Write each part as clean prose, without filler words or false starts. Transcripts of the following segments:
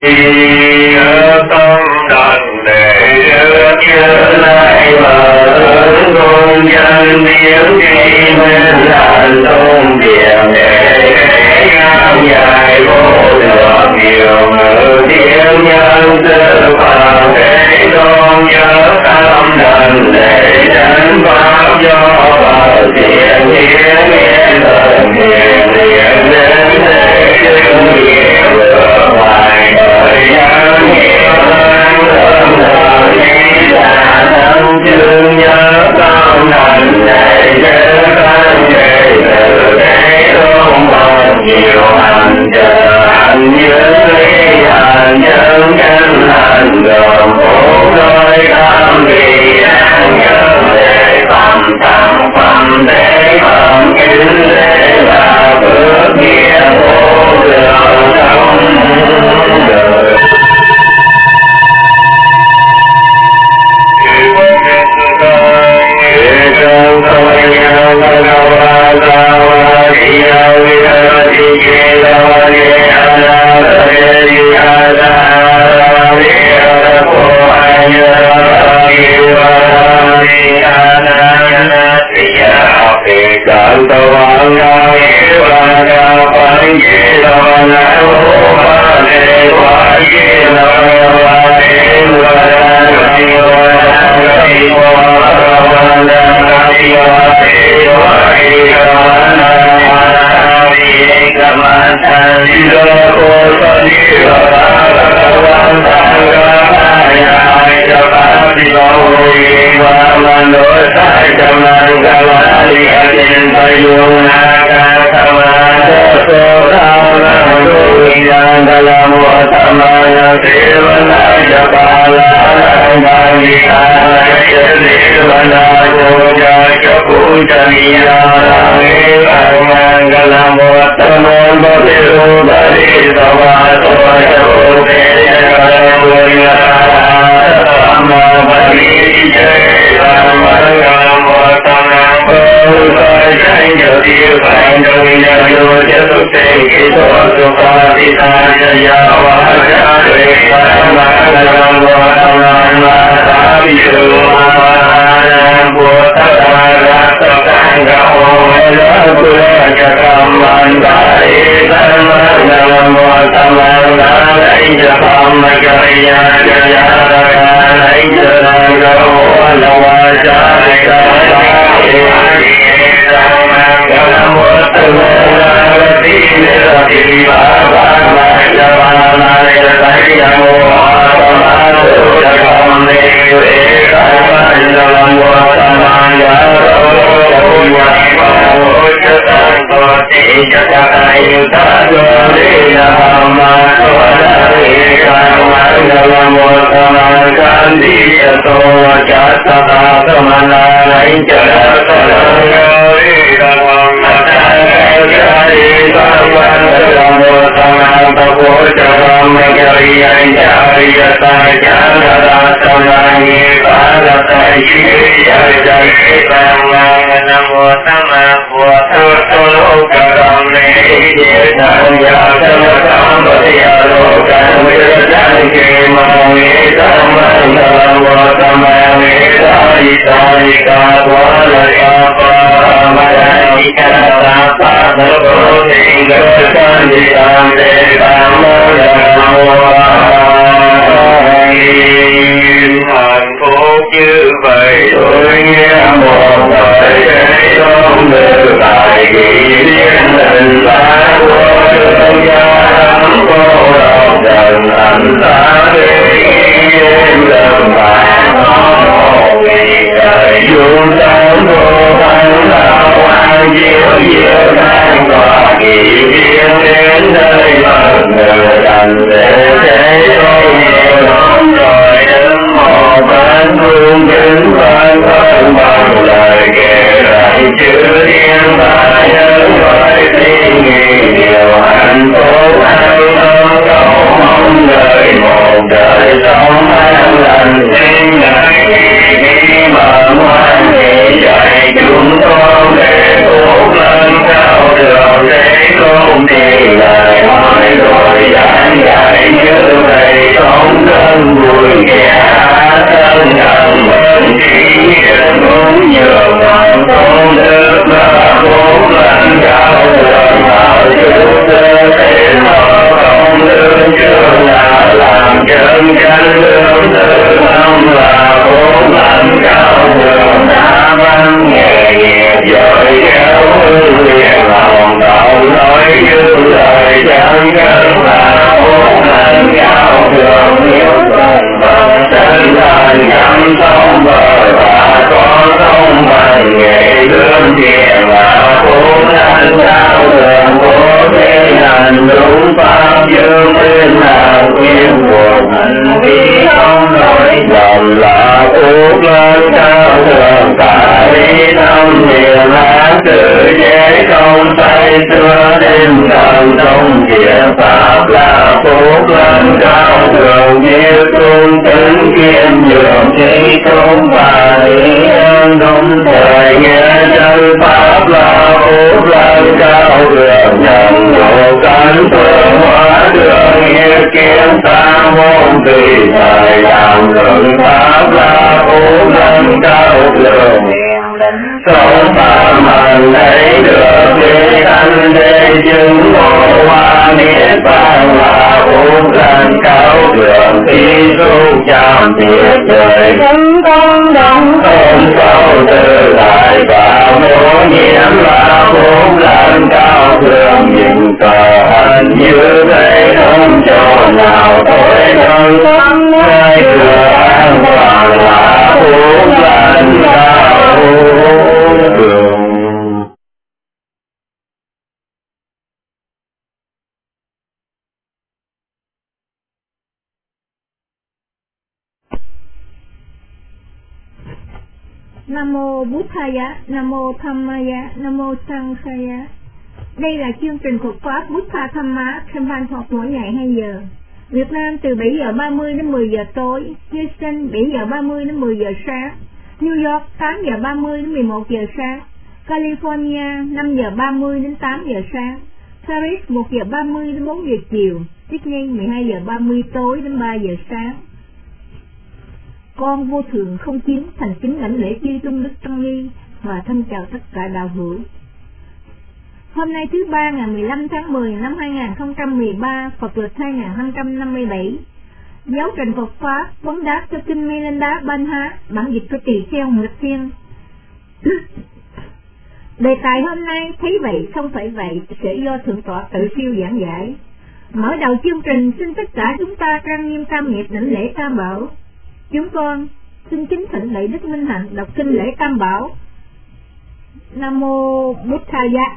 tâm đảnh để rước như lai mà ứng tôn nhân biến đi nên làn tôn tiền để ngang dài vô lượng nhiều ngữ tiếng nhân sư phạm để tôn nhớ tâm đảnh để chân pháp do Phật thiện hiến nghiên thần hiền hiền đến để chứng nghiệm được ngoài đời nhân nghĩa thân thân thần ý là thân chương nhớ tâm đảnh để chớ thân đệ tử để tôn bằng nhiều hành chờ hành như lý hành nhân nhân hành gồm khổ đôi tham vì an nhân để tâm tăng phẩm để phẩm kính để là phước nghĩa vô lượng trong đời. Cần tàu an ngài và ngài phải gì lo ngài hô ba đề quả gì lo ngài và ngài như vậy tôi nghe một thời để không được tại kỳ liên tình ta của thương gia lắm cô độc trần thành ta để yên lần vàng một ngày trời dung tâm vô thanh đạo an diệu diệu đang tòa kỳ viên đến nơi Phật người thành để tôi nhiều lắm rồi đứng một bên thương kính van thân bằng lời phúc lên cao thượng tại tâm niệm hát tự chế không tay xưa đêm thần trong địa pháp là phúc lên cao thượng như cung tính kiên nhường trí không và lý an đúng thời nghe chân pháp là phúc lên cao thượng nhân độ cánh phương hóa đường nghiệp kiến ta môn tùy thời làm luận pháp là phúc lên cao thượng không phạm hành lấy được để thanh để chứng ngộ hoa niết bàn là phúc lên cao thượng khi tu chạm tuyệt đời không con đồng không cầu từ lại và vô nhiễm là phúc lên cao thượng nhìn cờ hành như thế không chỗ nào tối đơn không nơi cửa an toàn là phúc lên cao thượng. Nam mô Buddhaya, Nam mô Dhammaya, Nam mô Sanghaya. Đây là chương trình Phật pháp Buddha Dhamma trên ban học mỗi ngày 2 giờ. Việt Nam từ 7 giờ 30 đến 10 giờ tối, Houston 7 giờ 30 đến 10 giờ sáng, New York 8 giờ 30 đến 11 giờ sáng, California 5 giờ 30 đến 8 giờ sáng, Paris 1 giờ 30 đến 4 giờ chiều, Sydney 12 giờ 30 tối đến 3 giờ sáng. Con vô thượng không chín thành kính lãnh lễ chư tôn đức tăng ni và thân chào tất cả đạo hữu. Hôm nay thứ ba ngày 15 tháng 10 năm 2013, Phật lịch 2557, giáo trình Phật pháp vấn đáp cho kinh Melanda Banha, bản dịch của Tỳ Kheo Nguyệt Thiên. Đề tài hôm nay thấy vậy không phải vậy sẽ do thượng tọa tự siêu giảng giải. Mở đầu chương trình xin tất cả chúng ta trang nghiêm tam nghiệp đảnh lễ Tam Bảo. Chúng con xin kính thỉnh lạy Đức Minh Hạnh đọc kinh lễ Tam Bảo. Nam mô Buddhaya.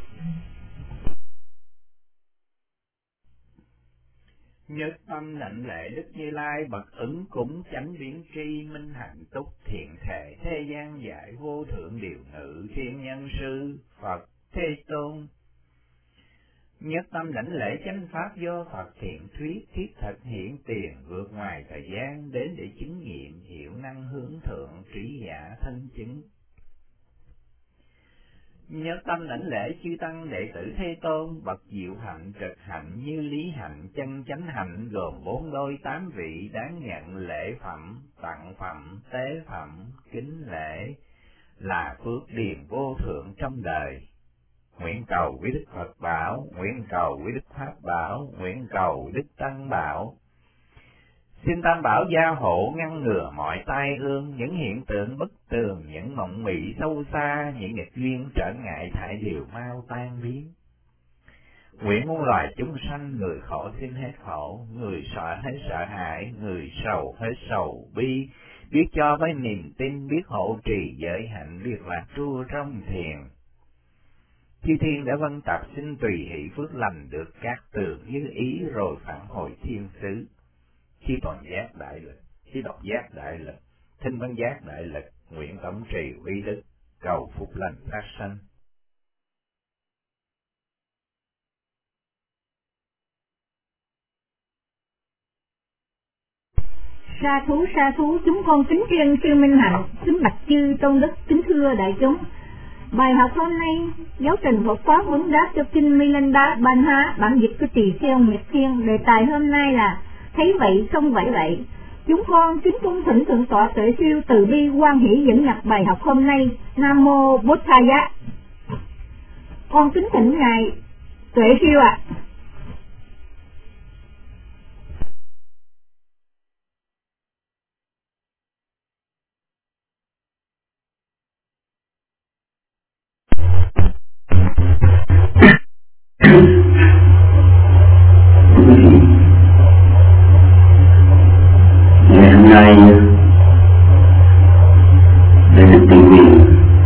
Nhất tâm lãnh lễ Đức Như Lai bậc ứng cúng chánh biến tri minh hạnh túc thiện thể thế gian giải vô thượng điều ngự thiên nhân sư Phật Thế Tôn. Nhất tâm lãnh lễ chánh pháp do Phật thiện thuyết thiết thực hiện tiền vượt ngoài thời gian đến để chứng nghiệm hiểu năng hướng thượng trí giả thân chứng. Nhất tâm lãnh lễ chư tăng đệ tử Thế Tôn bậc diệu hạnh trực hạnh như lý hạnh chân chánh hạnh gồm 4 đôi 8 vị đáng nhận lễ phẩm tặng phẩm tế phẩm kính lễ là phước điền vô thượng trong đời. Nguyện cầu quý Đức Phật bảo, nguyện cầu quý Đức Pháp bảo, nguyện cầu Đức Tăng bảo. Xin Tam Bảo gia hộ ngăn ngừa mọi tai ương, những hiện tượng bất tường, những mộng mị sâu xa, những nghịch duyên trở ngại thải đều mau tan biến. Nguyện muôn loài chúng sanh, người khổ xin hết khổ, người sợ hết sợ hãi, người sầu hết sầu bi, biết cho với niềm tin, biết hộ trì giới hạnh, biết lạc trú trong thiền. Chư thiên đã vân tập xin tùy hỷ phước lành được các tường như ý rồi phản hồi thiên xứ. Khi toàn giác đại lực, khi độc giác đại lực, thinh văn giác đại lực, nguyện tổng trì uy đức, cầu phúc lành phát sanh. Sa thú, chúng con kính tri sư Minh Hạnh, kính bạch chư tôn đức, kính thưa đại chúng. Bài học hôm nay, giáo trình Phật pháp vấn đáp cho kinh Melanda Banha, bản dịch của Tỳ Kheo Nguyệt Thiên. Đề tài hôm nay là thấy vậy không phải vậy. Chúng con kính cung thỉnh thượng tọa Tuệ Siêu từ bi hoan hỷ dẫn nhập bài học hôm nay. Nam mô Buddhaya. Con kính thỉnh ngài Tuệ Siêu ạ. Ngày hôm nay đã được tự nguyện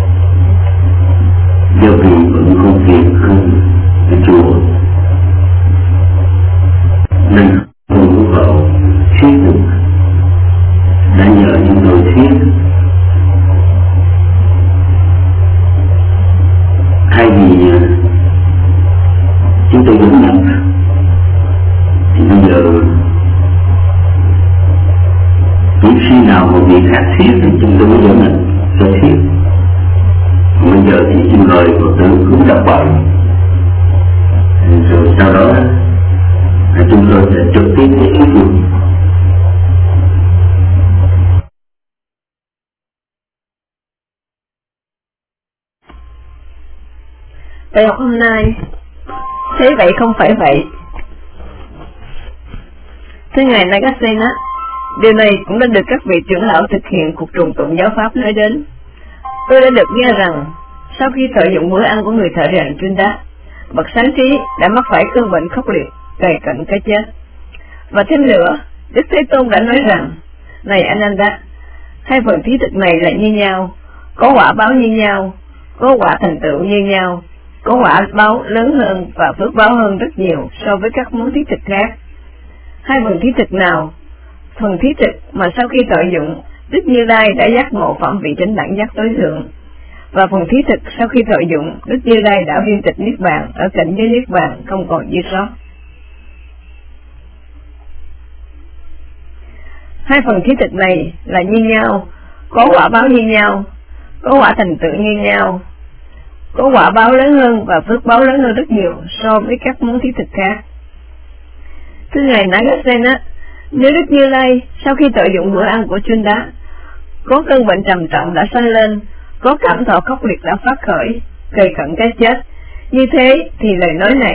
do vì bận công việc hơn ở chùa nên không có vào thuyết được, đã nhờ những người thuyết nhạc thiết thì chúng tôi bây giờ là cho thiết. Bây giờ thì xin mời Phật tử cũng đọc bài, rồi sau đó chúng tôi sẽ trực tiếp thuyết luôn. Bài học hôm nay, thế vậy không phải vậy. Thưa Ngài Nagasena, điều này cũng đã được các vị trưởng lão thực hiện cuộc trùng tụng giáo pháp nói đến. Tôi đã được nghe rằng, sau khi thọ dụng bữa ăn của người thợ rèn Trunda, bậc sáng trí đã mắc phải cơn bệnh khốc liệt, kề cận cái chết. Và thêm nữa, Đức Thế Tôn đã nói rằng, này Ananda, hai phần thí thực này là như nhau, có quả báo như nhau, có quả thành tựu như nhau, có quả báo lớn hơn và phước báo hơn rất nhiều so với các món thí thực khác. Hai phần thí thực nào? Phần thí thực mà sau khi thọ dụng, Đức Như Lai đã giác ngộ phẩm vị chánh đẳng giác tối thượng. Và phần thí thực sau khi thọ dụng, Đức Như Lai đã viên tịch niết bàn ở cảnh giới niết bàn không còn dư sót. Hai phần thí thực này là như nhau, có quả báo như nhau, có quả thành tựu như nhau, có quả báo lớn hơn và phước báo lớn hơn rất nhiều so với các món thí thực khác. Thưa Ngài Nagasena, nếu Đức Như Lai sau khi thọ dụng bữa ăn của Chunda, có cơn bệnh trầm trọng đã sanh lên, có cảm thọ khốc liệt đã phát khởi, kề cận cái chết, như thế thì lời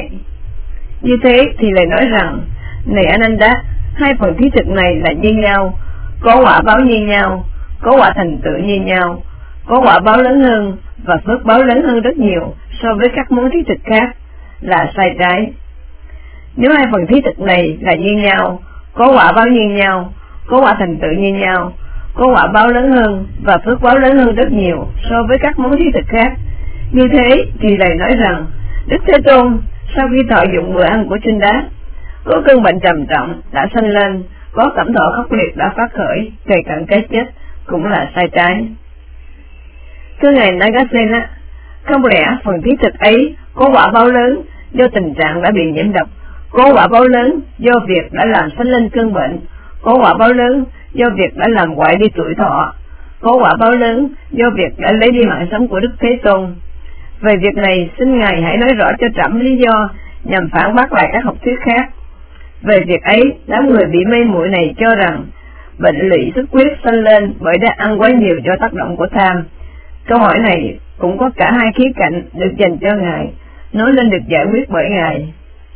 nói rằng, này Ananda, hai phần thí thực này là như nhau, có quả báo như nhau, có quả thành tựu như nhau, có quả báo lớn hơn và phước báo lớn hơn rất nhiều so với các món thí thực khác, là sai trái. Nếu hai phần thí thực này là như nhau, có quả báo như nhau, có quả thành tựu như nhau, có quả báo lớn hơn và phước báo lớn hơn rất nhiều so với các món thí thực khác, như thế thì lời nói rằng, Đức Thế Tôn sau khi thọ dụng bữa ăn của Chunda, có cơn bệnh trầm trọng đã sanh lên, có cảm thọ khốc liệt đã phát khởi, kề cận cái chết, cũng là sai trái. Thưa Ngài Nagasena, không lẽ phần thí thực ấy có quả báo lớn do tình trạng đã bị nhiễm độc, có quả báo lớn do việc đã làm sanh lên cơn bệnh, có quả báo lớn do việc đã làm hoại đi tuổi thọ, có quả báo lớn do việc đã lấy đi mạng sống của Đức Thế Tôn. Về việc này, xin Ngài hãy nói rõ cho trẫm lý do nhằm phản bác lại các học thuyết khác. Về việc ấy, đám người bị mê muội này cho rằng bệnh lỵ xuất huyết sanh lên bởi đã ăn quá nhiều do tác động của tham. Câu hỏi này cũng có cả hai khía cạnh được dành cho Ngài, nói nên được giải quyết bởi Ngài.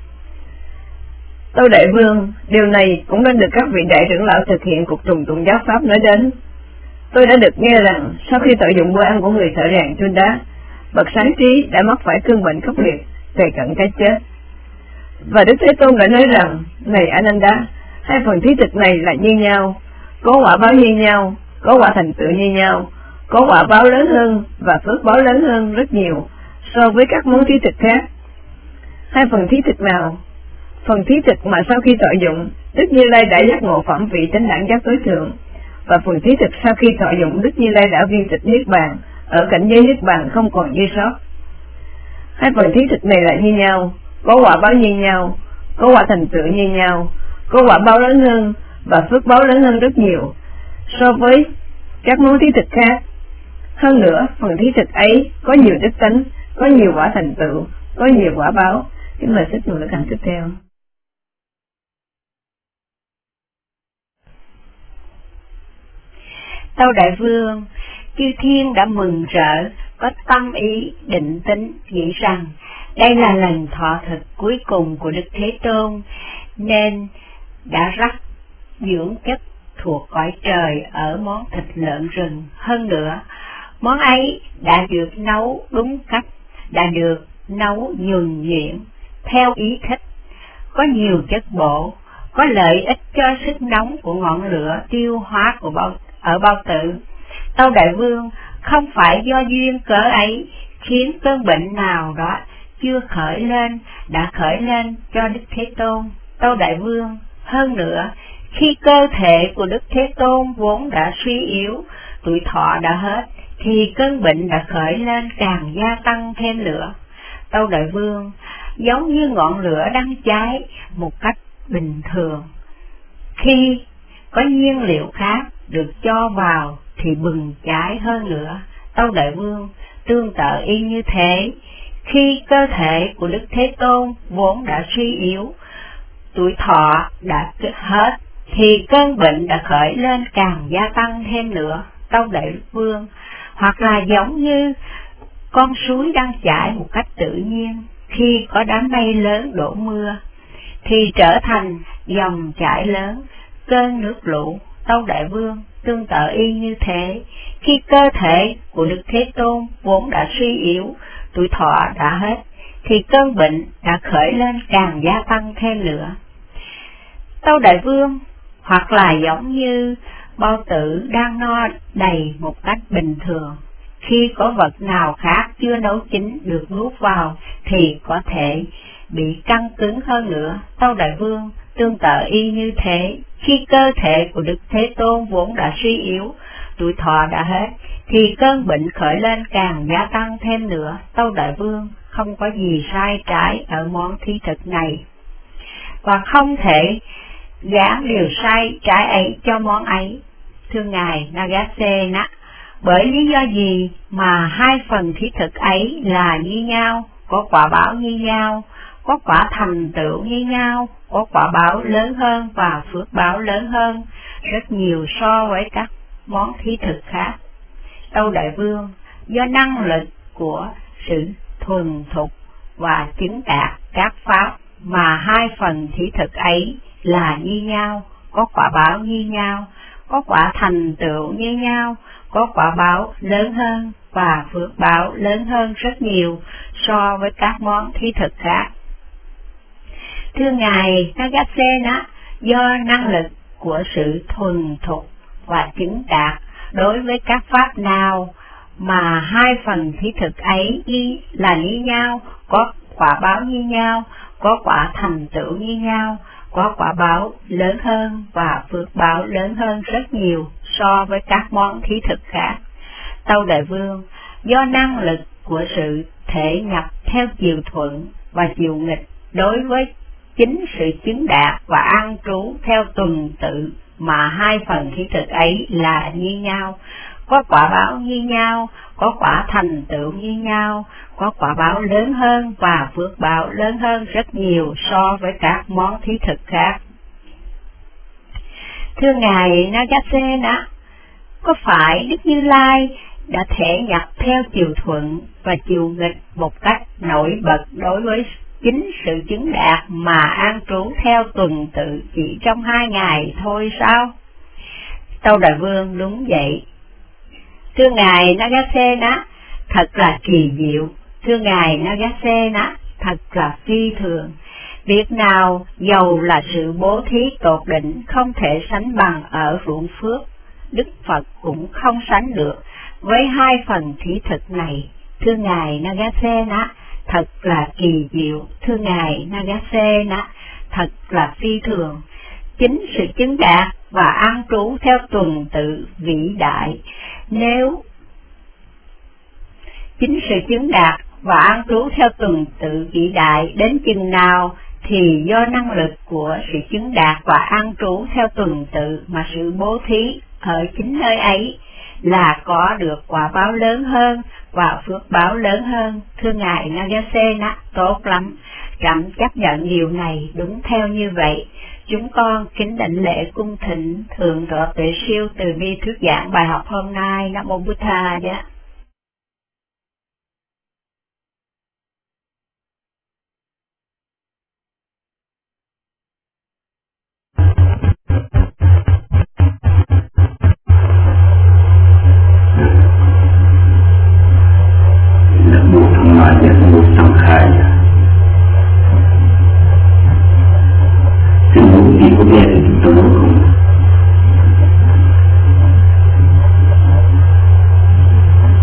Tâu Đại Vương, điều này cũng đã được các vị đại trưởng lão thực hiện cuộc trùng tụng giáo pháp nói đến. Tôi đã được nghe rằng sau khi thọ dụng bữa ăn của người thợ rèn Chunda, bậc sáng trí đã mắc phải cơn bệnh khốc liệt, kề cận cái chết. Và Đức Thế Tôn đã nói rằng, này Ananda, hai phần thí thực này là như nhau, có quả báo như nhau, có quả thành tựu như nhau, có quả báo lớn hơn và phước báo lớn hơn rất nhiều so với các món thí thực khác. Hai phần thí thực nào? Phần thí thực mà sau khi thọ dụng, Đức Như Lai đã giác ngộ phẩm vị chánh đẳng giác tối thượng, và phần thí thực sau khi thọ dụng, Đức Như Lai đã viên tịch niết bàn ở cảnh giới niết bàn không còn dư sót. Hai phần thí thực này là như nhau, có quả báo như nhau, có quả thành tựu như nhau, có quả báo lớn hơn và phước báo lớn hơn rất nhiều so với các món thí thực khác. Hơn nữa, phần thí thực ấy có nhiều đức tánh, có nhiều quả thành tựu, có nhiều quả báo. Kính mời sách người thành tiếp theo. Tâu Đại Vương, chư thiên đã mừng rỡ, có tâm ý định tính, nghĩ rằng đây là lần thọ thực cuối cùng của Đức Thế Tôn, nên đã rắc dưỡng chất thuộc cõi trời ở món thịt lợn rừng. Hơn nữa, món ấy đã được nấu đúng cách, đã được nấu nhuần nhuyễn theo ý thích, có nhiều chất bổ, có lợi ích cho sức nóng của ngọn lửa tiêu hóa của bao tử. Tâu Đại Vương, không phải do duyên cớ ấy khiến cơn bệnh nào đó chưa khởi lên đã khởi lên cho Đức Thế Tôn. Tâu Đại Vương, hơn nữa, khi cơ thể của Đức Thế Tôn vốn đã suy yếu, tuổi thọ đã hết, thì cơn bệnh đã khởi lên càng gia tăng thêm nữa. Tâu Đại Vương, giống như ngọn lửa đang cháy một cách bình thường, khi có nhiên liệu khác được cho vào thì bừng cháy hơn nữa. Tâu Đại Vương tương tự y như thế, khi cơ thể của Đức Thế Tôn vốn đã suy yếu, tuổi thọ đã hết, thì cơn bệnh đã khởi lên càng gia tăng thêm nữa. Tâu Đại Vương, hoặc là giống như con suối đang chảy một cách tự nhiên, khi có đám mây lớn đổ mưa, thì trở thành dòng chảy lớn, cơn nước lũ. Tâu Đại Vương tương tự y như thế, khi cơ thể của Đức Thế Tôn vốn đã suy yếu, tuổi thọ đã hết, thì cơn bệnh đã khởi lên càng gia tăng thêm nữa. Tâu Đại Vương, hoặc là giống như bao tử đang no đầy một cách bình thường, khi có vật nào khác chưa nấu chín được nuốt vào thì có thể bị căng cứng hơn nữa. Tâu Đại Vương tương tự y như thế, khi cơ thể của Đức Thế Tôn vốn đã suy yếu, tuổi thọ đã hết, thì cơn bệnh khởi lên càng gia tăng thêm nữa. Tâu Đại Vương, không có gì sai trái ở món thí thực này, và không thể gán điều sai trái ấy cho món ấy. Thưa Ngài Nagasena, bởi lý do gì mà hai phần thí thực ấy là như nhau, có quả báo như nhau, có quả thành tựu như nhau, có quả báo lớn hơn và phước báo lớn hơn rất nhiều so với các món thí thực khác? Tâu Đại Vương, do năng lực của sự thuần thục và chứng đạt các pháp mà hai phần thí thực ấy là như nhau, có quả báo như nhau, có quả thành tựu như nhau, có quả báo lớn hơn và phước báo lớn hơn rất nhiều so với các món thí thực khác. Thưa Ngài Nagasena, do năng lực của sự thuần thục và chứng đạt đối với các pháp nào mà hai phần thí thực ấy là như nhau, có quả báo như nhau, có quả thành tựu như nhau, có quả báo lớn hơn và phước báo lớn hơn rất nhiều so với các món thí thực khác. Tâu Đại Vương, do năng lực của sự thể nhập theo chiều thuận và chiều nghịch đối với chính sự chứng đạt và an trú theo tuần tự mà hai phần thí thực ấy là như nhau, có quả báo như nhau, có quả thành tựu như nhau, có quả báo lớn hơn và phước báo lớn hơn rất nhiều so với các món thí thực khác. Thưa Ngài Nagasena, có phải Đức Như Lai đã thể nhập theo chiều thuận và chiều nghịch một cách nổi bật đối với chính sự chứng đạt mà an trú theo tuần tự chỉ trong 2 ngày thôi sao? Tâu Đại Vương, đúng vậy. Thưa Ngài Nagasena, thật là kỳ diệu. Thưa Ngài Nagasena, thật là phi thường. Việc nào dầu là sự bố thí tột đỉnh không thể sánh bằng ở ruộng phước, Đức Phật cũng không sánh được với hai phần thí thực này. Thưa Ngài Nagasena, thật là kỳ diệu. Thưa Ngài Nagasena, thật là phi thường. Chính sự chứng đạt và an trú theo tuần tự vĩ đại, nếu chính sự chứng đạt và an trú theo tuần tự vĩ đại đến chừng nào thì do năng lực của sự chứng đạt và an trú theo tuần tự mà sự bố thí ở chính nơi ấy là có được quả báo lớn hơn và phước báo lớn hơn. Thưa Ngài Nagasena, tốt lắm, trẫm chấp nhận điều này đúng theo như vậy. Chúng con kính đảnh lễ cung thỉnh Thượng tọa Tuệ Siêu từ bi thuyết giảng bài học hôm nay. Nam mô Bụt Thầy. Nam mô Tham Ma Nhất Mô Sang Khai. Xin mời quý cô bé chúng tôi cùng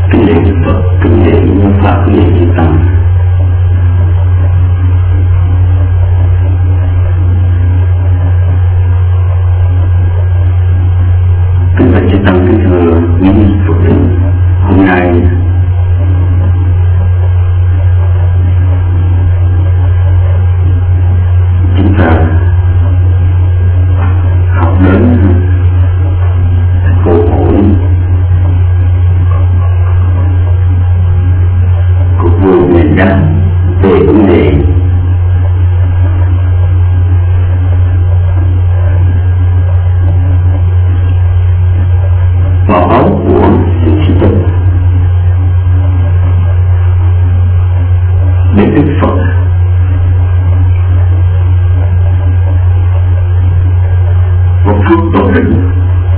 thuốc tột đỉnh.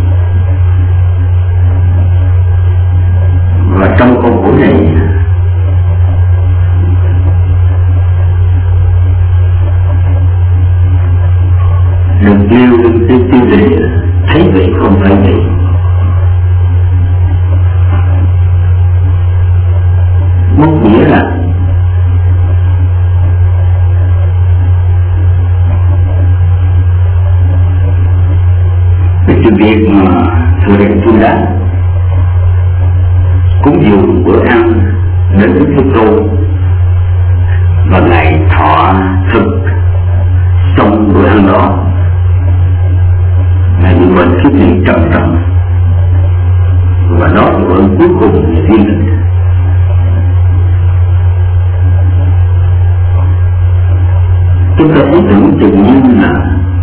Và trong câu hỏi này được yêu cái tiêu đề thấy vậy không phải vậy. Mất nghĩa là cái việc mà Thừa Đền Phương Đá cúng dường bữa ăn đến Đức Thế Tôn và Ngài thọ thực trong bữa ăn đó là những bệnh xuất hiện trầm trọng, và đó là bữa ăn cuối cùng của thiên đình. Chúng ta thấy tưởng chừng như là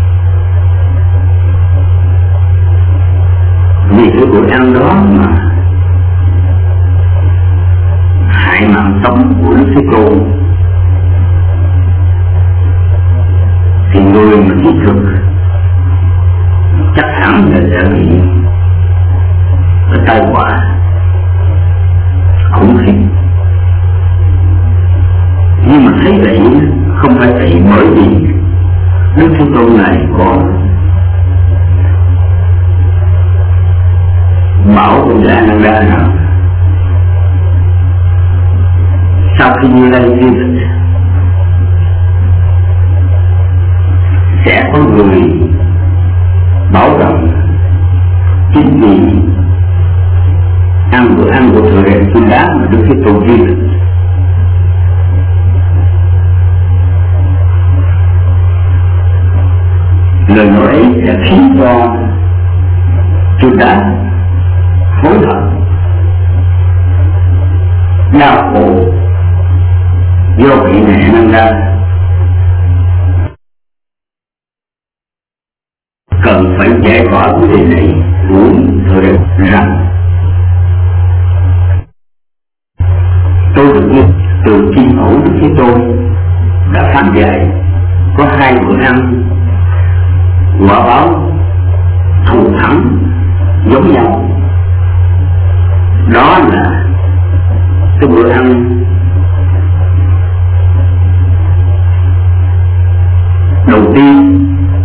vì cái bữa ăn đó mà hại mạng sống của Đức Thế Tôn, thì người mà thiết thực chắc hẳn là sẽ bị tai họa khủng khiếp. Nhưng mà thấy vậy không phải vậy, bởi vì Đức Thế Tôn này có bảo con ra năng ra nào sau khi Như Lai di tịch sẽ có người bảo rằng chính vì ăn bữa ăn của Thừa Đền Phương Đá mà Đức Thế Tôn di tịch. Lời nói ấy sẽ khiến cho Phương Đá hối hận, đau khổ do vị này năng ra, cần phải giải tỏa vấn đề này muốn Thừa Đền rằng tôi được biết từ Kim Mẫu Đức Thế Tôn đã phán dạy có hai bữa ăn quả báo thù thắng giống nhau. Đó là cái bữa ăn đầu tiên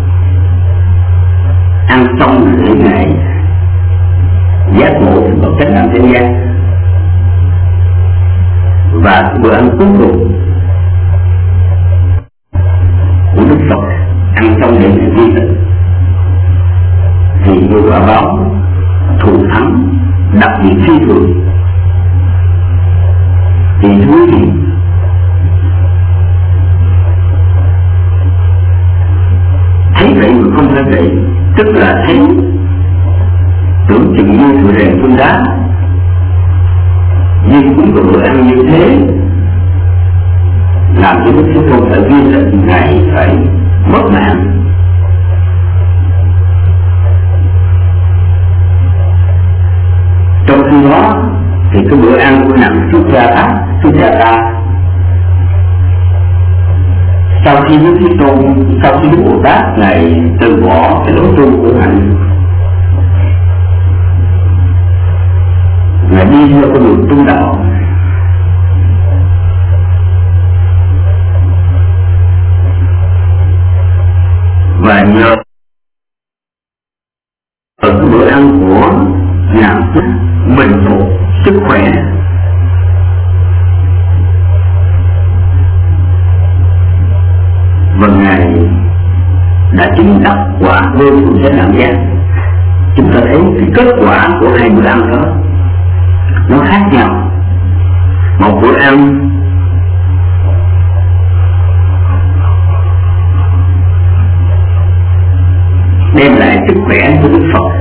ăn xong để Ngài giác ngộ và cách làm thế gian, và bữa ăn cuối cùng của Đức Phật ăn xong để Ngài di tịch, thì người quả báo thù thắng đặc biệt phi thường. Thì thú vị thấy vậy mà không phải vậy, tức là thấy tưởng chừng như Thừa Đền Phương Đá nhưng cũng có bữa ăn như thế làm cho Đức Thế Tôn phải ghi lệnh Ngài phải mất mạng. Trong khi đó thì cái bữa ăn của nặng Sujata sau khi Đức Thế Tôn, sau khi Đức Bồ Tát Ngài từ bỏ cái lối tu của Ngài, Ngài đi theo con đường tu đạo, và nhờ ở cái bữa ăn của nàng bình phục sức khỏe và Ngài đã chứng đắc quả vô thường thế nạn giác. Chúng ta thấy cái kết quả của hai bữa ăn đó nó khác nhau. Một bữa ăn đem lại sức khỏe cho Đức Phật,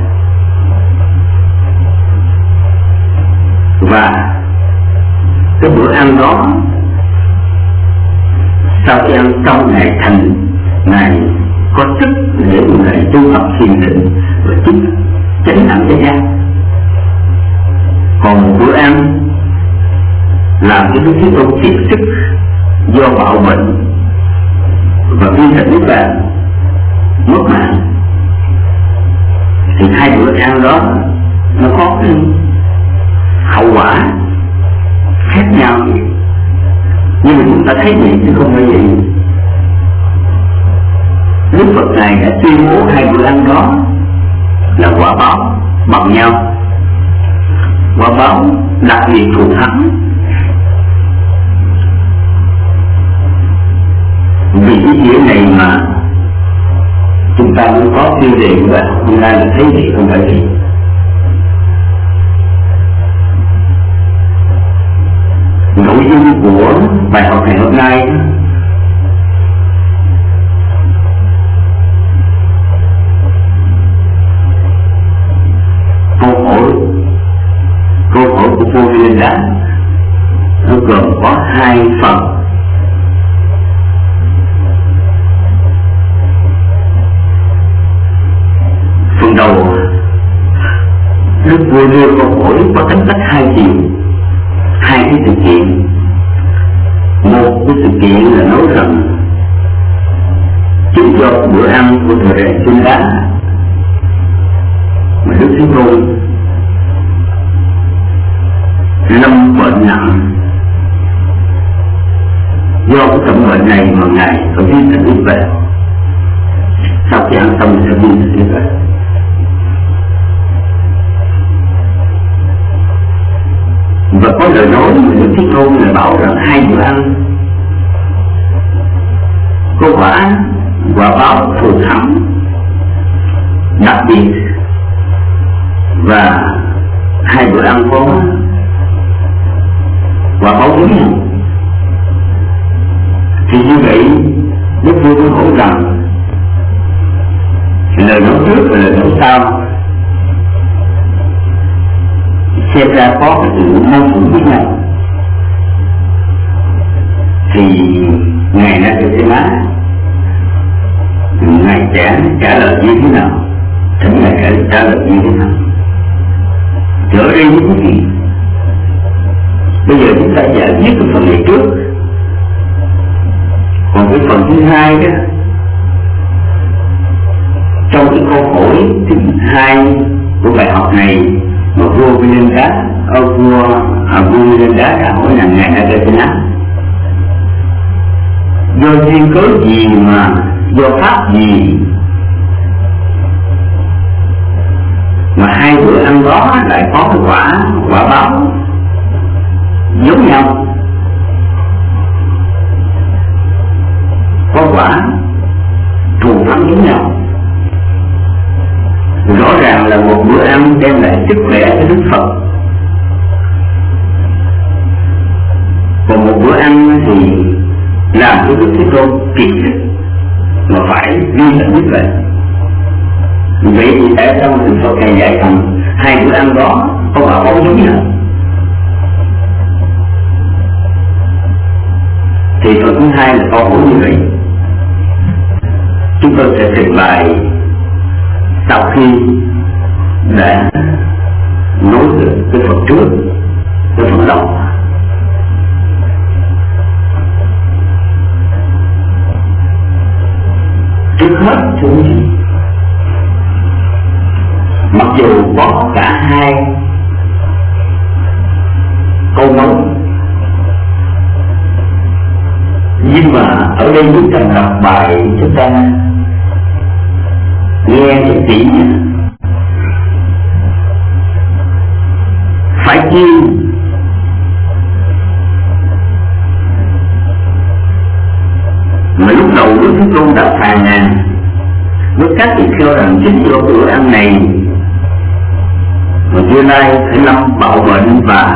và cái bữa ăn đó sau khi ăn xong Ngài có sức để Ngài tu tập thiền định và chánh đẳng thế gian. Còn một bữa ăn làm cho Đức Thế Tôn kiệt sức do bạo bệnh và vi thành niết bàn mất mạng, hai bữa ăn đó nó có cái hậu quả khác nhau, nhưng mà chúng ta thấy vậy chứ không phải vậy. Đức Phật này đã tuyên bố hai bữa ăn đó là quả báo bằng nhau, quả báo đặc biệt thù thắng. Vì ý nghĩa này mà chúng ta mới có tiêu đề của bài học hôm nay là thấy gì không phải gì. Nội dung của bài học ngày hôm nay câu hỏi của cô Viên Đá nó gồm có hai phần. Phần đầu, Đức Vua đưa câu hỏi có tính cách hai chiều, hai cái sự kiện. Một cái sự kiện là nói rằng chính do bữa ăn của Thầy Rèn Viên Đá mà Đức Thế Tôn lâm bệnh nặng. Do cái trọng bệnh này mà Ngài phải đi thành đi về. Sau khi ăn xong sẽ đi thành đi về. Và có lời nói của Đức Thế Tôn là bảo rằng hai bữa ăn có quả báo thù thắng đặc biệt, và hai bữa ăn có quả báo giống nhau. Thì như vậy Đức Vua có hỏi rằng lời nói trước và lời nói sau xem ra có cái sự mâu thuẫn với nhau. Thì Ngài đã được cái lá, Ngài trả lời như thế nào, thỉnh Ngài trả lời như thế nào. Trở đi với quý vị, bây giờ chúng ta giải quyết cái phần này trước, còn cái phần thứ hai đó, trong cái câu hỏi thứ hai của bài học này mà vua Viên Đá đã hỏi là Ngài đã gây thế nào, do duyên cớ gì mà do pháp gì mà hai bữa ăn đó lại có cái quả báo giống nhau, có quả thù thắng giống nhau. Rõ ràng là một bữa ăn đem lại sức khỏe cho Đức Phật, còn một bữa ăn thì làm cho Đức Thế Tôn kiệt sức mà phải đi tận đích vậy. Vậy thì tại sao Đức Phật Ngài dạy rằng hai bữa ăn đó có quả báo giống nhau? Thì phần thứ hai là câu hỏi như vậy. Chúng tôi sẽ trình bày sau khi đã nói được cái phần trước, cái phần đầu. Trước hết thì mặc dù có cả hai câu nói, nhưng mà ở đây chúng ta đọc bài chúng ta nghe cho kỹ, phải chi mà lúc đầu Đức Thế Tôn đã phàn nàn với các vị kheo rằng chính do bữa ăn này mà Như Lai phải lâm bạo bệnh và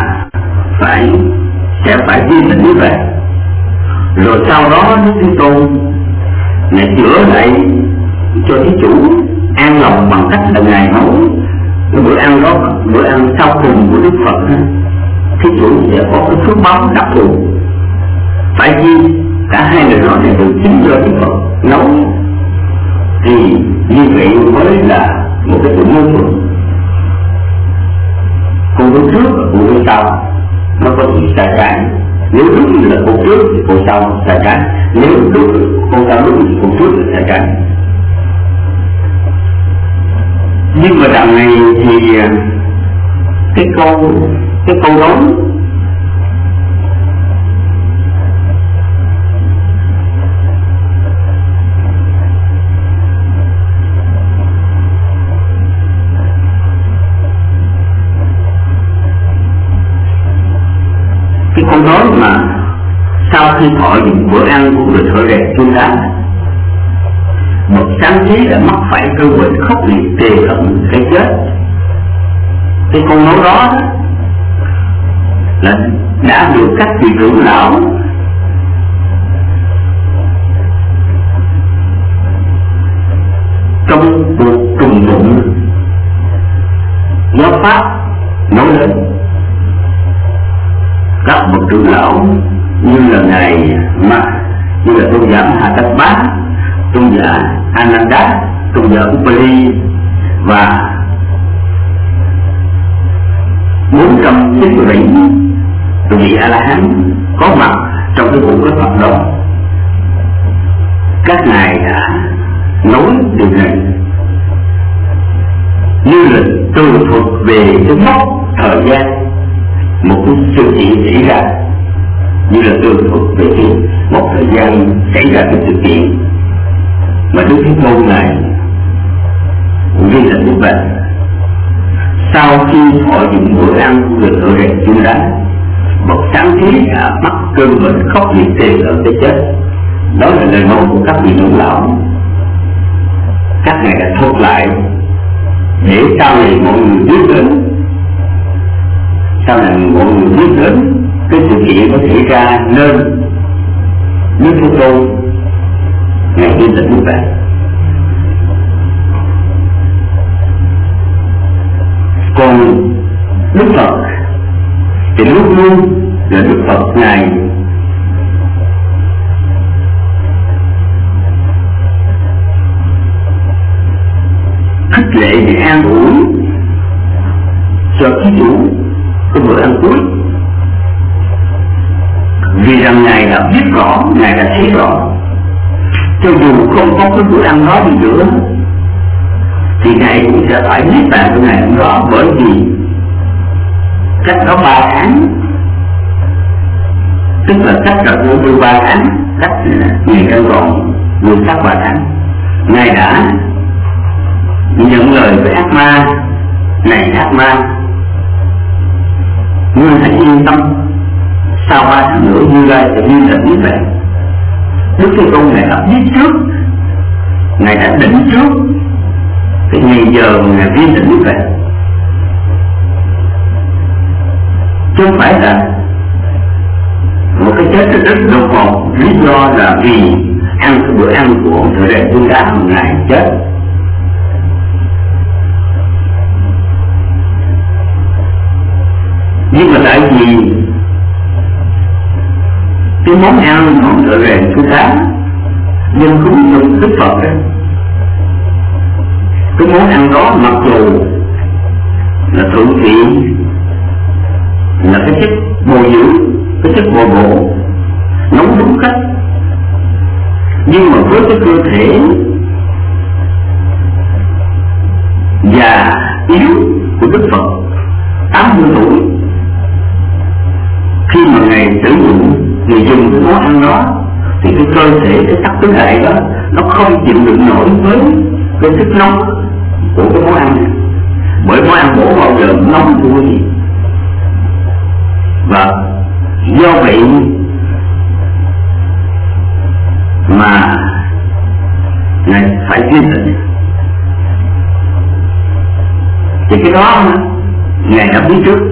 sẽ phải đi đến như vậy. Rồi sau đó Đức Thế Tôn lại chữa lại cho thí chủ an lòng bằng cách là Ngài nấu cái bữa ăn đó, bữa ăn sau cùng của Đức Phật, thí chủ sẽ có cái phước báo đặc thù. Phải chi cả hai lời nói này đều chính do Đức Phật nấu, thì như vậy mới là một cái sự mâu thuẫn. Còn lúc trước và lúc sau nó có sự sai trái. Nếu đúng là cuộc trước thì cuộc sau sai trái, nếu đúng cuộc sau đúng thì cuộc trước là sai trái. Nhưng mà đằng này thì cái câu đó mà sau khi thọ dụng bữa ăn của người thợ rèn chun đá, một sáng chế đã mắc phải cơn bệnh khốc liệt tê cận cái chết. Cái câu nói đó là đã được các vị trưởng lão trong cuộc trùng đụng giáo pháp nói lên. Các bậc trưởng lão như là ngài như là tôn giả Mahatabha, tôn giả Ananda, tôn giả Upali và 497 vị A La Hán có mặt trong cái buổi pháp Phật đó. Các ngài đã nói điều này như là tường thuật về cái mốc thời gian một cái sự kiện xảy ra, như là tường thuật về cái một thời gian xảy ra cái sự kiện mà Đức Thế Tôn này ghi là như vậy. Sau khi thọ dụng bữa ăn của người thợ rèn chun đá, một sáng thế đã mắc cơn bệnh khốc liệt tê ở cái chết. Đó là lời nói của các vị trưởng lão. Các ngài đã thuật lại để sau này mọi người biết đến, sau này mọi người biết đến cái sự kiện có xảy ra nên Đức Thế Tôn ngài ghi là như vậy. Còn Đức Phật thì luôn luôn là Đức Phật ngài khích lệ để an ủi cho thí chủ cái bữa ăn cuối, vì rằng ngài đã biết rõ, ngài đã thấy rõ, cho dù không có cái bữa ăn đó đi nữa thì ngài cũng sẽ phải niết bàn của ngài hôm đó, bởi vì cách đó 3 tháng, tức là cách là của 3 tháng, cách ngày đang còn vượt cách 3 tháng, ngài đã nhận lời với ác ma. Này ác ma, ngươi hãy yên tâm, sau 3 tháng nữa Như Lai sẽ viên tịch như vậy. Đức Thế Tôn ngài đã biết trước, ngài đã định trước cái ngày giờ mà ngài viên tịch như vậy, chứ không phải là một cái chết rất đột ngột. Lý do là vì ăn cái bữa ăn của ông thợ rèn chun đá mà ngài chết. Nhưng mà tại vì cái món ăn của ông thợ rèn chun đá dân cúng trong Đức Phật đó, cái món ăn đó mặc dù là thượng thiện, là cái chất bồi dưỡng, cái chất bồi bổ, nấu đúng cách, nhưng mà với cái cơ thể già yếu của Đức Phật 80 tuổi, khi mà ngài sử dụng, ngài dùng cái món ăn đó thì cái cơ thể, cái sắc tứ đại đó nó không chịu đựng nổi với cái sức nóng của cái món ăn này. Bởi món ăn bổ bao giờ nóng thua gì. Và do vậy mà ngài phải viên tịch. Thì cái đó ngài đã biết trước.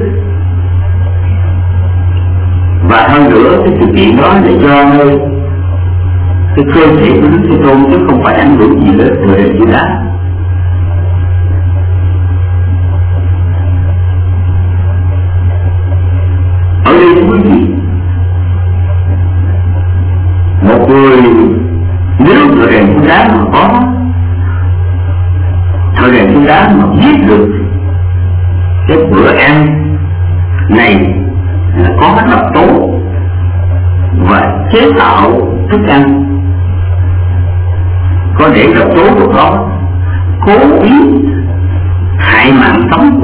Và hơn nữa cái sự kiện đó là do cái cơ thể của Đức Thế Tôn, chứ không phải ảnh hưởng gì đến người rèn chun đá. Ở đây quý vị, một người nếu thợ rèn chun đá mà có thợ rèn chun đá mà biết được cái bữa ăn này là có các độc tố và chế tạo thức ăn có để độc tố của đó, cố ý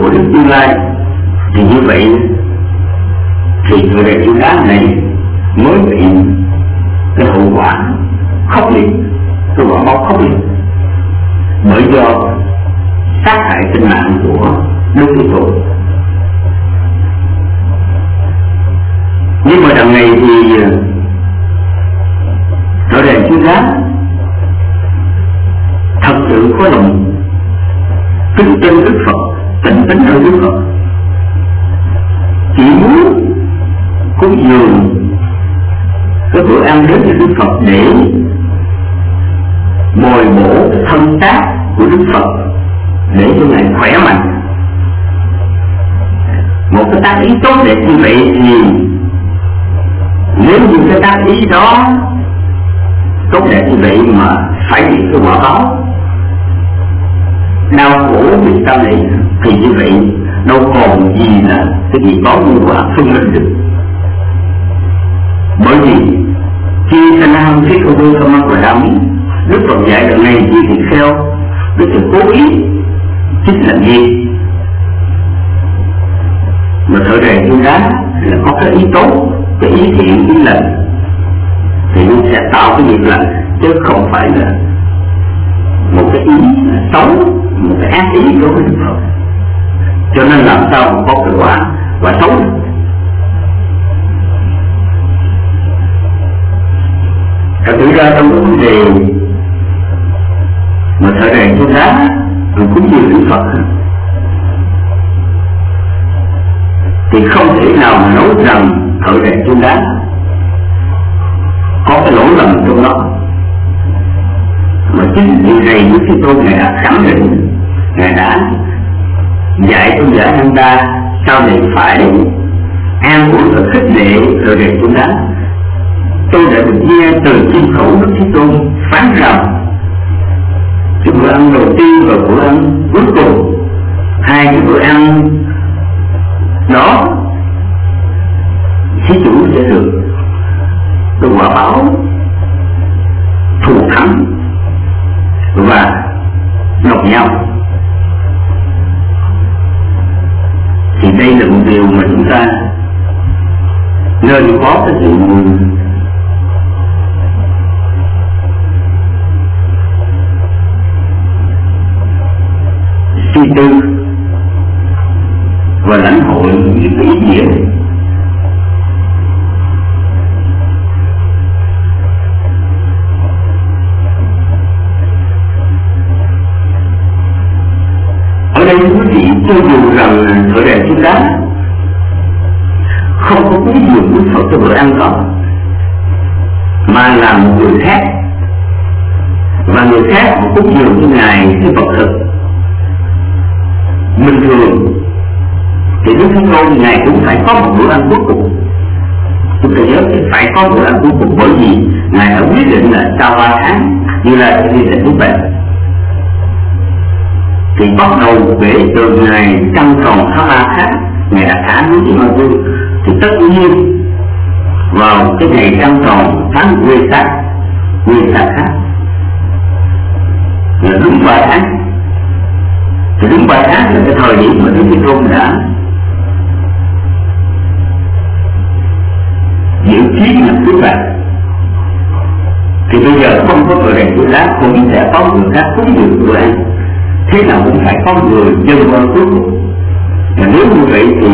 của Đức Như Lai, thì như vậy thì người đệ Chú Đá này mới bị cái hậu quả khốc liệt, cái quả báo khốc liệt bởi do sát hại sinh mạng của Đức Thế Tôn. Nhưng mà đằng này thì Rõ ràng Chú Đá thật sự có lòng kính tin Đức Phật, tịnh tính ở Đức Phật, chỉ muốn cúng dường cái bữa ăn đến cho Đức Phật để bồi bổ thân xác của Đức Phật để cho Ngài khỏe mạnh. Một cái tác ý tốt đẹp như vậy thì nếu như cái tác ý đó tốt đẹp như vậy mà phải bị cái quả báo đau khổ vì tâm này thì như vậy đâu còn gì là cái gì báo như quả phân minh được. Bởi vì khi sanh ham thiết ô tô không mắc và đau, Đức Phật dạy đoạn này chỉ thì theo cái sự cố ý chính là gì mà thở rèn Chú Đá là có cái ý tốt, cái ý thiện, ý lành thì nó sẽ tạo cái việc lành, chứ không phải là một cái ý xấu, một cái ác ý đối với Đức Phật. Cho nên làm sao mà có cái quả xấu. Thật sự ra trong cái vấn đề mà thở rèn Chú Đá rồi cúng dường Đức Phật thì không thể nào mà nói rằng thở rèn Chú Đá có cái lỗi lầm trong đó, mà chính vì này Đức Thế Tôn Ngài đã khẳng định, Ngài đã dạy tôn giả chúng ta sau này phải an ủi và khích lệ thở rèn Chú Đá. Tôi đã được nghe từ trên khẩu Đức Thế Tôn phán rằng cái bữa ăn đầu tiên và bữa ăn cuối cùng, hai cái bữa ăn đó thí chủ sẽ được cái quả báo thù thắng và độc nhau. Thì đây là một điều mà chúng ta nên có cái sự suy tư và lãnh hội những cái ý nghĩa. Ở đây quý vị cho dù rằng thở rèn Chú Đá không có cúng dường Đức Phật cho bữa ăn đó, mà là một người khác, và người khác cũng cúng dường cho Ngài cái vật thực bình thường, thì Đức Thế Tôn Ngài cũng phải có một bữa ăn cuối cùng. Chúng ta nhớ phải có bữa ăn cuối cùng, bởi vì Ngài đã quyết định là sau 3 tháng Như Lai sẽ đi đến nước bệnh. Thì bắt đầu kể từ ngày trăng tròn tháng 3 tháng, Ngài đã thả núi Ma Vương, thì tất nhiên vào cái ngày trăng tròn tháng Quê Sát khác là đúng 3 tháng. Thì đúng 3 tháng là cái thời điểm mà Đức Thế Tôn đã dự kiến là cứu bạn. Thì bây giờ không có người đèn Chú Đá, cũng sẽ có người khác cúng dường bữa ăn, thế nào cũng phải có người dân qua cuối cùng. Và nếu như vậy thì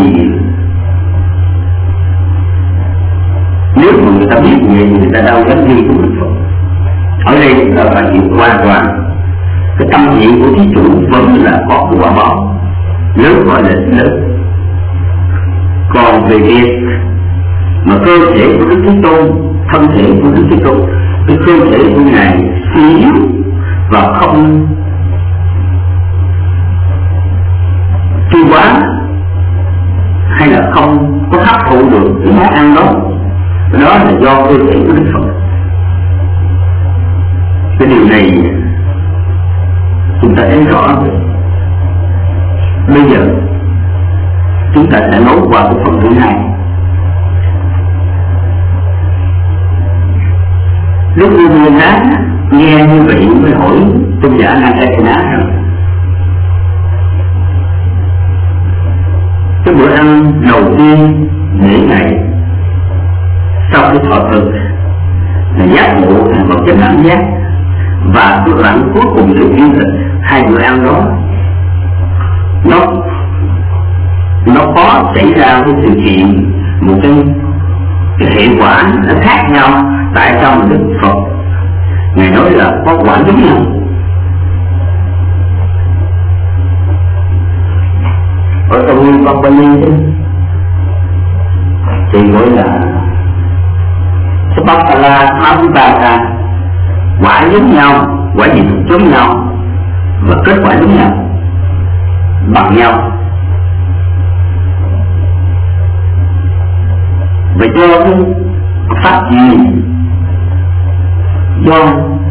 nếu mà người ta biết vậy thì người ta đâu dám đi của Đức Phật. Ở đây chúng ta phải chịu hoàn toàn cái tâm niệm của thí chủ vẫn là có quả báo lớn, gọi là lớn. Còn về việc mà cơ thể của Đức Thế Tôn, thân thể của Đức Thế Tôn, cái cơ thể của Ngài suy yếu và không tiêu hóa hay là không có hấp thụ được cái món ăn đó, đó là do cơ thể của Đức Phật. Cái điều này chúng ta thấy rõ. Bây giờ chúng ta sẽ nói qua cái phần thứ hai. Lúc Như Lai nghe như vậy mới hỏi tôn giả Nagasena rằng đầu tiên để Ngài sau cái thọ thực là giác ngộ thành một cái cảm giác, và cái đoạn cuối cùng sự yên tĩnh hai bữa ăn đó nó có xảy ra cái sự kiện, một cái hệ quả nó khác nhau. Tại sao mà Đức Phật Ngài nói là có quả giống nhau? Ở trong nguyên văn Bali thì gọi là Sabbatala Mahvipaka, quả giống nhau, quả gì cũng giống nhau và kết quả giống nhau, bằng nhau. Và do cái pháp gì, do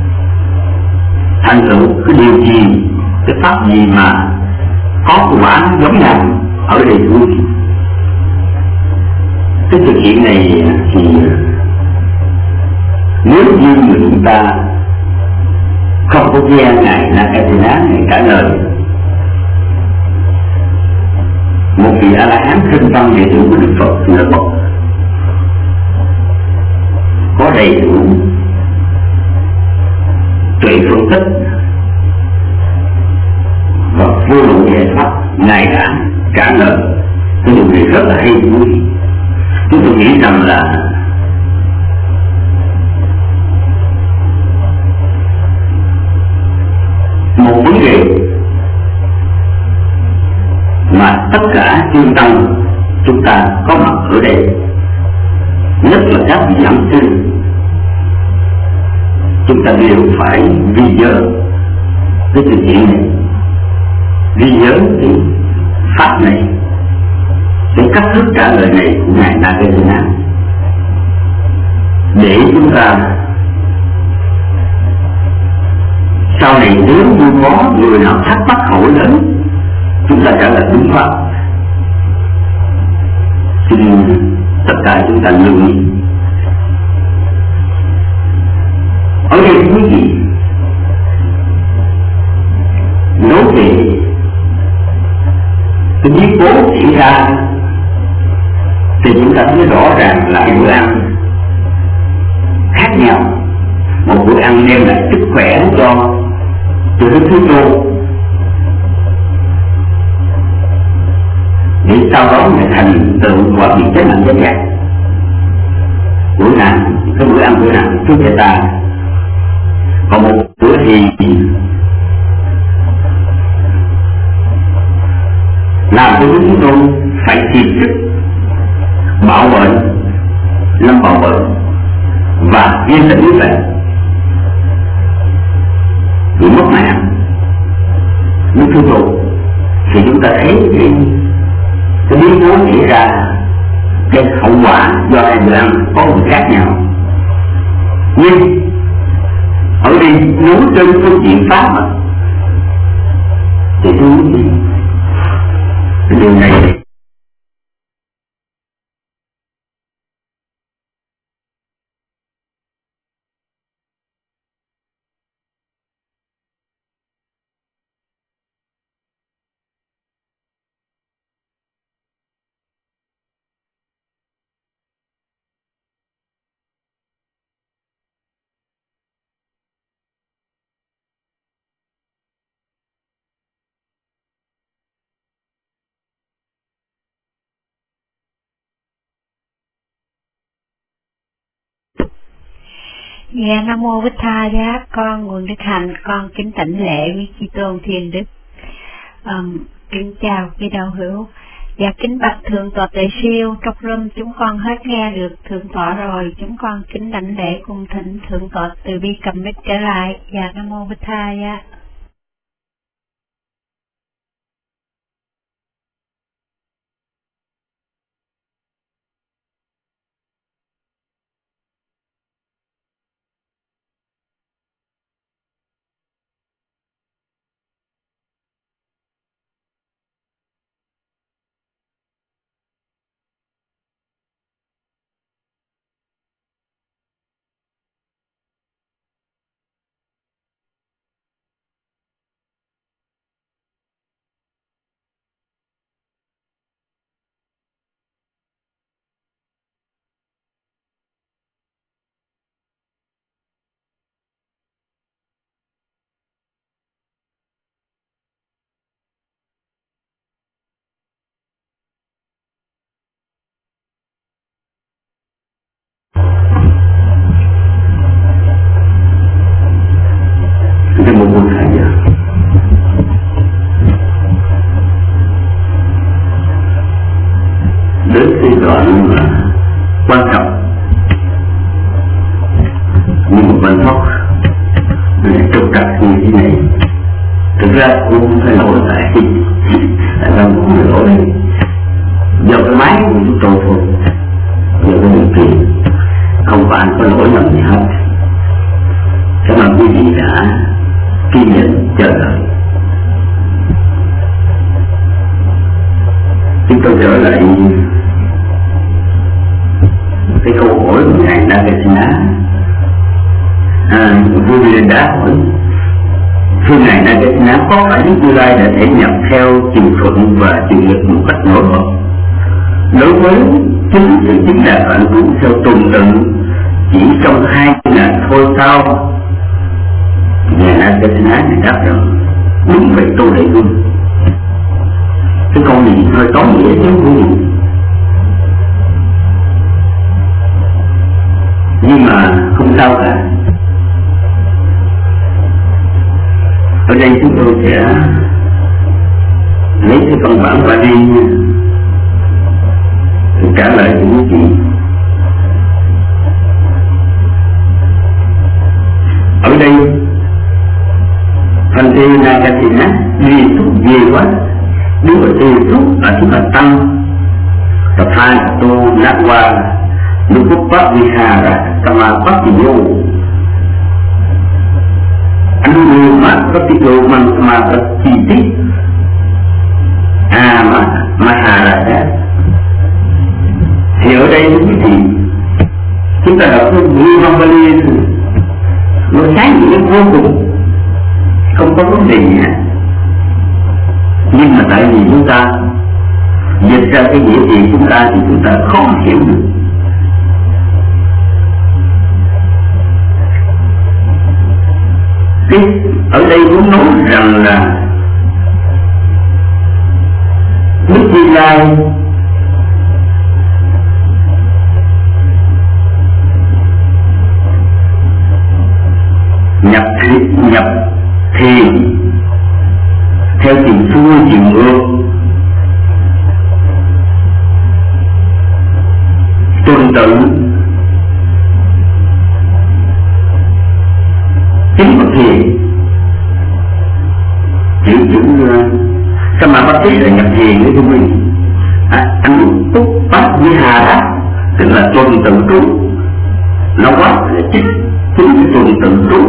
thành tựu cái điều gì, cái pháp gì mà có quả giống nhau ở đây vui. Cái sự kiện này thì nếu như người chúng ta không có nghe Ngài Nagasena Ngài trả lời, một vị A La Hán thân văn đệ tử của Đức Phật là có đầy đủ tuệ phân tích và vô lượng giải pháp, Ngài đã trả lời. Cái điều này rất là hay vui. Chúng tôi nghĩ rằng là một vấn đề mà tất cả chư tăng chúng ta có mặt ở đây, nhất là các vị giảng sư, chúng ta đều phải ghi nhớ cái sự kiện này, ghi nhớ cái pháp này, cái cách thức trả lời này của Ngài Nagasena, để chúng ta sau này nếu như có người nào thắc mắc hỏi lớn, chúng ta trả lời đúng pháp. Xin tất cả chúng ta lưu ý. Ở đây quý vị nói về cái biến cố xảy ra thì chúng ta thấy rõ ràng là bữa ăn khác nhau. Một bữa ăn đem lại sức khỏe cho Đức Thế Tôn, để sau đó Ngài thành tựu quả vị chánh đẳng giác ngộ. Bữa nào cái bữa ăn bữa nào trước người ta, còn một bữa thì làm cho Đức Thế Tôn phải kiệt sức bảo vệ, lâm bảo vệ và yên tĩnh như vậy, bị mất mạng Đức Thế Tôn. Thì chúng ta thấy cái biến cố xảy ra, cái hậu quả do hai bữa ăn có một khác nhau. Nhưng ở đây nói trên phương diện pháp mà, thì tôi nghĩ điều này Dạ, Nam Mô Bích Tha Giá, con Nguồn Đức Hạnh, con kính tảnh lễ quý Chi Tôn Thiên Đức. Kính chào quý đạo hữu. Dạ, kính bạch Thượng Tọa Tuệ Siêu, trong room chúng con hết nghe được Thượng Tọa rồi, chúng con kính đảnh lễ cùng thỉnh Thượng Tọa từ bi cầm mic trở lại. Dạ, Nam Mô Bích Tha Giá. Chúng tôi trở lại cái câu hỏi của ngài Nagasena. Vua đã hỏi thưa ngài Nagasena, có phải Đức Như Lai đã thể nhập theo chiều thuận và chiều nghịch một cách nổi bật đối với chính sự chứng đạt hạnh phúc theo tuần tự chỉ trong 2 ngày thôi sao? Ngài Nagasena đáp rằng đúng vậy tôi đại vương. Cái câu này hơi có nghĩa chứ không gì, nhưng mà không sao cả. Ở đây chúng tôi sẽ lấy cái văn bản qua đi trả lời cho quý vị. Ở đây phần thi Nagasena đi thúc về quá đứng ở tiêu thúc ở chúng ta tăng tập hai tô nát qua lúc quốc pháp vihara kama pháp vô anh lưu mà có tiết lộ mà có chi tiết mà hà là thế. Thì ở đây thì chúng ta đọc cái Vua Bali nó sáng nghĩa vô cùng, không có vấn đề gì hết. Nhưng mà tại vì chúng ta dịch ra cái nghĩa gì chúng ta thì chúng ta không hiểu được. Ở đây muốn nói rằng là Đức Như Lai nhập thiền theo chiều xuôi chiều ngược, tuần tự chính bậc thiền. chữ Samadhi là nhập thiền đấy thưa quý vị. Anh túc bát với hà đó tức là tuần tự trú, nó quá là chính cái tuần tự trú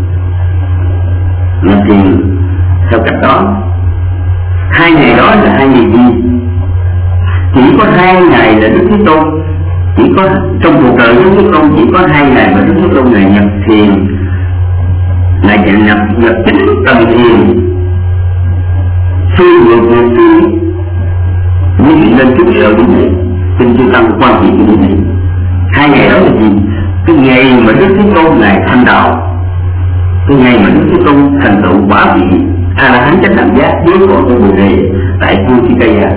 nhập thiền theo cách đó. 2 ngày đó là 2 ngày gì? Chỉ có 2 ngày là Đức Thế Tôn, chỉ có trong cuộc đời Đức Thế Tôn chỉ có 2 ngày mà Đức Thế Tôn ngày nhập thiền, ngày nhập chính tầng thiền suy ngược về suy. Quý vị nên chút sợ đúng này, xin chư tăng quan trị như này. 2 ngày đó là gì? Cái ngày mà Đức Thế Tôn ngài thành đạo, cái ngày mà Đức Thế Tôn thành tựu quả vị A La Hán chánh đẳng giác dưới cội của Bồ Đề tại Kuchikaya.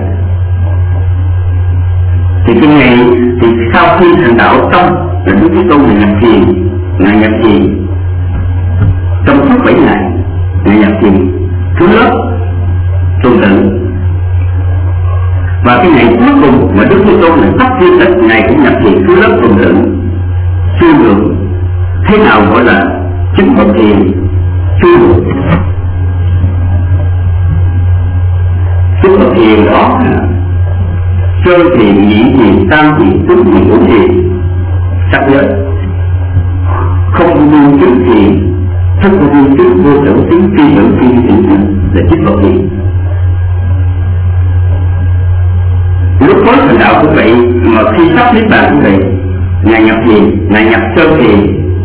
Thì cái ngày thì sau khi thành đạo xong là Đức Thế Tôn ngài nhập thiền trong suốt 7 ngày, ngài nhập thiền thứ lớp tuần tự. Và cái ngày cuối cùng mà Đức Thế Tôn là phát thiên đất, ngài cũng nhập thiền thứ lớp tuần tự. Suy ngược thế nào gọi là chính bậc thiền? Suy ngược chính bậc thiền đó sơ thiền, nhị thiền, tam thiền, tứ thiền, ngũ thiền, sắc giới không buông chứng thiền, thức không buông chứng, vô tưởng chứng, phi tưởng phi tưởng là chính bậc thiền. Lúc cuối thành đạo cũng vậy, mà khi sắp niết bàn cũng vậy. Ngài nhập thiền, ngài nhập sơ thiền,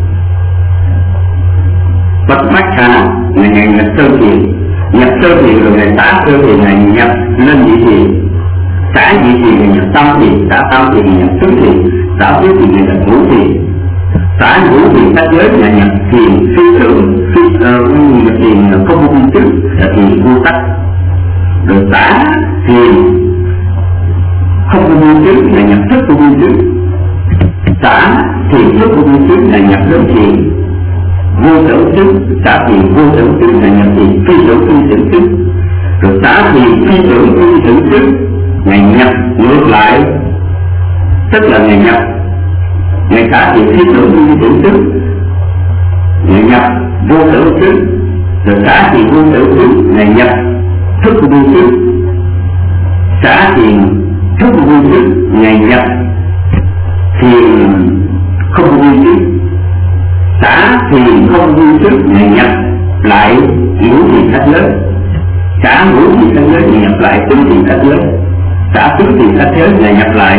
bất mát khả, ngài nhập sơ thiền. Nhập sơ thiền rồi ngài xả sơ thiền, ngài nhập lên nhị thiền. Xả nhị thiền ngài nhập tam thiền, xả tam thiền ngài nhập tứ thiền, xả tứ thiền ngài nhập ngũ thiền. Xả ngũ thiền sắc giới ngài nhập thiền phi tưởng, nhập thiền không vô chứng là thiền vô sắc. Rồi xả thiền không có vô chứng là nhập thức của vô chứng. Xả thiền thức của vô chứng là nhập đến thiền vô tưởng chứng. Xả thiền vô tưởng chứng là nhập thiền phi tưởng phi tưởng chứng. Rồi xả thiền phi tưởng phi tưởng chứng ngày nhập ngược lại, tức là ngày nhập ngày xả thiền phi tưởng phi tưởng chứng, ngày nhập vô tưởng chứng. Rồi xả thiền vô tưởng chứng ngày nhập thức của vô chứng. Xả thiền thức của vô chứng ngày nhập thiền không có vô chứng. Xả thiền không vô chứng ngày nhập lại ngũ thiền sắc giới. Xả ngũ thiền sắc giới ngày nhập lại tứ thiền sắc giới. Xả tứ thì sanh thế này nhập lại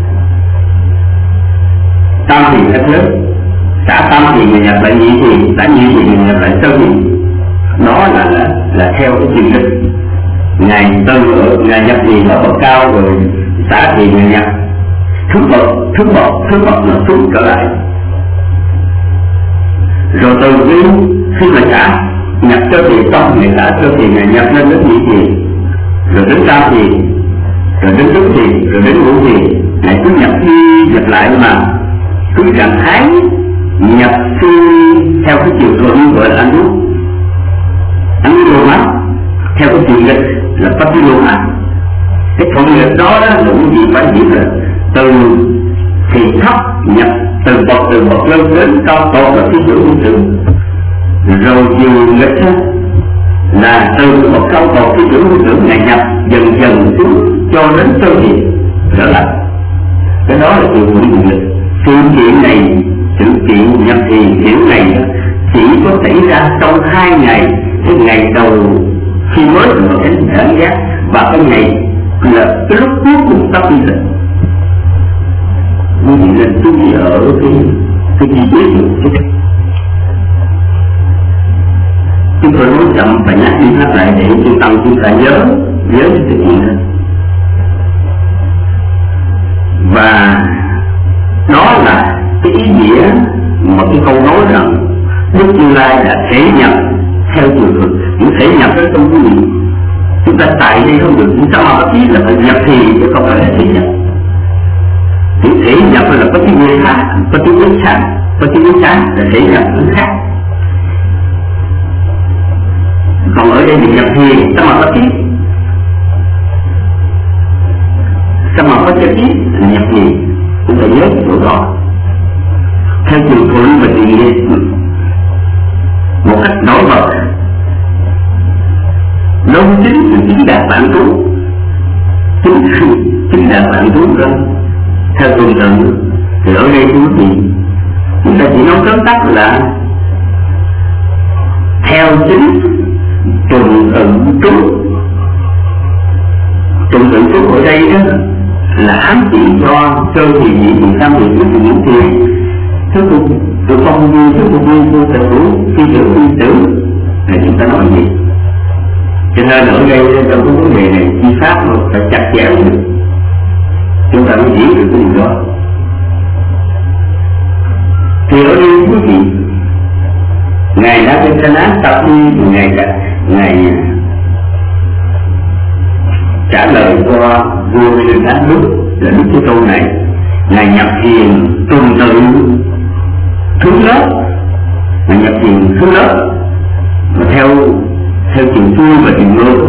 tam thì sanh thế, xả tam thì người nhập lại nhị thì, xả nhị thì người nhập lại sơ thì. Đó là theo cái trình lịch. Ngày nhập thì ở bậc cao rồi xả thì người nhập thứ bậc là xuống trở lại. Rồi từ khi mà xả nhập sơ thì xong, người xả sơ thì người nhập lên đến nhị thì, rồi đến tam thì, rồi đến tứ thì, rồi đến ngũ thì, ngày cứ nhập đi nhập lại mà cứ trạng thái nhập si theo cái chiều thuận gọi là ăn lô mắt, theo cái chiều nghịch là pháp lô mắt. Cái thuận nghịch đó là cũng gì phải hiểu là từ thì thấp nhập từ bậc lên đến cao tột là cái chữ hữu tưởng, rồi chiều nghịch là từ bậc cao tột cái chữ hữu tưởng ngày nhập dần dần xuống cho đến sơ hiện trở lại. Cái đó là chiều hữu nghịch. Sự kiện này, sự kiện nhập thì hiểu này chỉ có xảy ra trong 2 ngày. Cái ngày đầu khi mới được đến cảm giác, và cái ngày là cái lúc cuối cùng sắp đi rồi. Như vậy nên chú ý ở cái chi tiết một chút. Chúng tôi nói chậm phải nhắc đi nhắc lại để trung tâm chúng ta nhớ cái sự kiện đó. Và đó là cái ý nghĩa một cái câu nói rằng Đức Như Lai là thể nhập theo chiều thuận. Những thể nhập đó trong cái gì chúng ta tại đây không được, chúng ta mà có ý là phải nhập thì chứ không phải là thể nhập. Những thể nhập là có cái nghĩa khác, có cái nghĩa khác, có cái nghĩa khác là thể nhập nó khác. Còn ở đây thì nhập thì sao mà có ý, sao mà có chữ ý là nhập thì cũng phải nhớ chỗ đó. Theo chiều thuận và tự nhiên một cách nổi bật, nó chính đạt bản trú, chính đạt bản trú đó. Theo tuần tự thì ở đây chúng ta chỉ nói tóm tắt là theo chính tuần tự trú. Tuần tự trú ở đây đó là ám chỉ cho sơ thì nhị thì tam thì tứ thì ngũ thì thứ không như thứ phục như tư tự phi tưởng phi tưởng là chúng ta nói gì. Cho nên ở đây trong cái vấn đề này chi pháp nó phải chặt chẽ được, chúng ta mới diễn được cái điều đó. Thì ở đây quý vị, ngài đãเป็นคณะtập đi, ngài trả lời cho vua Sư Thánh Đức là Đức Thế Tôn này, ngài nhập thiền tuần tự thứ lớp, ngài nhập thiền thứ lớp mà theo chiều xuôi và chiều ngược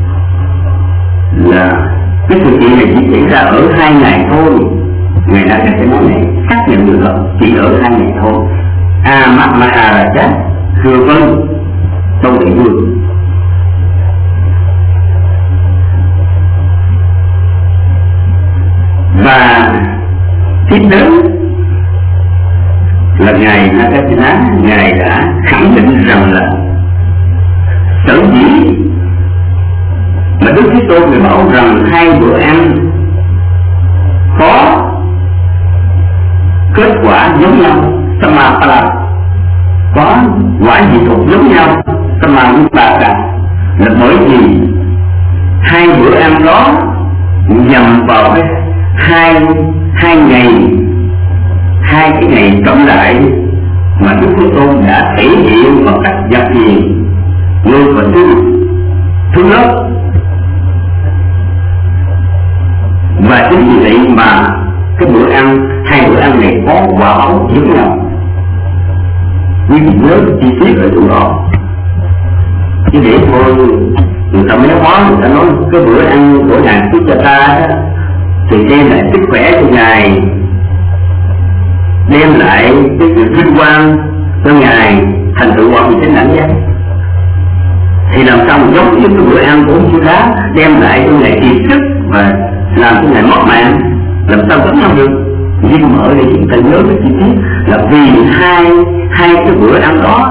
là cái sự kiện này chỉ xảy ra ở 2 ngày thôi. Ngài đã cái nói này xác nhận được rồi, chỉ ở 2 ngày thôi. Ma là chết, thưa vâng, đâu thể vương. Và tiếp đến là ngài Nagasena, ngài đã khẳng định rằng là sở dĩ mà Đức Thế Tôn người bảo rằng 2 bữa ăn có kết quả giống nhau, Samapala, có quả dị thuộc giống nhau, Samapala, là bởi vì 2 bữa ăn đó nhằm vào cái hai cái ngày cộng lại mà Đức Thế Tôn đã thể hiện một cách nhập thiền ngược và thứ lớp. Và chính vì vậy mà cái bữa ăn, 2 bữa ăn này có quả báo giống nhau. Quý vị nhớ chi tiết ở chỗ đó, chứ để thôi người ta méo mó, người ta nói cái bữa ăn của ngài giúp cho ta đó thì đem lại sức khỏe cho ngài, đem lại cái sự vinh quang cho ngài, thành tựu quả vị chánh đẳng giác. Thì làm sao mà giống như cái bữa ăn của ông Sư Đá đem lại cho ngài kiệt sức và làm cho ngài mất mạng, làm sao giống nhau được? Nhưng mà ở đây chúng ta nhớ cái chi tiết là vì hai cái bữa ăn đó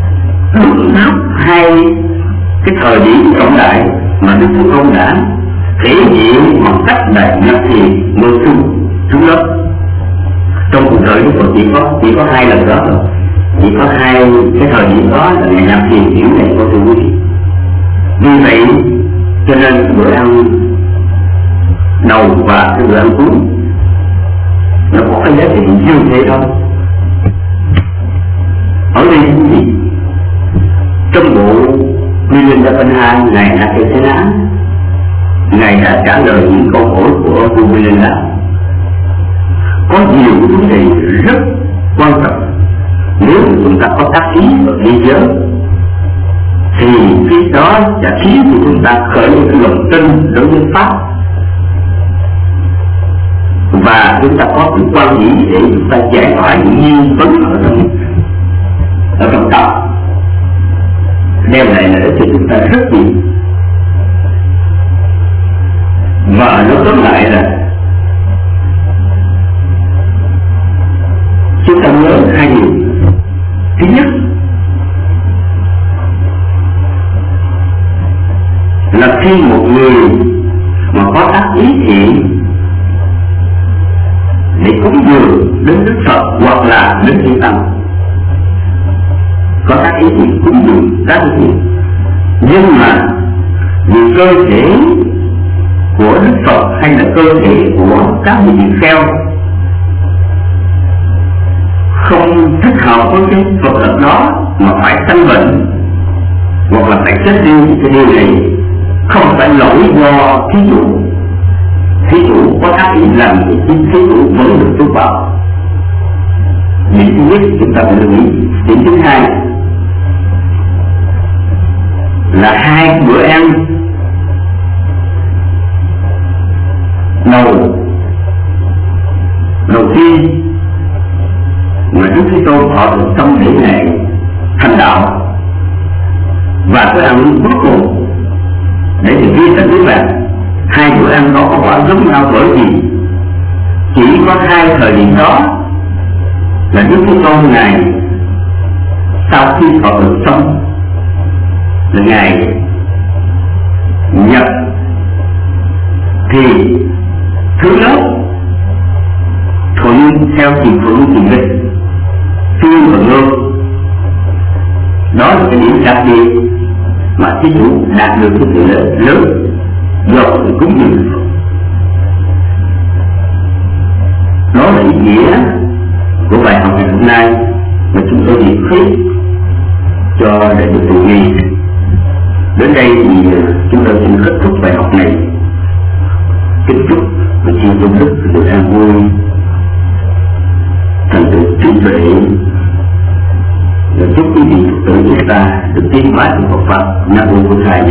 đúng lúc 2 cái thời điểm trọng đại mà Đức Thế Tôn đã thể hiện một cách là nhập thiền mơ xuống lớp. Trong cuộc đời Đức Phật chỉ có 2 lần đó thôi, chỉ có 2 cái thời điểm đó là ngày nhập thiền điểm này có sự quý vị. Vì vậy cho nên bữa ăn đầu và cái bữa ăn cuối nó có cái giá trị như thế thôi. Ở đây quý vị, trong bộ Vilinda Ngài đã kể thế nào? Ngài đã trả lời những câu hỏi của vua Vilinda. Có nhiều vấn đề rất quan trọng. Nếu chúng ta có tác ý và ghi nhớ thì cái đó sẽ khiến cho chúng ta khởi lên cái lòng tin đối với Pháp, và chúng ta có sự quan nghĩ để chúng ta giải tỏa những nghi vấn ở trong tâm, đem lại lợi ích cho chúng ta rất nhiều. Và nó tóm lại là chúng ta nhớ 2 điều. Thứ nhất là khi một người mà có tác ý thiện để cúng dường đến Đức Phật hoặc là đến Thiên Tâm, có tác ý thiện cúng dường các thiện, nhưng mà vì cơ thể của Đức Phật hay là cơ thể của các vị kheo không thích hợp với cái Phật lực đó mà phải sanh bệnh hoặc là phải chết đi, thì cái điều này không phải lỗi do thí chủ có tác ý làm thì thí chủ vẫn được phước báo. Điểm thứ nhất chúng ta phải lưu ý. Điểm thứ hai là 2 bữa ăn đầu tiên mà Đức Thế Tôn họ được tâm để Ngài thành đạo, và cái ăn cuối cùng để được ghi tên biết là 2 bữa ăn đó có quả giống nhau, bởi vì chỉ có 2 thời điểm đó là Đức Thế Tôn Ngài sau khi họ được xong là Ngài nhập thì thứ lớp thuận theo chiều thuận chiều nghịch, tương và ngược. Đó là cái điểm đặc biệt mà thí chủ đạt được cái sự lớn do sự cúng dường. Đó là ý nghĩa của bài học ngày hôm nay mà chúng tôi viết khuyết cho đệ tử tù nghi. Đến đây thì chúng tôi xin kết thúc bài học này. Kính chúc và xin tôn đức sự an vui, thành tựu trí tuệ, và chúc quý vị Phật tử chúng ta được tiến hóa trong Phật pháp. Nam mô Bổn Thầy.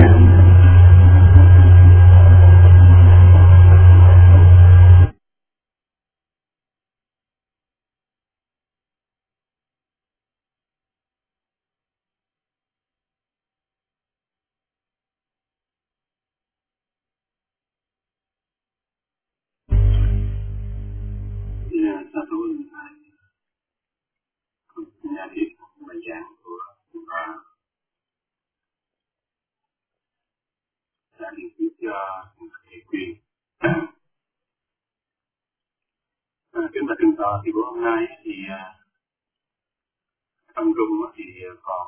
Kính bạch Thượng Tọa, thì bữa hôm nay thì tâm rung thì còn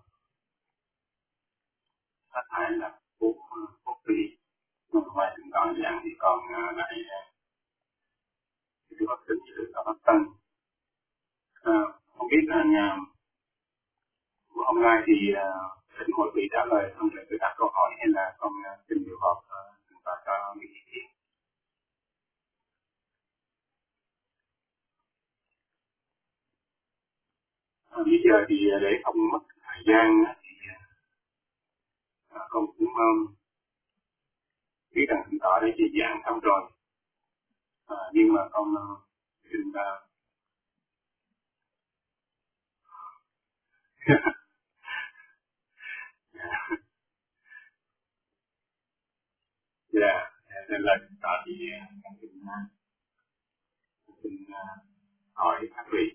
sát hại là phúc vị, ngoài Thượng Tọa giảng thì còn lại cái vật tính như Thượng Tọa Pháp Tân. Không biết là bữa hôm nay thì thỉnh mọi vị trả lời không thể tôi đặt câu hỏi, hay là con xin điều họp Thượng Tọa cho những ý kiến. Bây giờ thì để không mất thời gian thì con cũng biết rằng Thượng Tọa đã chỉ giảng xong rồi, nhưng mà con xin nên là Thượng Tọa thì xin hỏi các vị.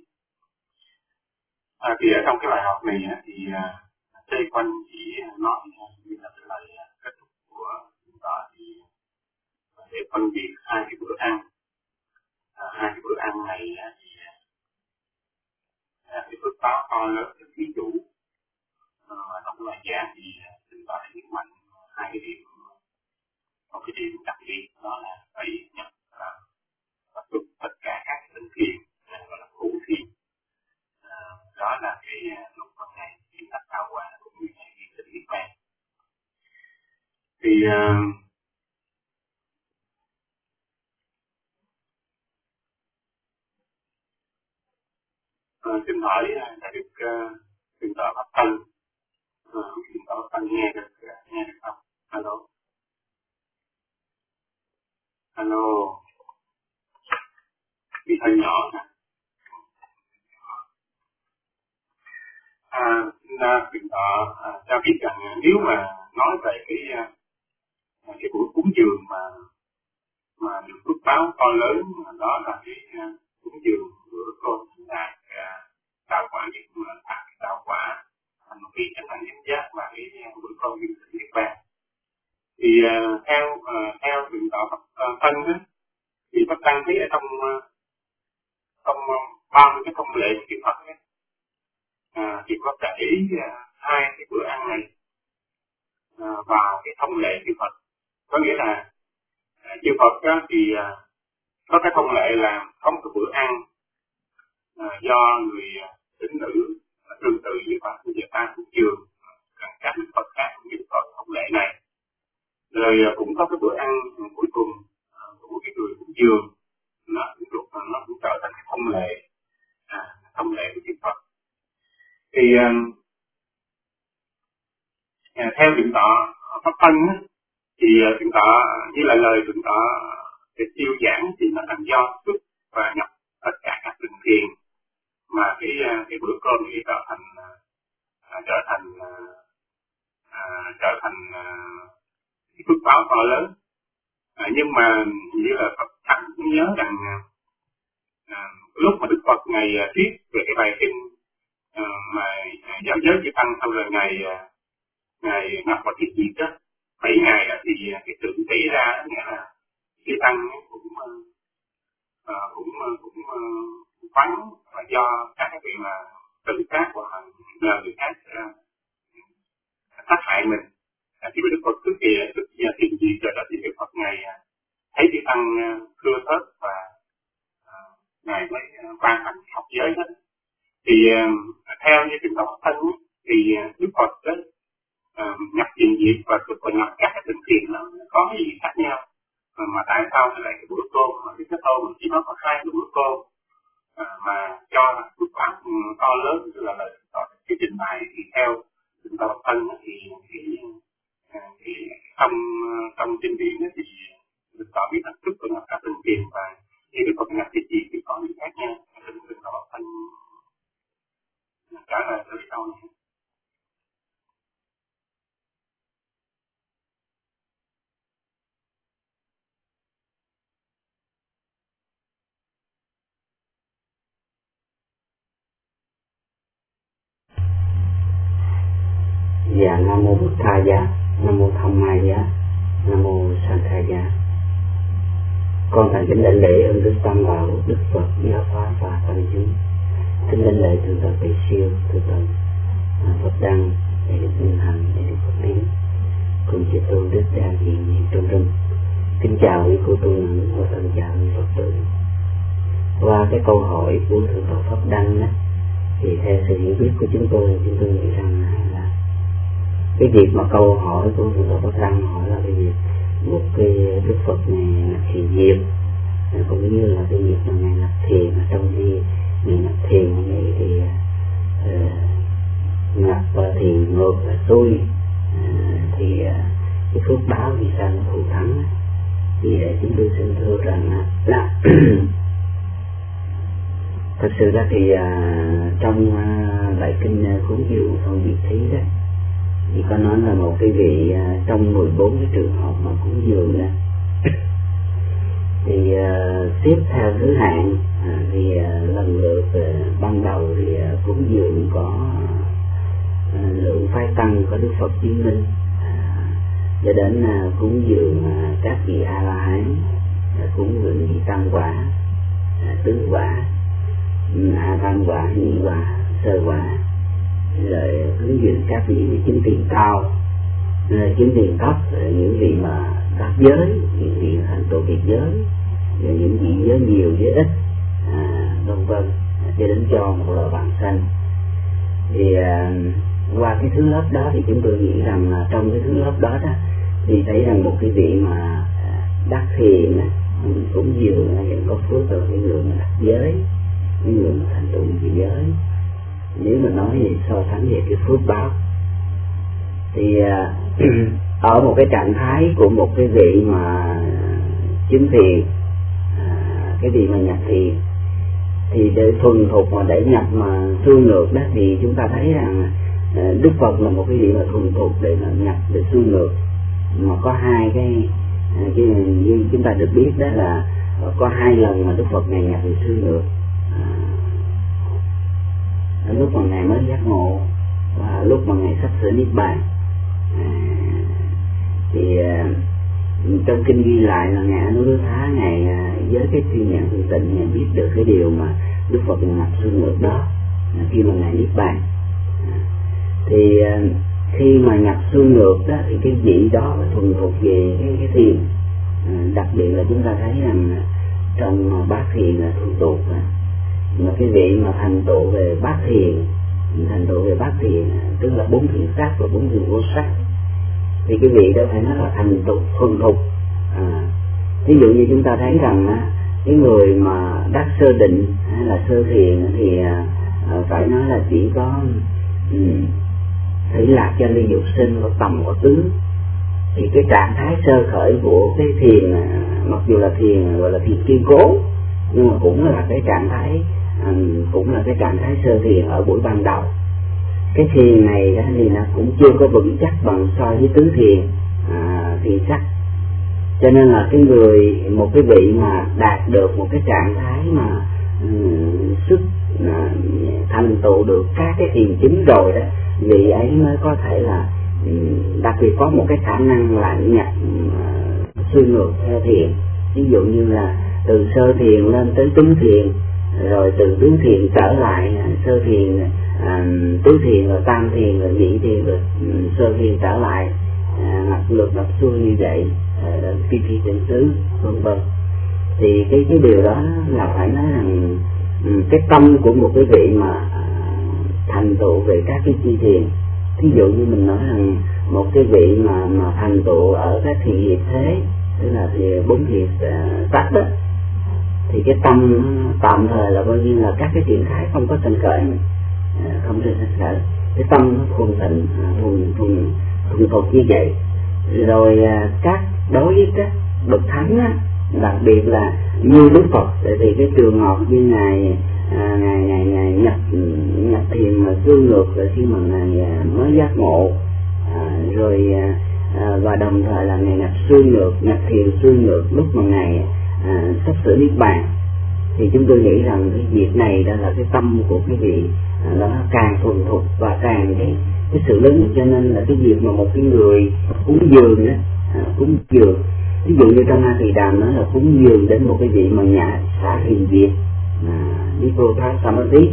Thì ở trong cái bài học này thì xoay quanh chỉ nói như là cái lời kết thúc của Thượng Tọa thì phân biệt hai cái bữa ăn. Hai cái bữa ăn này thì cái phước báo to lớn từ thí chủ. Trong bài giảng thì chúng ta nhấn mạnh hai cái điểm. Một cái điểm đặc biệt đó là phải nhập và xuất tất cả các tinh thiền, gọi là ngũ thiền. Đó là cái lúc ban ngày chúng ta tạo quả cũng như là hiện thực niết bàn. Thì xin hỏi đã được thượng tọa Pháp Tân, thượng tọa Pháp Tân nghe được không? Alo, bị hơi nhỏ nè. Thượng tọa cho biết rằng nếu mà nói về cái buổi cúng dường mà được phước báo to lớn, đó là cái cúng dường bữa cơm là tạo quả niệm tạo quả thành một cái chánh đẳng chánh giác và cái bữa cơm như niết bàn. Thì theo thượng tọa Pháp Tân thì Pháp Tăng thấy ở trong 30 cái thông lệ của Đức Phật thì có kể hai cái bữa ăn này vào cái thông lệ Đức Phật. Có nghĩa là chư Phật thì có cái thông lệ là có một cái bữa ăn do người tín nữ tương tự như Phật như ta cũng dường các Đức Phật khác cũng như có thông lệ này. Rồi cũng có cái bữa ăn cuối cùng của cái người cũng dường, nó cũng trở thành cái thông lệ của Đức Phật. Thì theo thượng tọa Pháp Tân thì thượng tọa như là lời thượng tọa để tiêu giảng thì nó làm do xuất và nhập tất cả các tinh thiền mà cái bữa cơm này trở thành cái phước báo to lớn. Nhưng mà như là Phật Thắng nhớ rằng lúc mà Đức Phật ngày thuyết về cái bài kinh mà giáo giới chư tăng sau rồi ngày nhập vào thiết diệt đó 7 ngày đó, thì cái sự xảy ra nghĩa là chư tăng cũng vắng và do các cái vị mà tự sát hoặc là nhờ người khác sát hại mình. Khi Đức Phật xuất hiện gì rồi đó thì Đức Phật ngày thấy chư tăng thưa thớt và ngài mới ban hành học giới đó. Thì theo như chúng ta thân thì Đức Phật đó, nhập thiền diệt và xuất và nhập các cái tinh thiền nó có cái gì khác nhau, mà tại sao lại cái bữa cơm mà Đức Thế Tôn chỉ nó có hai cái bữa cơm mà cho phước báo to lớn, tức là cái trình bày thì theo chúng ta thân thì trong kinh điển thì Đức Phật biết là xuất và nhập các tinh thiền và khi Đức Phật nhập cái gì thì có những khác nhau. Đức Phật thân trả lời tới sau này. Dạ, Nam Mô Bụt Thà Giá, Nam Mô Tham Ma Giá, Nam Mô Sang Kha Giá. Con thành kính đảnh lễ ơn Đức Tam Bảo, Đức Phật, Giáo Pháp và Tăng chúng. Kính đảnh lễ thượng tọa Tỳ Siêu, thượng tọa Pháp Đăng, đại đức Minh Hạnh, đại đức Phật Tiến, cùng chư tôn đức đại diện trong rừng. Kính chào quý cô tu nữ và thân chào quý Phật tử. Qua cái câu hỏi của thượng tọa Pháp Đăng đó, thì theo sự hiểu biết của chúng tôi nghĩ rằng là cái việc mà câu hỏi của thượng tọa Pháp Đăng hỏi là cái việc một cái Đức Phật này nhập thiền diệt, cũng như là cái việc mà ngài nhập thiền, trong khi ngài nhập thiền như vậy thì nhập thiền ngược là xuôi, thì cái phước báo vì sao nó thù thắng. Thì chúng tôi xin thưa rằng là thật sự ra thì trong bài kinh cúng dường phân biệt thí đó thì có nói là một cái vị trong 14 cái trường hợp mà cúng dường đó thì tiếp theo thứ hạng thì lần lượt ban đầu thì cúng dường có lượng phái tăng có Đức Phật chứng minh, cho đến cúng dường các vị A La Hán, cúng dường vị tam quả, tứ quả, tam quả, nhị quả, sơ quả, rồi cúng dường các vị chính tiền cao, chính tiền thấp, những vị mà các giới, những vị thành tựu biệt giới, rồi những vị giới nhiều giới ít, vân vân, cho đến cho một loại bạn sanh. Thì qua cái thứ lớp đó thì chúng tôi nghĩ rằng trong cái thứ lớp đó thì thấy rằng một cái vị mà đắc thiền cũng dường hiện có phước rồi cái người mà đắc giới, cái người mà thành tựu cái giới. Nếu mà nói thì so sánh về cái phước báo thì ở một cái trạng thái của một cái vị mà chứng thiền, cái vị mà nhập thiền, thì để thuần thục mà để nhập mà xuôi ngược đó thì chúng ta thấy rằng Đức Phật là một cái vị mà thuần thục để mà nhập để xuôi ngược. Mà có hai cái như chúng ta được biết đó là có hai lần mà Đức Phật Ngài nhập để xuôi ngược. Lúc mà Ngài mới giác ngộ và lúc mà Ngài sắp sửa niết bàn. Thì trong kinh ghi lại là Ngài Anuruddha Ngài với cái thiên nhãn thường tịnh Ngài biết được cái điều mà Đức Phật nhập xuôi ngược đó khi mà Ngài niết bàn. Thì khi mà nhập xuôi ngược đó thì cái vị đó thuần thuộc về cái thiền. Đặc biệt là chúng ta thấy rằng trong bát thiền là thuần thuộc, mà cái vị mà thành tựu về bát thiền, tức là 4 thiền sắc và 4 thiền vô sắc, thì cái vị đó phải nói là thành tựu thuần thục. Ví dụ như chúng ta thấy rằng cái người mà đắc sơ định hay là sơ thiền thì phải nói là chỉ có thủy lạc cho ly dục sinh, có tầm có tướng. Thì cái trạng thái sơ khởi của cái thiền, mặc dù là thiền gọi là thiền kiên cố, nhưng mà cũng là cái trạng thái sơ thiền ở buổi ban đầu. Cái thiền này thì nó cũng chưa có vững chắc bằng so với tứ thiền, thiền sắc. Cho nên là một cái vị mà đạt được một cái trạng thái mà thành tựu được các cái thiền chính rồi đó, vị ấy mới có thể là đặc biệt có một cái khả năng là nhập xuôi ngược theo thiền. Ví dụ như là từ sơ thiền lên tới tứ thiền, rồi từ tứ thiền trở lại sơ thiền, tứ thiền rồi tam thiền rồi nhị thiền rồi sơ thiền trở lại, lập xuôi như vậy, phi phi tịnh tứ vân vân. Thì cái điều đó là phải nói rằng cái tâm của một cái vị mà thành tựu về các cái chi thiền. Ví dụ như mình nói rằng một cái vị mà thành tựu ở các thiền hiệp thế, tức là thì 4 thiền sắc đó, thì cái tâm tạm thời là coi như là các cái thiền thái không có sanh khởi, cái tâm nó thuần tịnh, thuần thuộc như vậy. Rồi đối với các bậc thánh á, đặc biệt là như Đức Phật, thì cái trường hợp như ngài nhập thiền mà xuôi ngược rồi khi mà ngài mới giác ngộ, và đồng thời là ngài nhập thiền xuôi ngược lúc mà ngài sắp sửa niết bàn. Thì chúng tôi nghĩ rằng cái việc này đó là cái tâm của cái vị nó càng thuần thục và càng cái sự lớn. Cho nên là cái việc mà một cái người cúng dường đó, ví dụ như trong A Tỳ Đàm nói là cúng dường đến một cái vị mà nhà xả thiền diệt, Samadhi.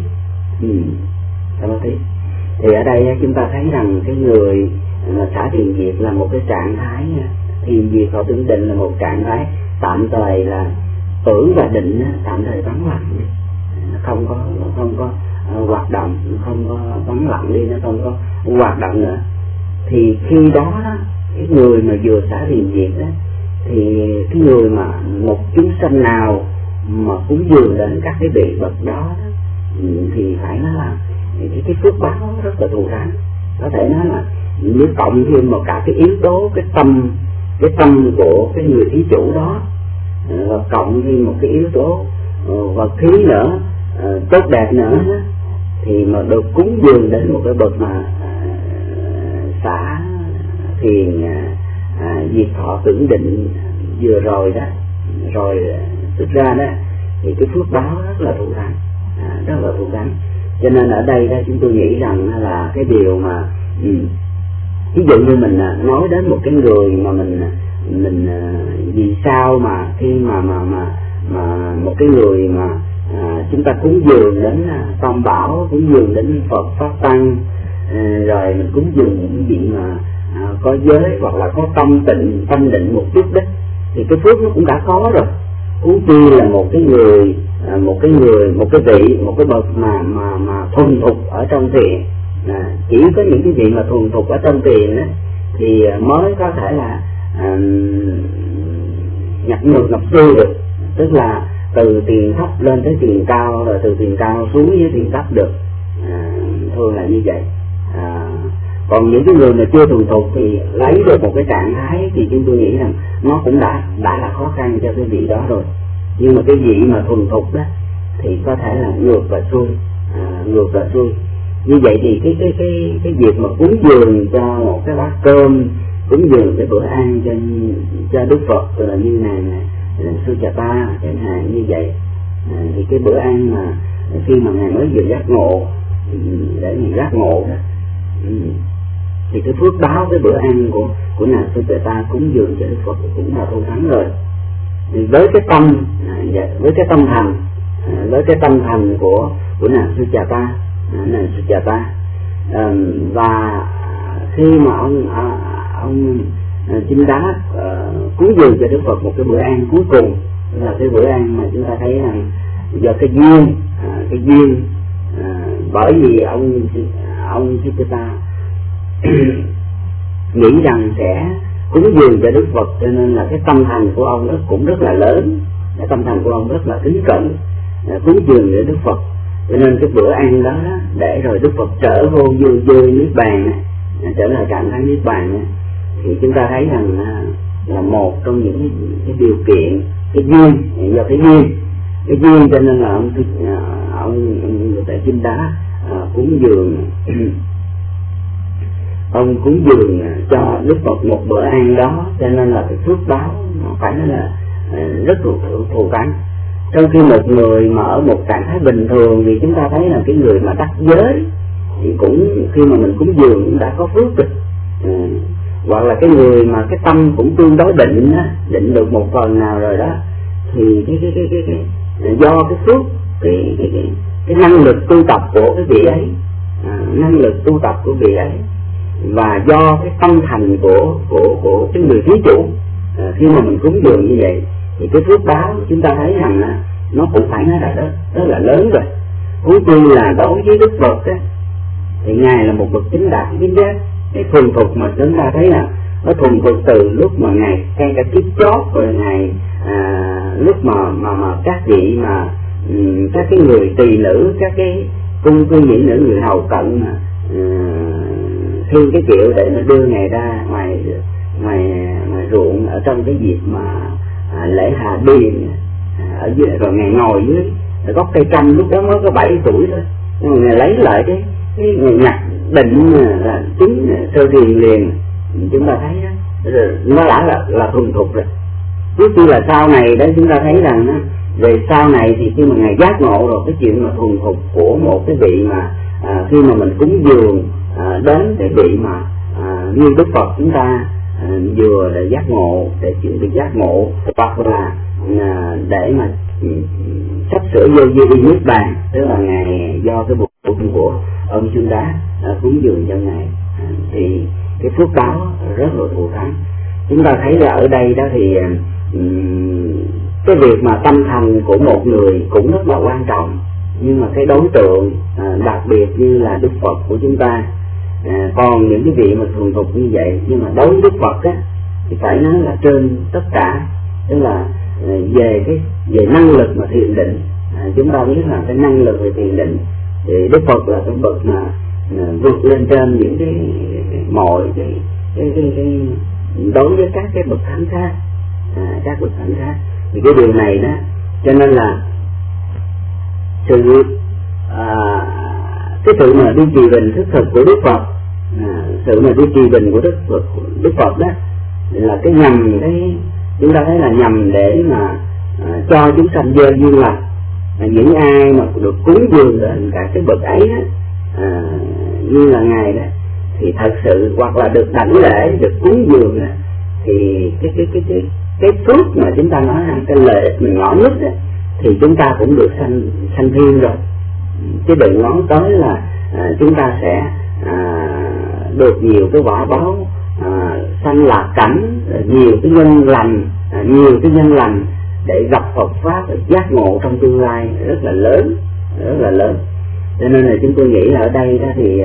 Thì ở đây chúng ta thấy rằng cái người xả thiền diệt là một cái trạng thái thiền diệt, họ tưởng định là một trạng thái tạm thời là tưởng và định tạm thời vắng lặng, không có hoạt động, không có vắng lặng đi, nó không có hoạt động nữa. Thì khi đó cái người mà vừa xả thiền diệt đó, thì cái người mà một chúng sanh nào mà cúng dường đến các cái vị bậc đó thì phải nói là cái phước báo rất là thù thắng. Có thể nói là nếu cộng thêm một cả cái yếu tố cái tâm của cái người thí chủ đó, và cộng thêm một cái yếu tố vật khí nữa, tốt đẹp nữa, thì mà được cúng dường đến một cái bậc mà xả thiền diệt thọ tưởng định vừa rồi đó, rồi thực ra đó thì cái phước báo rất là thù thắng, Cho nên ở đây đó chúng tôi nghĩ rằng là cái điều mà ví dụ như mình nói đến một cái người mà mình vì sao mà khi mà một cái người mà chúng ta cúng dường đến Tam Bảo, cúng dường đến Phật Pháp Tăng, rồi mình cúng dường những vị mà có giới hoặc là có tâm định một chút đấy, thì cái phước nó cũng đã có rồi. Huống chi là một cái vị, một cái bậc mà thuần thục ở trong thiền. Chỉ có những cái vị mà thuần thục ở trong thiền đó thì mới có thể là nhập ngược nhập xuôi được, tức là từ tiền thấp lên tới tiền cao, rồi từ tiền cao xuống với tiền thấp được, thường là như vậy. Còn những cái người mà chưa thuần thục thì lấy được một cái trạng thái thì chúng tôi nghĩ rằng nó cũng đã là khó khăn cho cái vị đó rồi. Nhưng mà cái vị mà thuần thục đó thì có thể là ngược và xuôi. Như vậy thì cái việc mà cúng dường cho một cái bát cơm, cúng dường cái bữa ăn cho Đức Phật là như này Suchata chẳng hạn như vậy, thì cái bữa ăn mà khi mà ngài mới vừa giác ngộ, để ngài giác ngộ đó, thì cái phước báo cái bữa ăn của nàng Suchata cúng dường cho Đức Phật cũng là thù thắng rồi. Thì với cái tâm thành của nàng Suchata, và khi mà ông Chinh Đá cúng dường cho Đức Phật một cái bữa ăn cuối cùng, là cái bữa ăn mà chúng ta thấy rằng do cái duyên, bởi vì ông Siddhartha nghĩ rằng sẽ cúng dường cho Đức Phật, cho nên là cái tâm thành của ông cũng rất là lớn, cái tâm thành của ông rất là kính cẩn cúng dường cho Đức Phật. Cho nên cái bữa ăn đó để rồi Đức Phật trở vô dư niết bàn, trở lại trạng thái niết bàn, thì chúng ta thấy rằng là một trong những cái điều kiện, cái duyên, do cái duyên cho nên là ông người tại Chinh Đá cúng dường cho Đức Phật một bữa ăn đó, cho nên là cái phước báo phải nói là rất thù thắng. Trong khi một người mà ở một trạng thái bình thường thì chúng ta thấy là cái người mà đắc giới thì cũng khi mà mình cúng dường cũng đã có phước rồi. Hoặc là cái người mà cái tâm cũng tương đối định được một phần nào rồi đó, thì cái do cái phước, cái năng lực tu tập của cái vị ấy, và do cái tâm thành của cái người thí chủ, khi mà mình cúng dường như vậy thì cái phước báo chúng ta thấy rằng nó cũng phải nói là rất là lớn rồi. Huống chi là đối với Đức Phật á, thì ngài là một bậc chính đạt chính giác. Cái thuần thục mà chúng ta thấy là nó thuần thục từ lúc mà ngài ngay cả kiếp chót, rồi ngài lúc mà các vị mà các cái người tỳ nữ, các cái cung cư nhĩ nữ, người hầu cận mà thương cái kiểu để mà đưa ngài ra ngoài ruộng ở trong cái dịp mà lễ Hà Điền ở dưới, rồi ngài ngồi dưới gốc cây trăm, lúc đó mới có 7 tuổi thôi, nhưng mà ngài lấy lại cái ngài nhặt định là chính sơ thiền liền. Chúng ta thấy đó, nó đã là thuần thục rồi. Trước khi là sau này đó chúng ta thấy rằng về sau này thì khi mà ngài giác ngộ rồi, cái chuyện mà thuần thục của một cái vị mà khi mà mình cúng dường đến cái vị mà như Đức Phật chúng ta vừa để giác ngộ, để chuẩn bị giác ngộ, hoặc là để mà sắp sửa vô vi niết bàn, tức là ngài do cái bộ của ông Chinh Đá cúng dường cho ngài, thì cái phước báo rất là thù thắng. Chúng ta thấy là ở đây đó thì cái việc mà tâm thành của một người cũng rất là quan trọng, nhưng mà cái đối tượng đặc biệt như là Đức Phật của chúng ta, còn những cái vị mà thuần thục như vậy, nhưng mà đối với Đức Phật á thì phải nói là trên tất cả, tức là về năng lực mà thiền định. Chúng ta biết là cái năng lực về thiền định thì Đức Phật là cái bậc mà vượt lên trên những cái mọi cái đối với các cái bậc thánh khác, thì cái điều này đó, cho nên là cái sự mà đi trì bình thức thực của Đức Phật, sự mà đi trì bình của Đức Phật đó là cái nhằm, cái chúng ta thấy là nhằm để mà cho chúng sanh dơ duyên lành. Những ai mà được cúng dường đến cả cái bậc ấy đó, như là ngài đó, thì thật sự hoặc là được đảnh lễ, được cúng dường đó, thì cái phước mà chúng ta nói rằng cái lợi ích mình nhỏ nhất đó, thì chúng ta cũng được sanh thiên rồi, chứ đừng nói tới là chúng ta sẽ được nhiều cái quả báo sanh lạc cảnh, nhiều cái nhân lành để gặp Phật pháp giác ngộ trong tương lai rất là lớn. Cho nên là chúng tôi nghĩ là ở đây đó thì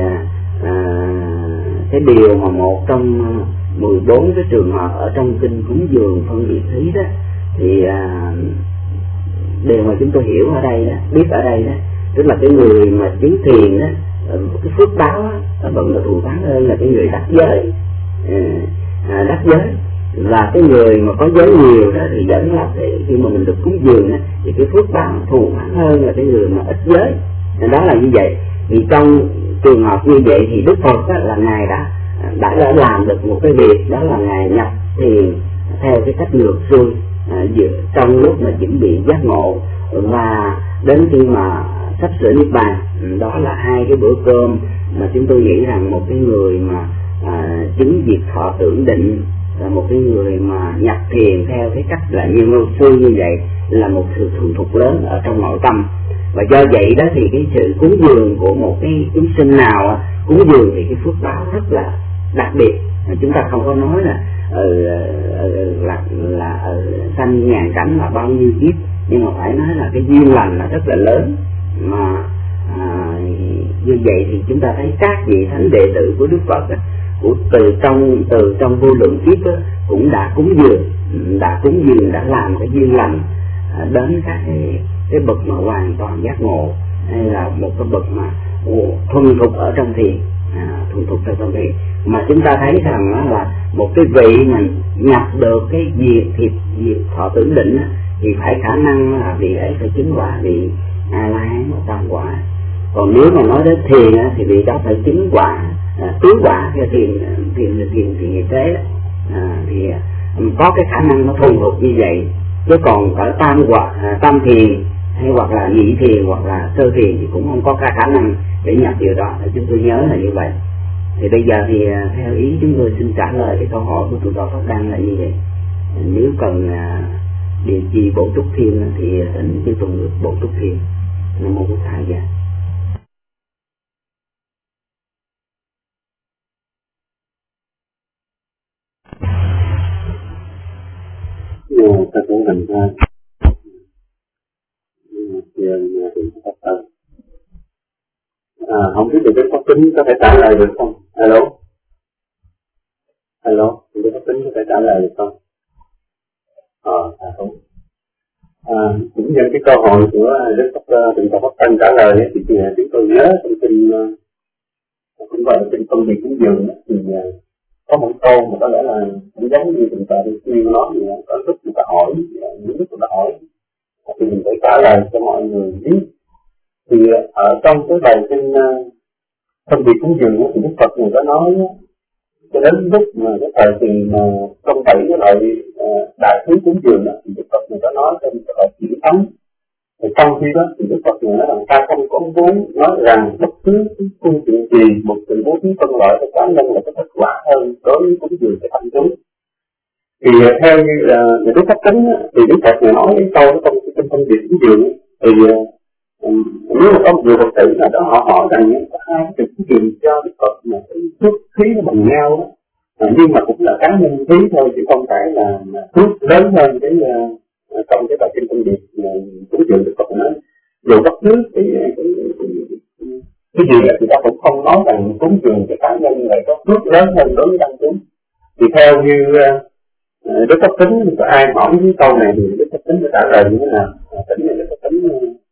cái điều mà một trong 14 cái trường hợp ở trong kinh cúng dường phân biệt thí đó, thì điều mà chúng tôi hiểu ở đây đó, biết ở đây đó, tức là cái người mà chứng thiền đó, cái phước báo đó, vẫn là thù thắng hơn là cái người đắc giới. Đắc giới là cái người mà có giới nhiều đó thì vẫn là khi mà mình được cúng dường đó, thì cái phước báo thù thắng hơn là cái người mà ít giới. Đó là như vậy. Thì trong trường hợp như vậy thì Đức Phật đó, là ngài đã làm được một cái việc, đó là ngài nhập thiền theo cái cách ngược xuôi trong lúc mà chuẩn bị giác ngộ, và đến khi mà sắp sửa niết bàn. Đó là hai cái bữa cơm mà chúng tôi nghĩ rằng một cái người mà chứng diệt thọ tưởng định, là một cái người mà nhập thiền theo cái cách là như ngược xuôi như vậy là một sự thuần thục lớn ở trong nội tâm. Và do vậy đó thì cái sự cúng dường của một cái chúng sinh nào cúng dường thì cái phước báo rất là đặc biệt. Chúng ta không có nói là sanh ngàn cảnh là bao nhiêu kiếp, nhưng mà phải nói là cái duyên lành là rất là lớn. Mà như vậy thì chúng ta thấy các vị thánh đệ tử của Đức Phật từ trong vô lượng kiếp cũng đã cúng dường, đã làm cái duyên lành đến các cái bậc mà hoàn toàn giác ngộ, hay là một cái bậc mà thuần thục ở trong thiền, mà chúng ta thấy rằng là một cái vị mà nhập được cái diệt thọ tưởng định thì phải khả năng là vị ấy phải chứng quả vị A La Hán và Tam quả. Còn nếu mà nói đến thiền thì vị đó phải chứng quả tứ quả, cái thiền nghiệp thế đó, thì có cái khả năng nó thuần thục như vậy. Chứ còn ở tam thiền hay hoặc là nhị thiền hoặc là sơ thiền thì cũng không có khả năng để nhập điều đó. Chúng tôi nhớ là như vậy. Thì bây giờ thì theo ý chúng tôi xin trả lời cái câu hỏi của tụi tôi Pháp Đăng là như vậy. Nếu cần điều trì bổ túc thêm thì thỉnh chư Tùng được bổ túc thêm. Nam mô Bổn Thầy Dạ. Ta cũng thành ra không biết được cái pháp tính có thể trả lời được không? Alo, thì cái pháp tính có thể trả lời được không? Không. Cũng như cái câu hỏi của Đức Phật Thượng Tọa Pháp Tân trả lời thì chúng tôi nhớ trong kinh cũng gọi là kinh phân biệt cúng dường thì có một câu mà có lẽ là cũng giống như Thượng Tọa Tuyên nói vậy, có lúc người ta hỏi, những lúc người ta hỏi thì mình phải trả lời cho mọi người biết. Thì ở trong cái bài kinh phân biệt cúng dường thì Đức Phật người ta nói cho đến lúc mà cái thời kỳ mà trong 7 cái loại đại thứ cúng dường thì Đức Phật người ta nói trong cái loại chuyển tấn. Thì trong khi đó thì Đức Phật người nói rằng ta không có muốn nói rằng bất cứ phương tiện gì một sự bố thí phân loại cho cá nhân là có kết quả hơn đối với cúng dường cho thanh chúng. Thì theo như là người Đức Pháp Tính thì Đức Phật người nói cái câu đó trong phân biệt cúng dường thì nếu mà có một người Phật tử nào đó họ hỏi rằng có hai cái cúng dường cho Đức Phật mà cái phước khí nó bằng nhau đó, nhưng mà cũng là cá nhân khí thôi chứ không phải là phước lớn hơn cái trong cái bài kinh phân biệt cúng dường Đức Phật nói dù bất cứ cái gì là người ta cũng không nói rằng cúng dường cái cá nhân này có phước lớn hơn đối với tăng chúng. Thì theo như Đức Pháp Tính có ai hỏi cái câu này thì Đức Pháp Tính sẽ trả lời như thế nào? Tính này Đức Pháp Tính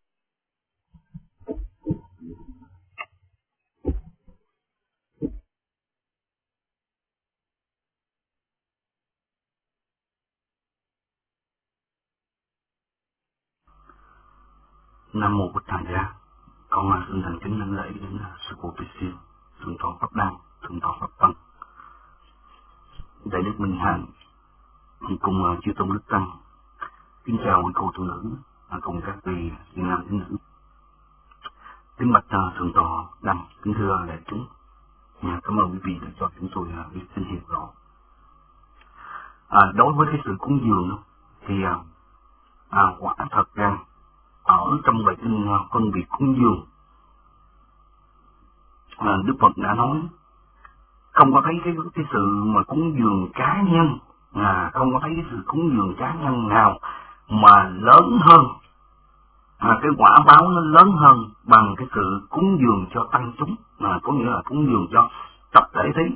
Nam mô Bổn Thầy Dạ. Con xin thành kính lãnh lễ đến sư phụ Tuyết Siêu, Thượng tọa Pháp Đăng, Thượng tọa Pháp Tân, Đại đức Minh Hạnh, cùng chư tôn đức tăng. Kính chào quý cô tu nữ cùng các vị thiện nam tín nữ. Kính bạch Thượng tọa Đăng, kính thưa đại chúng. Cảm ơn quý vị đã cho chúng tôi biết tin hiểu rõ. đối với cái sự cúng dường thì quả thật rằng ở trong bài kinh phân biệt cúng dường, Đức Phật đã nói không có thấy cái sự mà cúng dường cá nhân, không có thấy cái sự cúng dường cá nhân nào mà lớn hơn, cái quả báo nó lớn hơn bằng cái sự cúng dường cho tăng chúng, có nghĩa là cúng dường cho tập thể thí.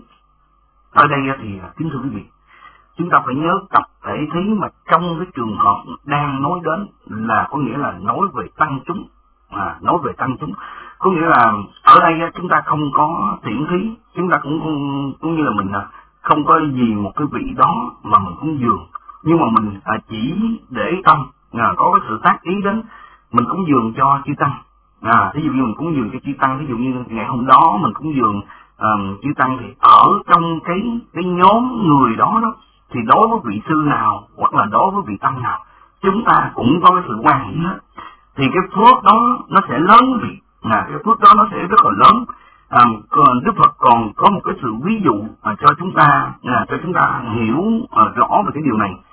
Ở đây thì kính thưa quý vị, chúng ta phải nhớ tập thể thí mà trong cái trường hợp đang nói đến là có nghĩa là nói về tăng chúng, nói về tăng chúng, có nghĩa là ở đây chúng ta không có tiễn thí, chúng ta cũng như là mình không có gì một cái vị đó mà mình cúng dường, nhưng mà mình chỉ để tâm có cái sự tác ý đến mình cúng dường cho chư tăng. Ví dụ như mình cúng dường cho chư tăng, ví dụ như ngày hôm đó mình cúng dường chư tăng thì ở trong cái nhóm người đó thì đối với vị sư nào hoặc là đối với vị tăng nào chúng ta cũng có cái sự quan hệ hết, thì cái phước đó nó sẽ lớn vị, cái phước đó nó sẽ rất là lớn. Đức Phật còn có một cái sự ví dụ cho chúng ta hiểu rõ về cái điều này.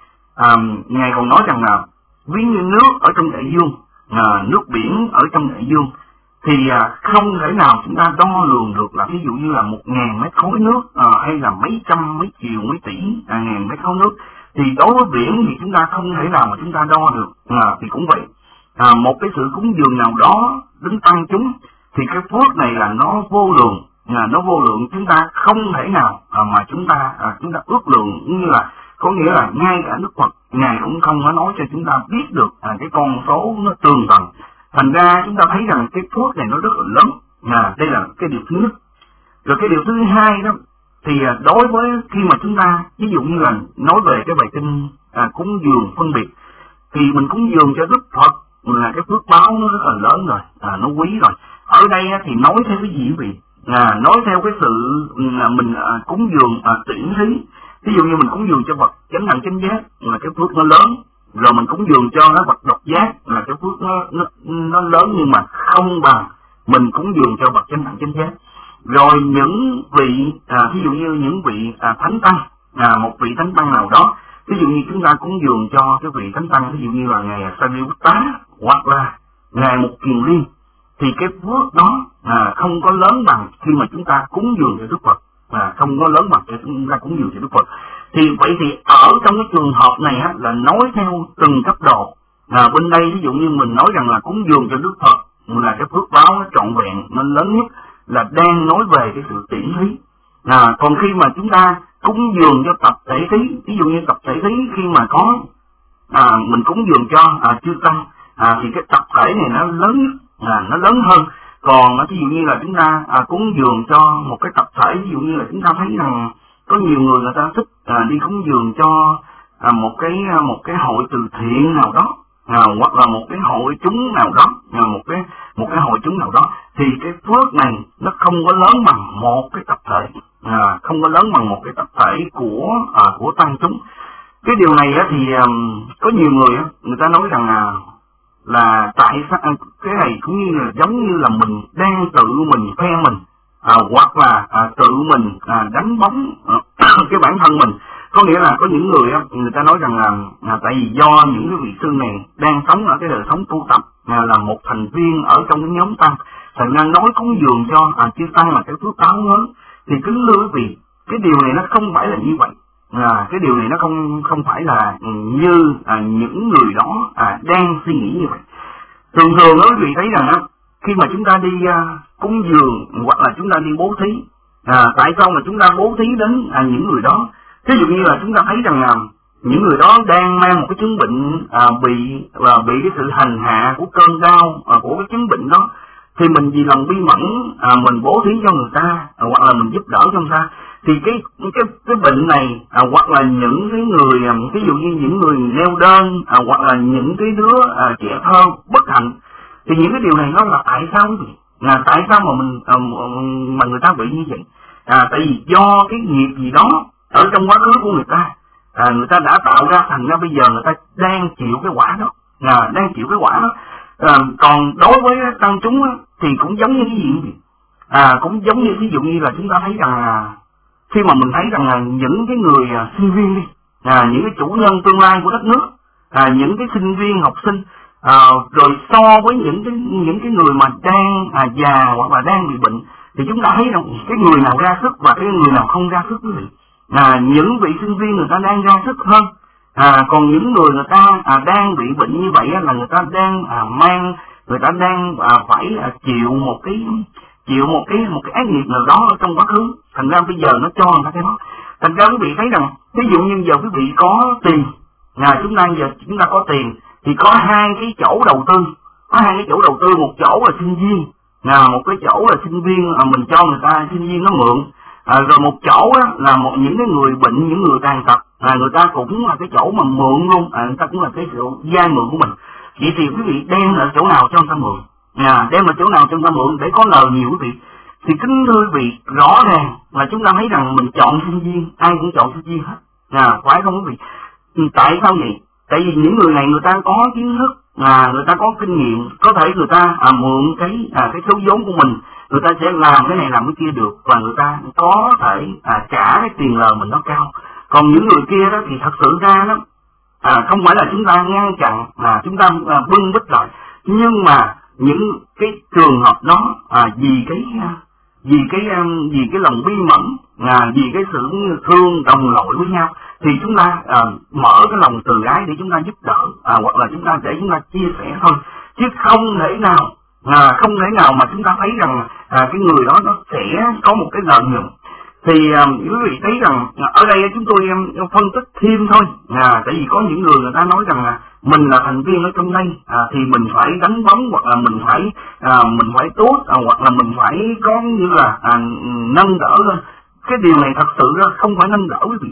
Ngài còn nói rằng là ví như nước ở trong đại dương, nước biển ở trong đại dương thì không thể nào chúng ta đo lường được là ví dụ như là 1.000 mét khối nước hay là mấy trăm, mấy triệu, mấy tỷ ngàn mét khối nước, thì đối với biển thì chúng ta không thể nào mà chúng ta đo được. Thì cũng vậy, một cái sự cúng dường nào đó đến tăng chúng thì cái phước này là nó vô lượng, nó vô lượng, chúng ta không thể nào mà chúng ta ước lượng, như là có nghĩa là ngay cả Đức Phật Ngài cũng không có nói cho chúng ta biết được cái con số nó tường tận. Thành ra chúng ta thấy rằng cái phước này nó rất là lớn. Đây là cái điều thứ nhất. Rồi cái điều thứ hai đó thì đối với khi mà chúng ta ví dụ như là nói về cái bài kinh cúng dường phân biệt, thì mình cúng dường cho Đức Phật là cái phước báo nó rất là lớn rồi, nó quý rồi. Ở đây thì nói theo cái gì quý vị? Nói theo cái sự là mình cúng dường tiễn thí. Ví dụ như mình cúng dường cho Phật chánh đẳng chánh giác là cái phước nó lớn, rồi mình cúng dường cho nó Phật độc giác là cái phước nó lớn, nhưng mà không bằng mình cúng dường cho Phật chánh đẳng chánh giác. Rồi những vị ví dụ như những vị thánh tăng, một vị thánh tăng nào đó, ví dụ như chúng ta cúng dường cho cái vị thánh tăng, ví dụ như là ngài Sariputta hoặc là ngài Mục Kiền Liên, thì cái phước đó không có lớn bằng khi mà chúng ta cúng dường cho Đức Phật, không có lớn bằng khi chúng ta cúng dường cho Đức Phật. Thì vậy thì ở trong cái trường hợp này là nói theo từng cấp độ. Bên đây ví dụ như mình nói rằng là cúng dường cho Đức Phật là cái phước báo nó trọn vẹn, nó lớn nhất, là đang nói về cái sự tiễn thí. Còn khi mà chúng ta cúng dường cho tập thể thí, ví dụ như tập thể thí khi mà có mình cúng dường cho chư tăng thì cái tập thể này nó lớn nhất, nó lớn hơn. Còn ví dụ như là chúng ta cúng dường cho một cái tập thể, ví dụ như là chúng ta thấy rằng có nhiều người ta thích đi cúng dường cho một cái hội từ thiện nào đó, hoặc là một cái hội chúng nào đó, một cái hội chúng nào đó, thì cái phước này nó không có lớn bằng một cái tập thể, không có lớn bằng một cái tập thể của tăng chúng. Cái điều này thì có nhiều người ta nói rằng là tại sao cái này cũng như là giống như là mình đang tự mình khoe mình, hoặc là tự mình đánh bóng cái bản thân mình. Có nghĩa là có những người ta nói rằng là tại vì do những cái vị sư này đang sống ở cái đời sống tu tập, là một thành viên ở trong cái nhóm tăng, thành ra nói cúng dường cho chư tăng là cái phước báo lớn. Thì kính thưa quý vị, cái điều này nó không phải là như vậy. Cái điều này nó không phải là như những người đó đang suy nghĩ như vậy. Thường thường quý vị thấy rằng khi mà chúng ta đi cúng dường hoặc là chúng ta đi bố thí, tại sao mà chúng ta bố thí đến những người đó? Ví dụ như là chúng ta thấy rằng những người đó đang mang một cái chứng bệnh, bị cái sự hành hạ của cơn đau của cái chứng bệnh đó, thì mình vì lòng bi mẫn mình bố thí cho người ta, hoặc là mình giúp đỡ cho người ta, thì cái bệnh này hoặc là những cái người ví dụ như những người neo đơn, hoặc là những cái đứa trẻ thơ bất hạnh, thì những cái điều này nó là tại sao vậy? Tại sao mà người ta bị như vậy? Tại vì do cái nghiệp gì đó ở trong quá khứ của người ta đã tạo ra, thành ra bây giờ người ta đang chịu cái quả đó, đang chịu cái quả đó. Còn đối với tăng chúng thì cũng giống như cái gì vậy? Cũng giống như ví dụ như là chúng ta thấy rằng khi mà mình thấy rằng là những cái người sinh viên đi, những cái chủ nhân tương lai của đất nước, những cái sinh viên học sinh, rồi so với những cái người mà đang già hoặc là đang bị bệnh, thì chúng ta thấy rằng cái người nào ra sức và cái người nào không ra sức quý vị. Những vị sinh viên người ta đang ra sức hơn, còn những người ta đang bị bệnh như vậy là người ta đang người ta đang phải chịu một cái ác nghiệp nào đó ở trong quá khứ. Thành ra bây giờ nó cho người ta cái đó. Thành ra quý vị thấy rằng ví dụ như giờ quý vị có tiền, chúng ta có tiền thì có hai cái chỗ đầu tư, một chỗ là sinh viên, một cái chỗ là sinh viên mình cho người ta sinh viên nó mượn, rồi một chỗ là những cái người bệnh, những người tàn tật, người ta cũng là cái chỗ mà mượn luôn, người ta cũng là cái chỗ vay mượn của mình. Vậy thì quý vị đem ở chỗ nào cho người ta mượn, đem ở chỗ nào cho người ta mượn để có lời nhiều quý vị. Thì kính thưa quý vị, rõ ràng là chúng ta thấy rằng mình chọn sinh viên, ai cũng chọn sinh viên hết, phải không quý vị? Tại sao vậy? Tại vì những người này người ta có kiến thức, người ta có kinh nghiệm, có thể người ta mượn cái số vốn của mình, người ta sẽ làm cái này làm cái kia được, và người ta có thể trả cái tiền lời mình nó cao. Còn những người kia đó thì thật sự ra đó, không phải là chúng ta ngăn chặn, chúng ta bưng bít lại, nhưng mà những cái trường hợp đó vì cái lòng bi mẫn, vì cái sự thương đồng loại với nhau, thì chúng ta mở cái lòng từ ái để chúng ta giúp đỡ, hoặc là chúng ta chia sẻ thôi, chứ không thể nào mà chúng ta thấy rằng cái người đó nó sẽ có một cái lợi nhuận. Thì quý vị thấy rằng ở đây chúng tôi phân tích thêm thôi, tại vì có những người ta nói rằng mình là thành viên ở trong đây, thì mình phải đánh bóng, hoặc là mình phải tốt, hoặc là mình phải có như là nâng đỡ lên. Cái điều này thật sự không phải nâng đỡ quý vị.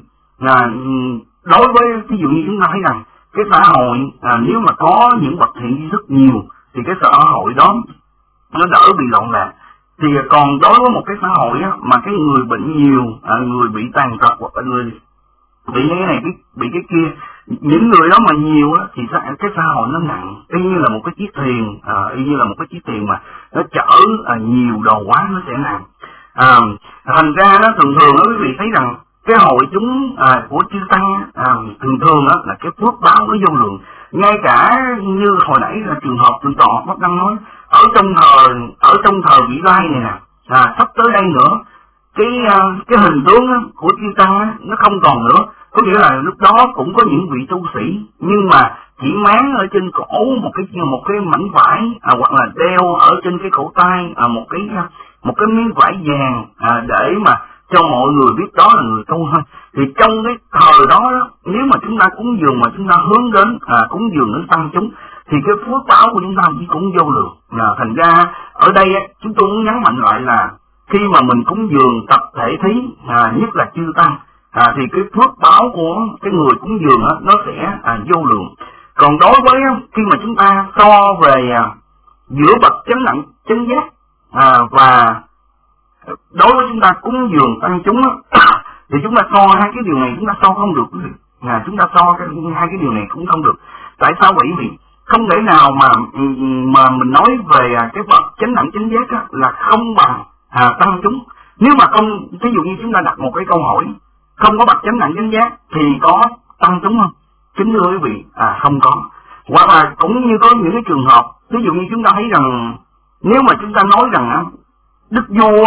Đối với ví dụ như chúng ta thấy rằng cái xã hội nếu mà có những bậc thiện tri thức nhiều thì cái xã hội đó nó đỡ bị loạn lạc. Thì còn đối với một cái xã hội mà cái người bệnh nhiều, người bị tàn tật, hoặc là người bị cái này bị cái kia, những người đó mà nhiều thì cái xã hội nó nặng, y như là một cái chiếc thuyền, mà nó chở nhiều đồ quá nó sẽ nặng. Thành ra nó thường quý vị thấy rằng cái hội chúng của chư tăng thường là cái phước báo nó vô lượng. Ngay cả như hồi nãy là trường hợp thượng tọa Pháp Đăng nói, ở trong thời Vĩ Lai này nè, sắp tới đây nữa, cái hình tướng của chư tăng nó không còn nữa. Có nghĩa là lúc đó cũng có những vị tu sĩ, nhưng mà chỉ máng ở trên cổ một cái mảnh vải, hoặc là đeo ở trên cái cổ tay một cái miếng vải vàng, để mà cho mọi người biết đó là người tu thôi. Thì trong cái thời đó, nếu mà chúng ta cúng dường mà chúng ta hướng đến cúng dường đến tăng chúng, thì cái phước báo của chúng ta cũng vô lượng. Thành ra ở đây chúng tôi muốn nhấn mạnh lại là khi mà mình cúng dường tập thể thí, nhất là chư tăng, thì cái phước báo của cái người cúng dường nó sẽ vô lượng. Còn đối với khi mà chúng ta so về giữa bậc chánh đẳng chánh giác, và đối với chúng ta cúng dường tăng chúng thì chúng ta so hai cái điều này chúng ta so không được. Chúng ta so hai cái điều này cũng không được. Tại sao vậy vì không thể nào mà mình nói về cái bậc chánh đẳng chánh giác là không bằng tăng chúng. Nếu mà không, ví dụ như chúng ta đặt một cái câu hỏi, không có bậc chánh đẳng chánh giác thì có tăng chúng không? Kính thưa quý vị, không có. Hoặc là cũng như có những cái trường hợp, ví dụ như chúng ta thấy rằng nếu mà chúng ta nói rằng đức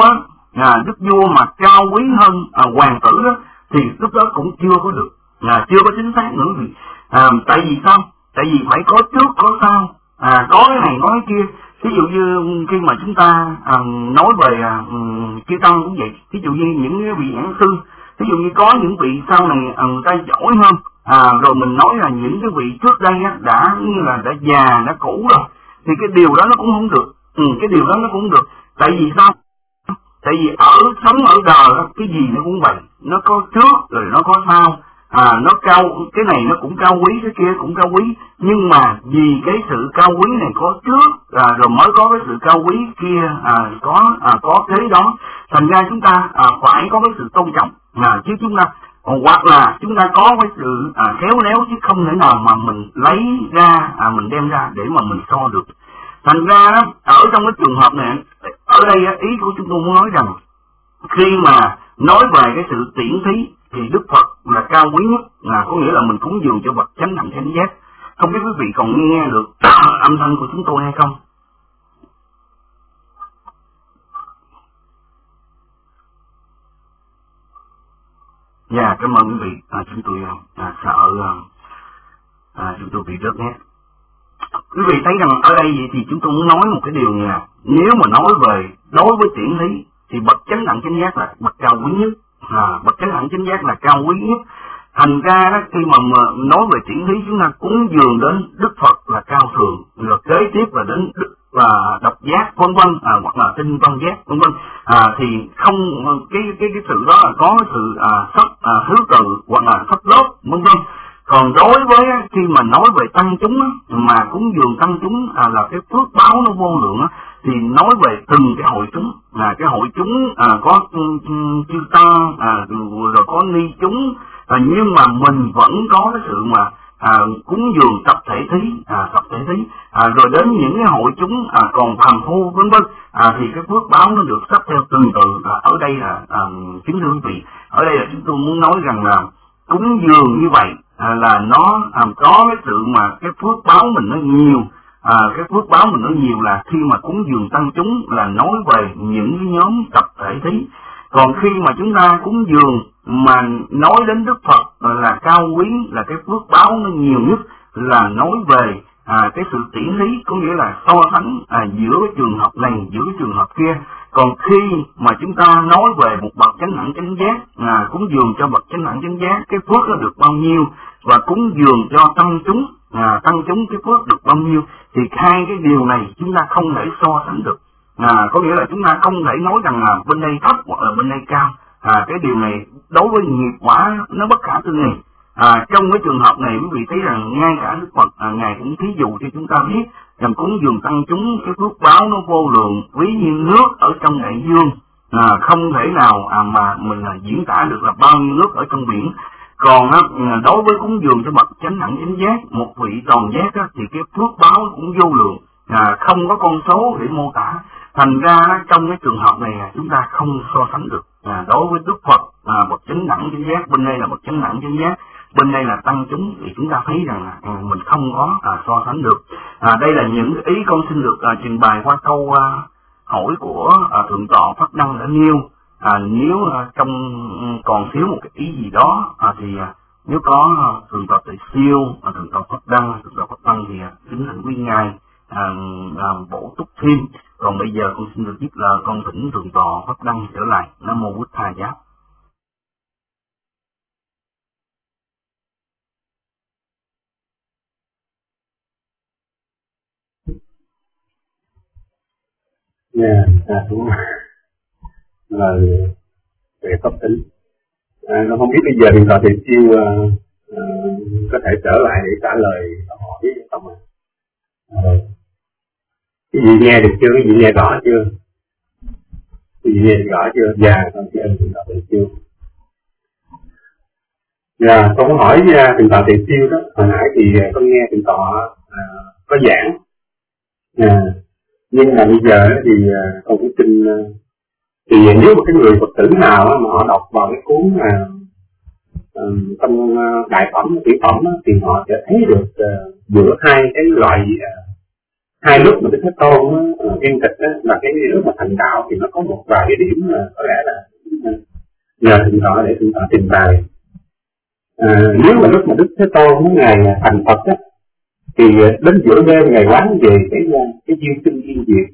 vua mà cao quý hơn hoàng tử đó, thì lúc đó cũng chưa có được, chưa có chính xác nữa. Vì tại vì sao? Tại vì phải có trước có sau, có cái này nói cái kia. Ví dụ như khi mà chúng ta nói về chư tăng cũng vậy, ví dụ như những vị giảng sư, ví dụ như có những vị sau này người ta giỏi hơn, rồi mình nói là những cái vị trước đây đã già, đã cũ rồi, thì cái điều đó nó cũng không được. Cái điều đó nó cũng không được. Tại vì sao? Tại vì sống ở đời cái gì nó cũng vậy, nó có trước rồi nó có sau, nó cao, cái này nó cũng cao quý, cái kia cũng cao quý, nhưng mà vì cái sự cao quý này có trước rồi mới có cái sự cao quý kia có thế đó. Thành ra chúng ta phải có cái sự tôn trọng, chứ chúng ta hoặc là chúng ta có cái sự khéo léo, chứ không thể nào mà mình lấy ra mình đem ra để mà mình so được. Thành ra ở trong cái trường hợp này, ở đây ý của chúng tôi muốn nói rằng khi mà nói về cái sự tiễn thí thì Đức Phật là cao quý nhất, có nghĩa là mình cúng dường cho bậc chánh đẳng chánh giác. Không biết quý vị còn nghe được âm thanh của chúng tôi hay không? Dạ, cảm ơn quý vị. Chúng tôi sợ chúng tôi bị rớt nét. Quý vị thấy rằng ở đây vậy thì chúng tôi muốn nói một cái điều này. Nếu mà nói về đối với tiễn thí thì bậc chánh đẳng chánh giác là bậc cao quý nhất. Bậc chánh đẳng chánh giác là cao quý nhất. Thành ra đó, khi mà nói về tiễn thí, chúng ta cúng dường đến Đức Phật là cao thượng, rồi kế tiếp là đến Đức độc giác vân vân, hoặc là tinh văn giác vân vân, thì không cái sự đó là có sự thứ tự hoặc là thấp lớp vân vân. Còn đối với khi mà nói về tăng chúng mà cúng dường tăng chúng là cái phước báo nó vô lượng, thì nói về từng cái hội chúng, cái hội chúng có chư tăng, rồi có ni chúng, nhưng mà mình vẫn có cái sự mà cúng dường tập thể thí, rồi đến những cái hội chúng còn phàm phu vân vân, thì cái phước báo nó được sắp theo từng từ. Ở đây là kính thưa quý vị, ở đây là chúng tôi muốn nói rằng là cúng dường như vậy là nó có cái sự mà cái phước báo mình nó nhiều. Cái phước báo mình nó nhiều là khi mà cúng dường tăng chúng là nói về những cái nhóm tập thể thí. Còn khi mà chúng ta cúng dường mà nói đến Đức Phật là cao quý, là cái phước báo nó nhiều nhất, là nói về cái sự tỉ thí, có nghĩa là so sánh giữa cái trường hợp này, giữa cái trường hợp kia. Còn khi mà chúng ta nói về một bậc chánh đẳng chánh giác, cúng dường cho bậc chánh đẳng chánh giác, cái phước nó được bao nhiêu, và cúng dường cho tăng chúng cái phước được bao nhiêu, thì hai cái điều này chúng ta không thể so sánh được. Có nghĩa là chúng ta không thể nói rằng là bên đây thấp hoặc là bên đây cao. Cái điều này đối với nghiệp quả nó bất khả tư nghị. Trong cái trường hợp này quý vị thấy rằng ngay cả Đức Phật ngài cũng thí dụ cho chúng ta biết rằng cúng dường tăng chúng cái phước báo nó vô lượng, ví như nước ở trong đại dương, không thể nào mà mình diễn tả được là bao nhiêu nước ở trong biển. Còn đối với cúng dường cho bậc chánh đẳng chánh giác, một vị toàn giác thì cái phước báo cũng vô lượng, không có con số để mô tả. Thành ra trong cái trường hợp này chúng ta không so sánh được. Đối với Đức Phật bậc chánh đẳng chánh giác, bên đây là bậc chánh đẳng chánh giác, bên đây là tăng chúng, thì chúng ta thấy rằng mình không có so sánh được. Đây là những ý con xin được trình bày qua câu hỏi của Thượng tọa Pháp Đăng đã nêu. Nếu trong còn thiếu một cái ý gì đó thì nếu có Thượng tọa Tề Siêu, Thượng tọa Pháp Đăng thì kính thỉnh quý ngài bổ túc thêm. Còn bây giờ con xin được tiếp là con thỉnh Thượng tọa Pháp Đăng trở lại. Nam mô Bụt Tha Giá. Đúng lời về pháp tính. Nó không biết bây giờ Thượng tọa Tề Siêu có thể trở lại để trả lời câu hỏi không ạ? Cái gì nghe được chưa? Cái gì nghe rõ chưa? Cái gì nghe rõ chưa? Dạ, con xin ơn Thượng tọa Tề Siêu. Dạ, con có hỏi Thượng tọa Tề Siêu đó. Hồi nãy thì con nghe Thượng tọa có giảng. Nhưng mà bây giờ thì con cũng xin, thì nếu một cái người Phật tử nào mà họ đọc vào cái cuốn trong đại phẩm, tiểu phẩm thì họ sẽ thấy được giữa hai cái loại hai lúc mà Đức Thế Tôn yên tịch là cái lúc mà thành đạo thì nó có một vài cái điểm có lẽ là nhờ Thượng tọa để Thượng tọa trình bày. Nếu mà lúc mà Đức Thế Tôn ngày thành Phật á, thì đến giữa đêm ngày quán về cái duyên sinh duyên diệt,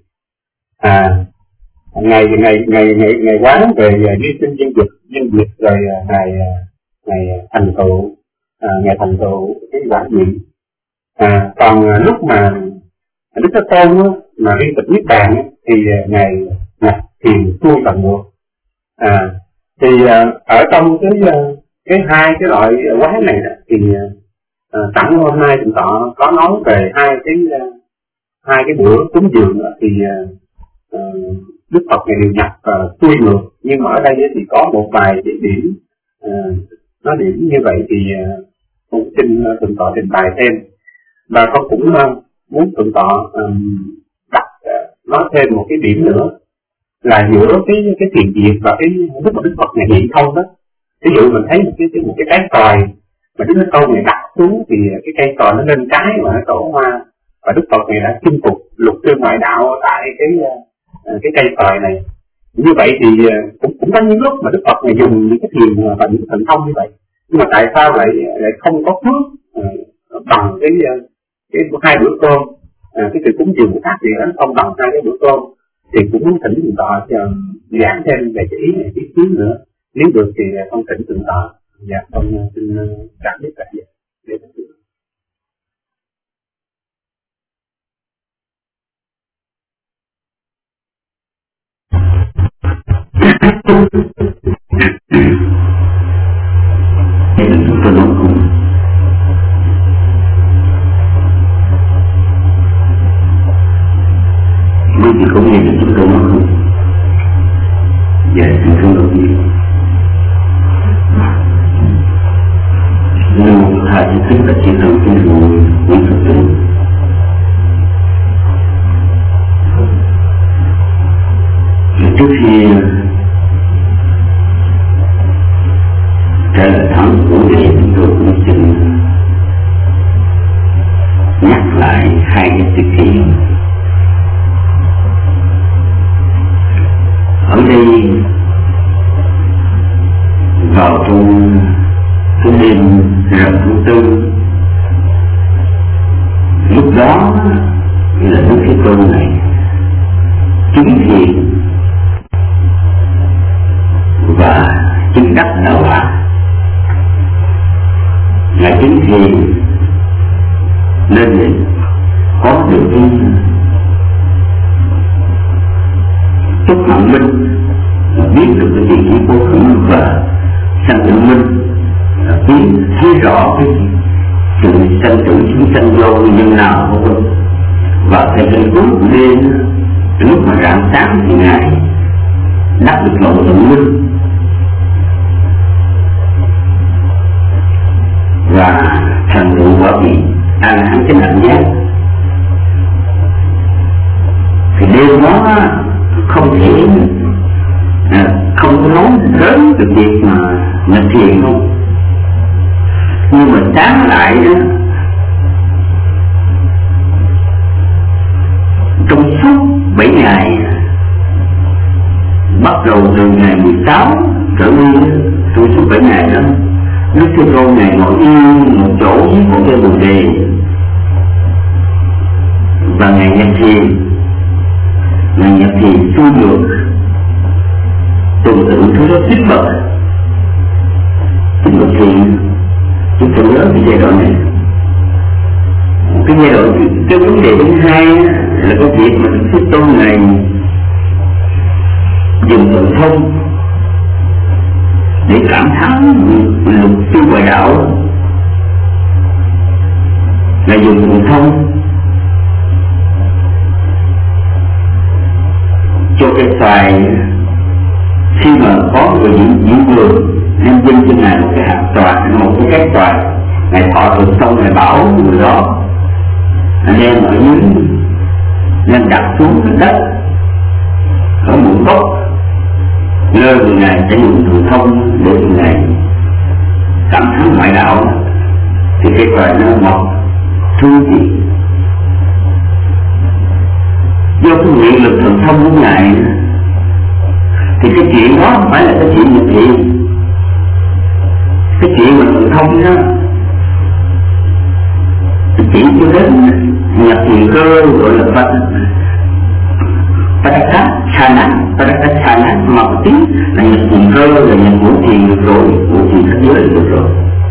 ngày quán về duyên sinh duyên diệt rồi ngày thành tựu cái quả vị. Còn lúc mà Đức Thế Tôn mà liên tục niết bàn thì ngày nhập thiền xuôi tận ngược. Thì ở trong cái hai cái loại quán này đó, thì sẵn hôm nay Thượng tọa có nói về hai cái bữa cúng dường thì Đức Phật này đều nhập xuôi ngược, nhưng mà ở đây thì có một vài cái điểm nó điểm như vậy thì con xin Thượng tọa trình bày thêm. Và con cũng muốn Thượng tọa đặt nói thêm một cái điểm nữa là giữa cái thiền diệt và cái lúc mà Đức Phật này hiện không đó, ví dụ mình thấy một cái trái xoài mà Đức Thế Tôn này đặt xuống thì cái cây xoài nó lên trái mà nó trổ hoa, và Đức Phật này đã chinh phục lục sư ngoại đạo tại cái cây xoài này. Như vậy thì cũng có những lúc mà Đức Phật này dùng những cái thiền và những thần thông như vậy, nhưng mà tại sao lại không có phước bằng cái hai bữa cơm, cái sự cúng dường của các vị nó không bằng hai cái bữa cơm, thì cũng muốn thỉnh Thượng Tọa giảng thêm về cái ý này tí xíu nữa, nếu được thì con thỉnh Thượng Tọa. Dạ, con xin cảm biết tại vậy để tôi nói cùng quý vị không nghe được chúng tôi nói không? Dạ, chúng tôi đầu tiên nhưng hai chữ thích là chỉ thần kinh rồi nguyên thực tế. Trước khi trả lời thẳng của đề, chúng tôi cũng xin nhắc lại hai cái sự kiện. Ở đây vào trong cái đêm rằm tháng tư, lúc đó là Đức Thế Tôn này chứng thiền và chứng đắc đạo quả. Ngài chứng thiền nên có được cái chút hạnh minh, biết được cái gì chỉ vô khứ và sanh tử minh, biết thấy rõ cái sự sanh tử chúng sanh vô nhân nào của mình. Và thời gian cuối của đêm, lúc mà rạng sáng thì Ngài đắc được lộ tự minh và thành tựu quả vị an hẳn chánh đẳng giác. Thì đêm đó không thể không có nói lớn được việc mà nhập thiền không, nhưng mà sáng lại đó, trong suốt 7 ngày bắt đầu từ ngày 16 trở đi, trong suốt 7 ngày đó Đức Thế Tôn này ngồi yên một chỗ với một cái bồ đề và Ngài nhập thiền. Ngài nhập thiền tu được tuần tự thứ đó tích bậc. Tích bậc thiền chúng ta nhớ cái giai đoạn này. Cái giai đoạn, cái vấn đề thứ hai là cái việc mà Đức Thế Tôn này dùng thần thông để cảm thán lục sư ngoại đạo. Là dùng thần thông cho cái xoài, khi mà có người diễn vườn nên dân cho Ngài một cái hạt xoài, một cái trái xoài, Ngài thọ được xong Ngài bảo người đó anh em ở dưới nên đặt xuống cái đất ở một góc nơi người Ngài sẽ dùng thần thông để người Ngài cảm thán ngoại đạo. Thì cái xoài nó mọc thương gì do cái nguyện lực thần thông của Ngài. Thì cái chuyện đó không phải là cái chuyện nhập thiền. Cái chuyện mà thần thông đó chỉ cho đến nhập thiền cơ gọi là Padakachana mà một tiếng là nhập thiền cơ, là nhập ngũ thiền được rồi, ngũ thiền thế giới được rồi.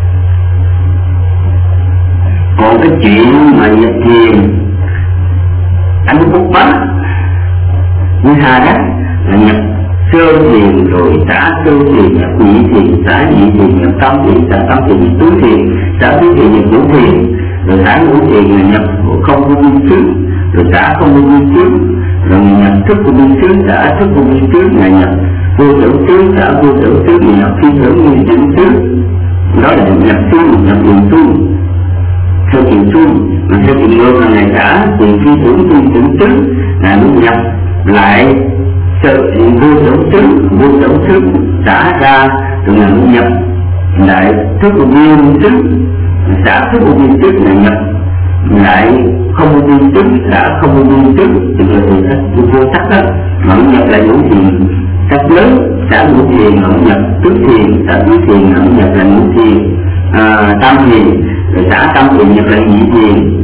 Còn cái chuyện mà nhập thiền anh bút bá như hà đó là nhập sơ thiền rồi xả sơ thiền, nhập nhị thiền, xả nhị thiền, nhập tam thiền, xả tam thiền, nhập tứ thiền, xả tứ thiền, nhập ngũ thiền, rồi xả ngũ thiền là nhập không vô biên xứ, rồi xả không vô biên xứ, rồi nhập thức vô biên xứ, xả thức vô biên xứ, là nhập vô tưởng xứ, xả vô tưởng xứ, nhập phi tưởng nguyên tưởng xứ. Đó là nhập xứ, nhập đường xứ theo chuyện xung, mà theo chuyện ngược là Ngài xả tiền phi tưởng nguyên tưởng xứ, là nó nhập lại vô tưởng xứ xả ra từ ngàn nhập lại thức vô viên trước, xả thức vô viên trước là nhập lại không vô viên trước, xả không vô viên trước, tức là từ vô sắc đó mà nhập lại ngũ thiền sắc lớn, xả ngũ thiền mà nhập tứ thiền, xả tứ thiền mà nhập lại ngũ thiền, tam thiền rồi xả tam thiền nhập lại nhị thiền,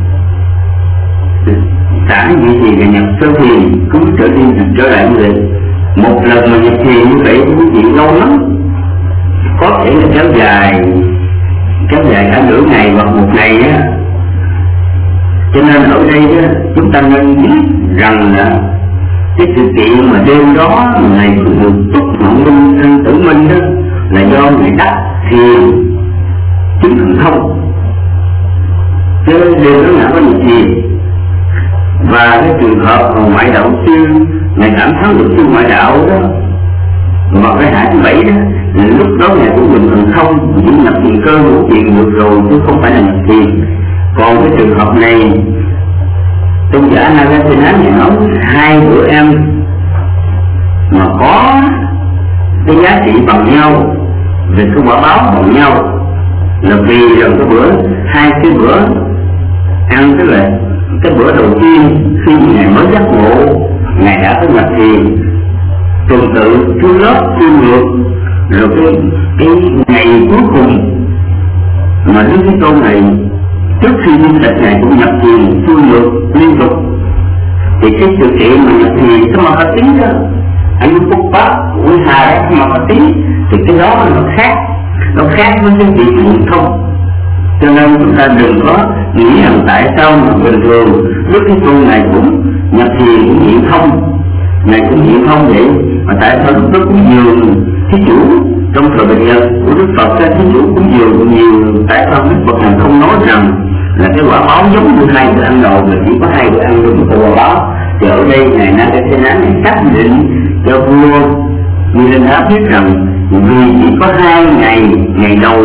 xả nhị thiền rồi nhập sơ thiền, cứ trở lại như vậy. Một lần mà nhập thiền như vậy quý vị lâu lắm, có thể là kéo dài cả nửa ngày hoặc một ngày á. Cho nên ở đây á, chúng ta nên biết rằng là cái sự kiện mà đêm đó ngày được túc ngọn minh thanh tử minh đó là do ngày đắc thiền chứng thần thông, cho nên đêm đó là có nhập thiền. Và cái trường hợp ngoại đạo sư ngày 8 tháng được sư ngoại đạo đó vào cái hạ thứ 7 đó, lúc đó ngài cũng dùng thần thông chỉ nhập thiền cơ ngũ thiền được rồi chứ không phải là nhập thiền. Còn cái trường hợp này tôn giả Nagasena này nói 2 bữa ăn mà có cái giá trị bằng nhau về cái quả báo bằng nhau là vì rằng cái bữa 2 cái bữa ăn, tức là cái bữa đầu tiên khi ngài mới giác ngộ ngài đã có nhập thiền, tuần tự thứ lớp thứ ngược, rồi cái ngày cuối cùng mà Đức Thế Tôn này trước khi minh tịch ngài cũng nhập thiền xuôi ngược liên tục. Thì cái sự kiện mà nhập thiền cái mà có tiếng đó anh Phúc Pháp của Hà đó mà có tiếng thì cái đó nó khác với cái việc truyền thông. Cho nên chúng ta đừng có nghĩ rằng tại sao mà bình thường Đức Thế Tôn này cũng nhập thiền cũng hiện thông, này cũng hiện thông vậy mà tại sao lúc đó cũng dường thí chủ trong thời bình nhật của Đức Phật ra thí chủ cũng dường nhiều, tại sao Đức Phật này không nói rằng là cái quả báo giống như 2 bữa ăn đầu, là chỉ có 2 bữa ăn đúng một quả báo. Thì ở đây ngài Nagasena này xác định cho vua Như Linh Tháp biết rằng vì chỉ có 2 ngày đầu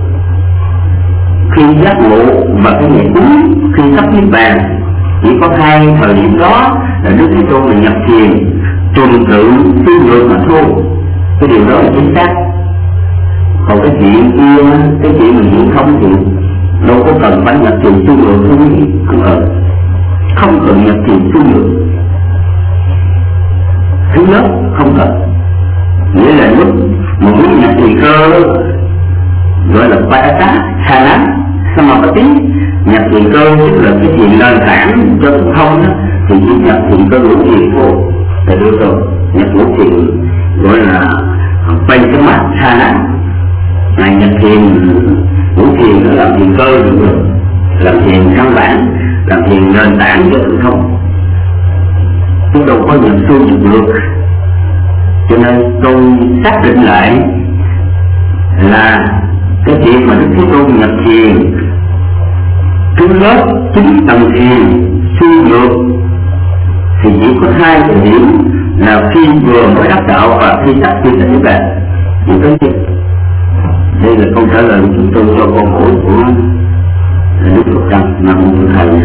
khi giác ngộ và cái ngày cuối khi sắp niết bàn, chỉ có 2 thời điểm đó là Đức Thế Tôn là nhập thiền tuần tự suy ngược mà thôi. Cái điều đó là chính xác. Còn cái chuyện kia, cái chuyện mình hiện không thì đâu có cần phải nhập thiền suy ngược không cần nhập thiền suy ngược. Thứ nhất không cần, nghĩa là lúc mà muốn nhập thiền cơ gọi là Padasana Samapati, nhập thiền cơ tức là cái thiền nền tảng cho thần thông đó, thì chỉ nhập thiền cơ ngũ thiền thôi là được rồi. Nhập ngũ thiền gọi là Panchamasana, này nhập thiền ngũ thiền nó làm thiền cơ được rồi, làm thiền căn bản, làm thiền nền tảng cho thần thông, chứ đâu có nhập xuôi nhập ngược. Cho nên tôi xác định lại là cái chuyện mà Đức Thế Tôn nhập thiền thứ lớp 9 tầng thiền suy ngược thì chỉ có 2 thời điểm là khi vừa mới đắc đạo và khi sắp khi tịch bạn. Chỉ có gì? Đây là câu trả lời của chúng tôi cho câu hỏi của Đức Phật Tăng Nam Mô Bổn Thầy.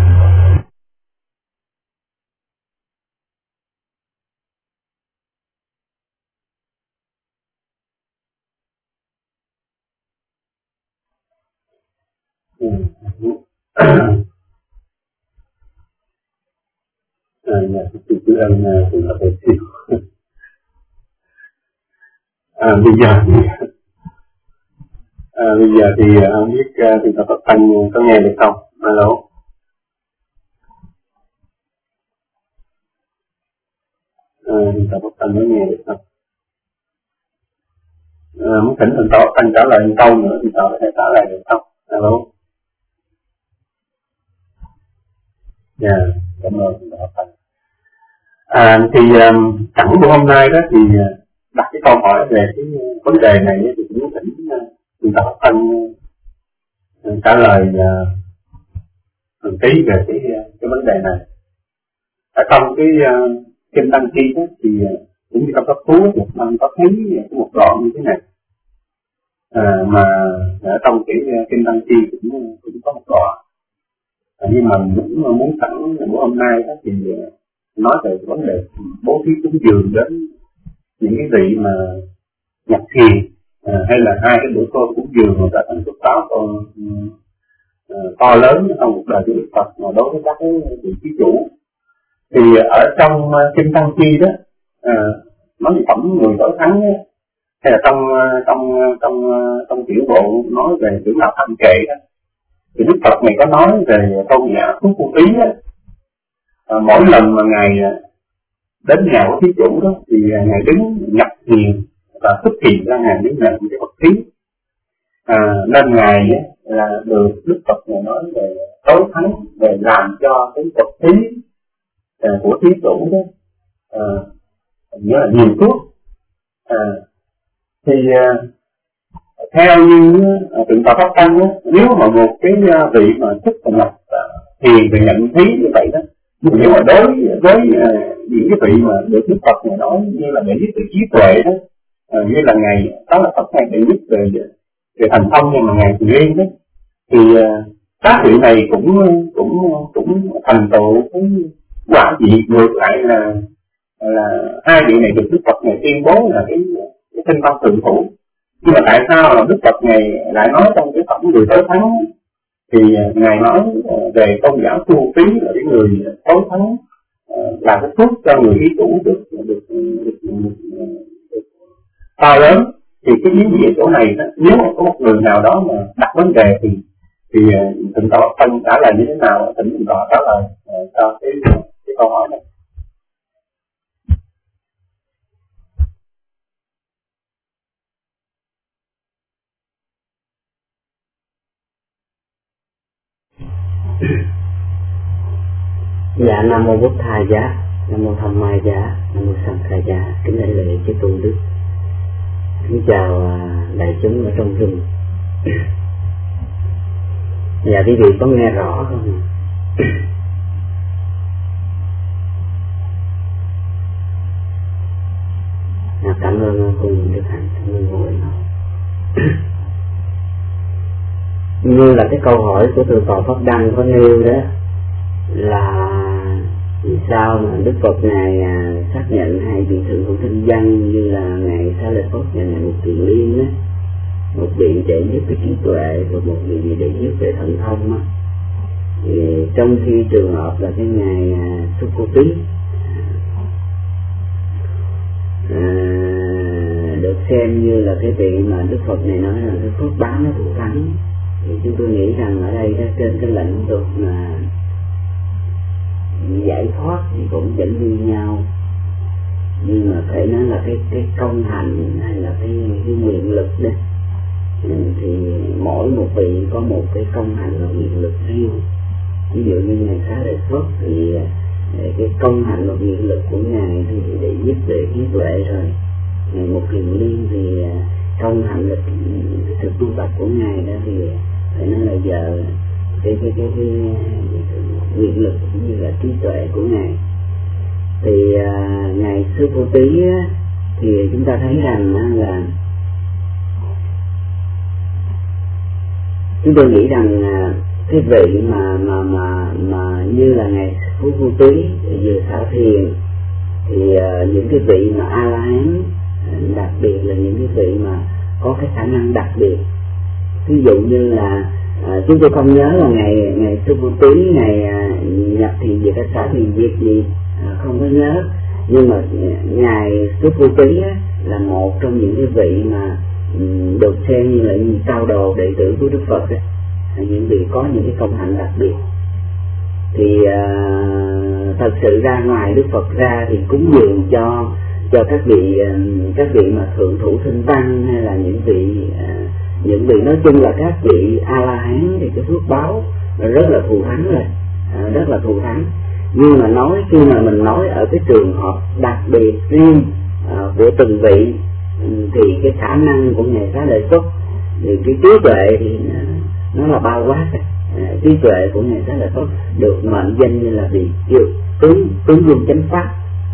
Thưa anh thì là phải chịu. Bây giờ thì không biết thì Phật Tăng có nghe được không? Alo. Thì Phật Tăng có nghe được không? Muốn thỉnh Phật Tăng trả lời một câu nữa thì Phật có thể trả lời được không? Alo. Dạ, cảm ơn Phật Tăng. Thì sẵn buổi hôm nay đó thì đặt cái câu hỏi về cái vấn đề này thì cũng muốn thỉnh Phật Tăng trả lời tí về cái vấn đề này. Ở trong cái kinh Tăng Chi đó thì cũng như trong các cuốn thì mình có thấy một đoạn như thế này, mà ở trong cái kinh Tăng Chi cũng có một đoạn, nhưng mà muốn sẵn buổi hôm nay đó thì nói về vấn đề bố thí cúng dường đến những cái vị mà nhập thiền, hay là 2 cái bữa cơm cúng dường mà trở thành phước báo to lớn trong cuộc đời của Đức Phật mà đối với các cái vị thí chủ. Thì ở trong kinh Tăng Chi đó, nói về phẩm người tối thắng đó, hay là trong tiểu bộ nói về Trưởng Lão Thanh Kệ đó, thì Đức Phật này có nói về tôn giả Phước Vô Tí đó. Mỗi lần mà ngài đến nhà của thí chủ đó thì ngài đứng nhập thiền và xuất hiện ra ngài đứng làm cái Phật thí, nên ngài là được Đức Phật này nói về tối thắng, về làm cho cái Phật thí của thí chủ đó nghĩa là nhiều phước. Thì theo như Thượng tọa Pháp Tăng đó, nếu mà một cái vị mà thức và nhập thiền về nhận thí như vậy đó, nếu mà đối với những cái vị mà được Đức Phật này nói như là đệ nhất về trí tuệ đó, như là ngài đó là Phật ngài đệ nhất về thành thông nhưng mà ngài Từ Liên đó, thì các vị này cũng thành tựu cái quả vị ngược lại là 2 vị này được Đức Phật này tuyên bố là cái tinh văn thượng thủ. Nhưng mà tại sao là Đức Phật này lại nói trong cái phẩm người tối thắng thì ngài nói về tôn giả Phước Vô Tí là cái người tối thắng, là cái phước cho người thí chủ được to lớn. Thì cái ý nghĩa chỗ này đó, nếu mà có một người nào đó mà đặt vấn đề thì Thượng tọa Phân trả lời như thế nào, Thượng tọa trả lời cho cái câu hỏi này. Dạ, Nam Mô Bụt Thà Giá, Nam Mô Tham Ma Giá, Nam Mô Sanh Kha Giá. Kính đại lễ chư tôn đức. Kính chào đại chúng ở trong rừng. Dạ, quý vị có nghe rõ không? Cảm ơn cùng Đức Hạnh, cảm ơn ngồi nó. Như là cái câu hỏi của Thượng tọa Pháp Đăng có nêu đó, là vì sao mà Đức Phật Ngài xác nhận 2 vị thượng hữu tinh văn như là Ngài Xá Lợi Phất và Ngài Mục Kiền Liên á, một vị đệ nhất về trí tuệ và một vị đệ nhất về thần thông á. Thì trong khi trường hợp là cái Ngài Phước Vô Tí được xem như là cái vị mà Đức Phật này nói là cái phước báo nó thù thắng, thì chúng tôi nghĩ rằng ở đây đó, trên cái lĩnh vực mà giải thoát thì cũng vẫn như nhau, nhưng mà phải nói là cái công hành hay là cái nguyện lực đó, thì mỗi một vị có một cái công hành và nguyện lực riêng. Ví dụ như Ngài Xá Lợi Phất thì cái công hành và nguyện lực của Ngài thì để giúp về trí tuệ rồi. Ngài Mục Kiền Liên thì công hành là thực tu tập của Ngài đó, thì phải nói là giờ cái nguyện lực cũng như là trí tuệ của Ngài. Thì Ngài Sư Vô Tí thì chúng ta thấy rằng là chúng tôi nghĩ rằng cái vị mà như là Ngài Phước Vô Tí vừa xảo thiền thì những cái vị mà A La Hán, đặc biệt là những cái vị mà có cái khả năng đặc biệt, ví dụ như là chúng tôi không nhớ là ngày Sư Vô Tí ngày nhập thiền về các xã thiền việc gì, không có nhớ, nhưng mà ngài Sư Vô Tí là một trong những cái vị mà được xem như là những cao đồ đệ tử của Đức Phật ấy, những vị có những cái công hạnh đặc biệt. Thì thật sự ra ngoài Đức Phật ra thì cúng dường cho các vị mà thượng thủ tinh văn, hay là những vị nói chung là các vị A La Hán, thì cái phước báo rất là thù thắng rồi, rất là thù thắng. Nhưng mà khi mà mình nói ở cái trường hợp đặc biệt riêng của từng vị, thì cái khả năng của Ngài Xá Lợi Phất thì cái trí tuệ thì nó là bao quát. Trí tuệ của Ngài Xá Lợi Phất được mệnh danh như là vị tướng vương chánh pháp.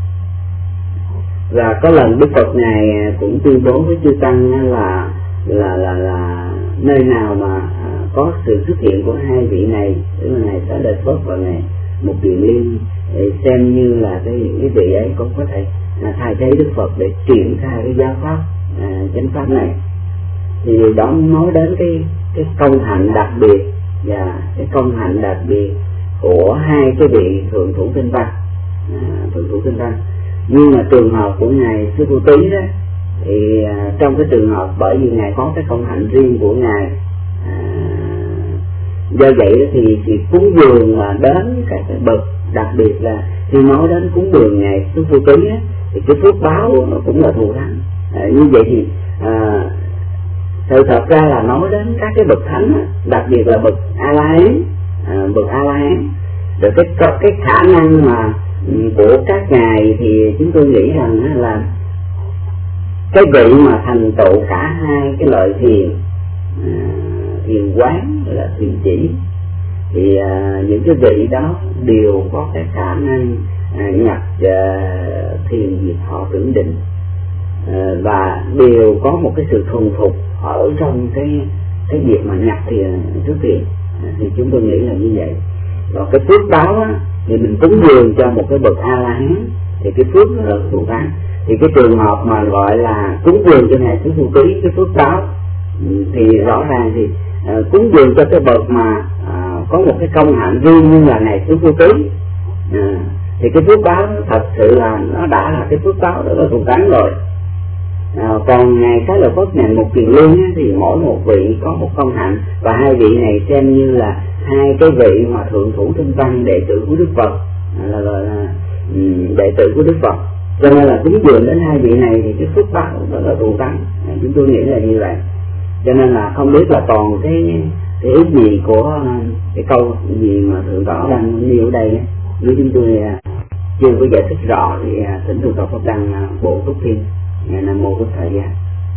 Và có lần Đức Phật Ngài cũng tuyên bố với chư tăng là nơi nào mà có sự xuất hiện của 2 vị này, tức là Ngài Xá Lợi Phất và Ngài Mục Kiền Liên, xem như là cái vị ấy cũng có thể thay thế Đức Phật để triển khai cái giáo pháp chánh pháp này. Thì đó nói đến cái công hạnh đặc biệt và cái công hạnh đặc biệt của hai cái vị thượng thủ tinh văn, nhưng mà trường hợp của ngài Sư Cô Tý đó thì trong cái trường hợp bởi vì ngài có cái công hạnh riêng của ngài, do vậy thì cúng dường mà đến các cái bậc, đặc biệt là khi nói đến cúng dường ngài Sư Cô Tý thì cái phước báo nó cũng là thù thắng. Như vậy thì thật ra là nói đến các cái bậc thánh, đặc biệt là bậc A La Hán, rồi cái khả năng mà của các ngài thì chúng tôi nghĩ rằng là cái vị mà thành tựu cả hai cái lợi thiền, thiền quán là thiền chỉ, thì những cái vị đó đều có cái khả năng nhập thiền diệt thọ tưởng định, và đều có một cái sự thuần thục ở trong cái việc mà nhập thiền trước thiền, thì chúng tôi nghĩ là như vậy. Và cái phước báo á, thì mình cúng dường cho một cái bậc A La Hán thì cái phước nó là thù thắng. Thì cái trường hợp mà gọi là cúng dường cho ngài Sư Cô Tý cái phước báo thì rõ ràng thì cúng dường cho cái bậc mà có một cái công hạnh riêng như là ngài Sư Cô Tý, thì cái phước báo thật sự là nó đã là cái phước báo đó là thù thắng rồi. Còn ngài Xá Lợi Phất, ngài Mục Kiền Liên thì mỗi một vị có một công hạnh, và hai vị này xem như là hai cái vị mà thượng thủ tinh văn đệ tử của Đức Phật, là đệ tử của Đức Phật, cho nên là cúng dường đến hai vị này thì cái phước báo đó là thù thắng. Chúng tôi nghĩ là như vậy. Cho nên là không biết là còn cái ý gì của cái câu gì mà thượng tọa đang nêu ở đây, nếu chúng tôi chưa có giải thích rõ thì thỉnh thượng tọa Pháp Đăng bổ túc thêm. Nam mô Bổn Thầy Giá.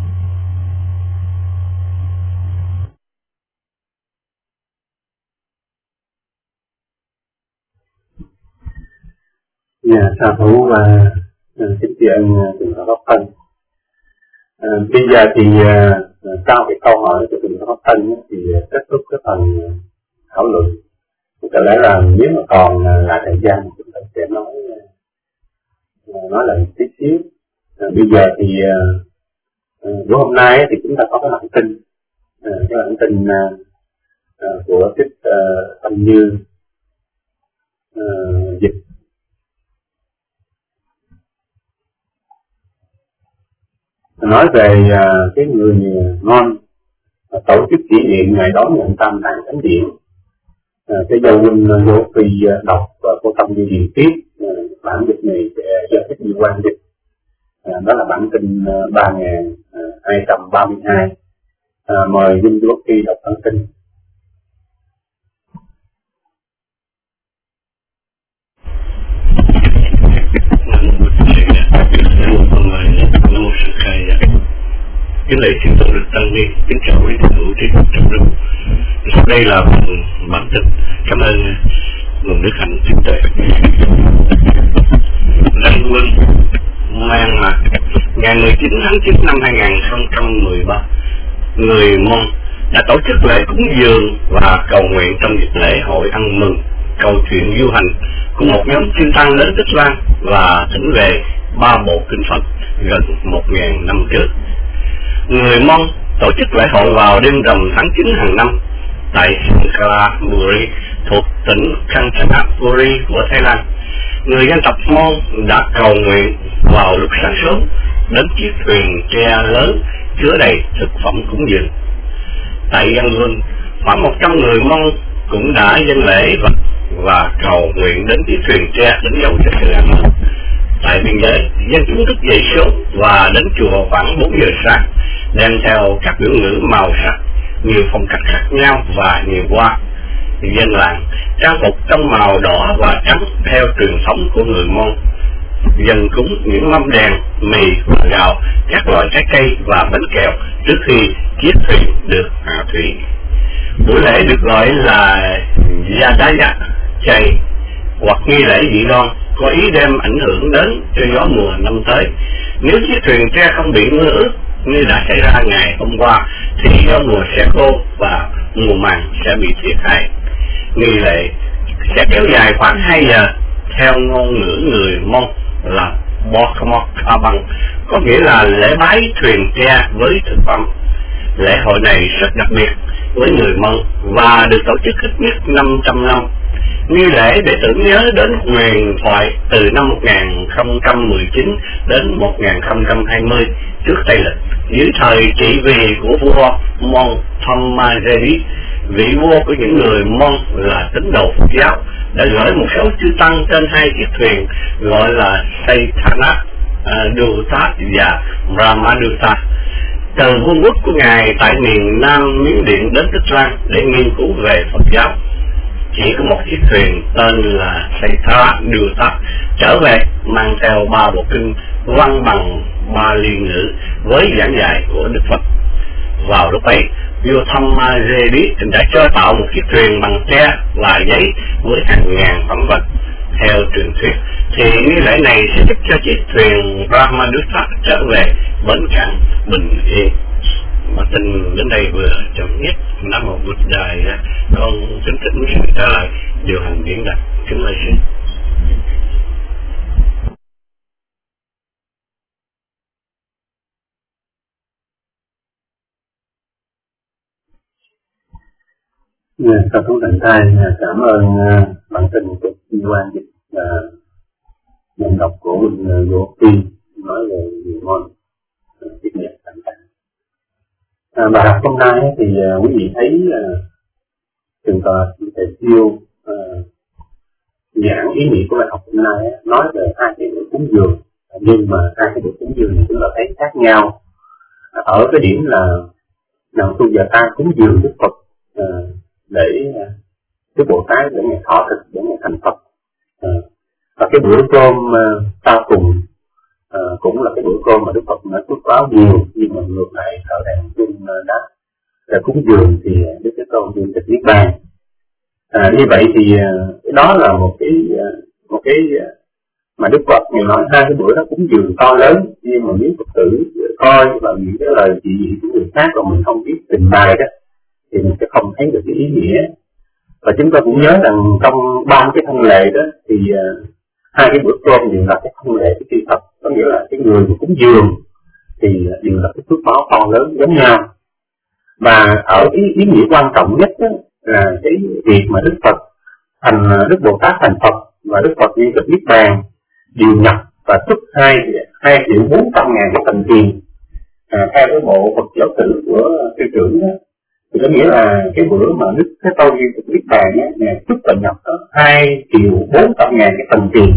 Sa thủ và kính tri ân thượng tọa Pháp Tân. Bây giờ thì sau cái câu hỏi của thượng tọa Pháp Tân thì kết thúc cái phần thảo luận. Có lẽ là nếu mà còn lại thời gian chúng ta sẽ nói lại tí xíu. Bây giờ thì bữa hôm nay thì chúng ta có cái bản tin, cái bản tin của Thích Tâm Như dịch nói về cái người ngon tổ chức kỷ niệm ngày đón nhận Tam Tạng Thánh Điện. Cái Giao huynh Vô Phi đọc và cô Tâm Như điền tiếp. Bản dịch này sẽ do Thích Như Quang dịch. Đó là bản tin 3232. Mời Vinh Quốc Phi đọc bản tin. Kính lễ Thiên Tôn Đức Tăng Ni, kính chào quý thính hữu trên trong rừng. Sau đây là bản tin. Cảm ơn nguồn nước hành trí tuệ. Lăng Quân Mang Mạc, ngày 19 tháng 9 năm 2013, người Mông đã tổ chức lễ cúng dường và cầu nguyện trong dịp lễ hội ăn mừng câu chuyện du hành của một nhóm chư tăng đến Tích Lan và thỉnh về 3 bộ kinh Phật gần 1000 năm trước. Người Mông tổ chức lễ hội vào đêm rằm tháng 9 hàng năm tại Sangkhalaburi thuộc tỉnh Kanchanaburi của Thái Lan. Người dân tộc Mông đã cầu nguyện vào lúc sáng sớm đến chiếc thuyền tre lớn chứa đầy thực phẩm cúng dường. Tại Yangon, khoảng 100 người Mông cũng đã dâng lễ và cầu nguyện đến chiếc thuyền tre đến dấu cho sự an lành. Tại biên giới, dân chúng thức dậy sớm và đến chùa khoảng 4 giờ sáng, đem theo các biểu ngữ màu sắc, nhiều phong cách khác nhau và nhiều hoa. Dân làng trang phục trong màu đỏ và trắng theo truyền thống của người Mông. Dân cúng những mâm đèn, mì và gạo, các loại trái cây và bánh kẹo trước khi chiếc thuyền được hạ thủy. Buổi lễ được gọi là Yadaya chay hoặc nghi lễ dị đoan, có ý đem ảnh hưởng đến cho gió mùa năm tới. Nếu chiếc thuyền tre không bị mưa ướt như đã xảy ra ngày hôm qua thì gió mùa sẽ khô và mùa màng sẽ bị thiệt hại. Nghi lễ sẽ kéo dài khoảng 2 giờ theo ngôn ngữ người Mông là Bokmok Abang, có nghĩa là lễ bái thuyền tre với thực phẩm. Lễ hội này rất đặc biệt với người Mông và được tổ chức ít nhất 500 năm. Nghi lễ để tưởng nhớ đến huyền thoại từ năm 1019 đến 1020 trước Tây lịch, dưới thời trị vì của vua Mon Thomaredis. Vị vua của những người Mon là tín đồ Phật giáo đã gửi một số chư tăng trên hai chiếc thuyền gọi là Saitana Duta và Brahmaduta từ vương quốc của ngài tại miền Nam Miến Điện đến Tích Lan để nghiên cứu về Phật giáo. Chỉ có một chiếc thuyền tên là Saitana Duta trở về mang theo 3 bộ kinh văn bằng Bali ngữ với giảng dạy của Đức Phật. Vào lúc ấy, vua Thomaredis đã cho tạo một chiếc thuyền bằng tre và giấy với hàng ngàn phẩm vật. Theo truyền thuyết, thì nghi lễ này sẽ giúp cho chiếc thuyền Brahmaduta trở về bến cảng bình yên. Mà tin đến đây vừa chậm nhất. Nam Mô Bụt Đài, con kính thỉnh sự trả lời điều hành diễn đạt. Kính lạy xin. Thưa Thú Tịnh Thai, cảm ơn bản tin của Quan Dịch và nhận đọc của mình Vũ Phi nói về nhiều môn tiếp nhận tận tình. Bài học hôm nay thì quý vị thấy trường tòa thầy Siêu giảng ý nghĩa của bài học hôm nay nói về hai cái bữa cúng dường, nhưng mà hai cái bữa cúng dường này chúng ta thấy khác nhau ở cái điểm là nào tu giờ ta cúng dường Đức Phật để cái Bồ Tát để ngày thọ thực để ngày thành Phật, và cái bữa cơm sau cùng cũng là cái bữa cơm mà Đức Phật đã phước báo nhiều, nhưng mà ngược lại ở đàn chung đã cúng dường thì Đức Thế Tôn dương tịch niết bàn. Như vậy thì đó là một cái mà Đức Phật ngày nói hai cái bữa đó cúng dường to lớn, nhưng mà nếu Phật tử coi và những cái lời chỉ dụ của người khác mà mình không biết trình bày đó thì mình sẽ không thấy được cái ý nghĩa. Và chúng ta cũng nhớ rằng trong ba cái thông lệ đó thì hai cái bữa cơm đều là cái thông lệ cái kỹ thuật, có nghĩa là cái người mà cúng dường thì đều là cái phước báo to lớn giống nhau. Và ở cái ý nghĩa quan trọng nhất đó là cái việc mà Đức Phật thành Đức Bồ Tát thành Phật và Đức Phật như tịch niết bàn đều nhập và xuất 2.400.000 cái phần tiền. Theo cái bộ Phật giáo tự của sư trưởng đó, thì có nghĩa là cái bữa mà Đức Thế Tôn như tịch niết bàn này xuất và nhập 2.400.000 cái phần tiền,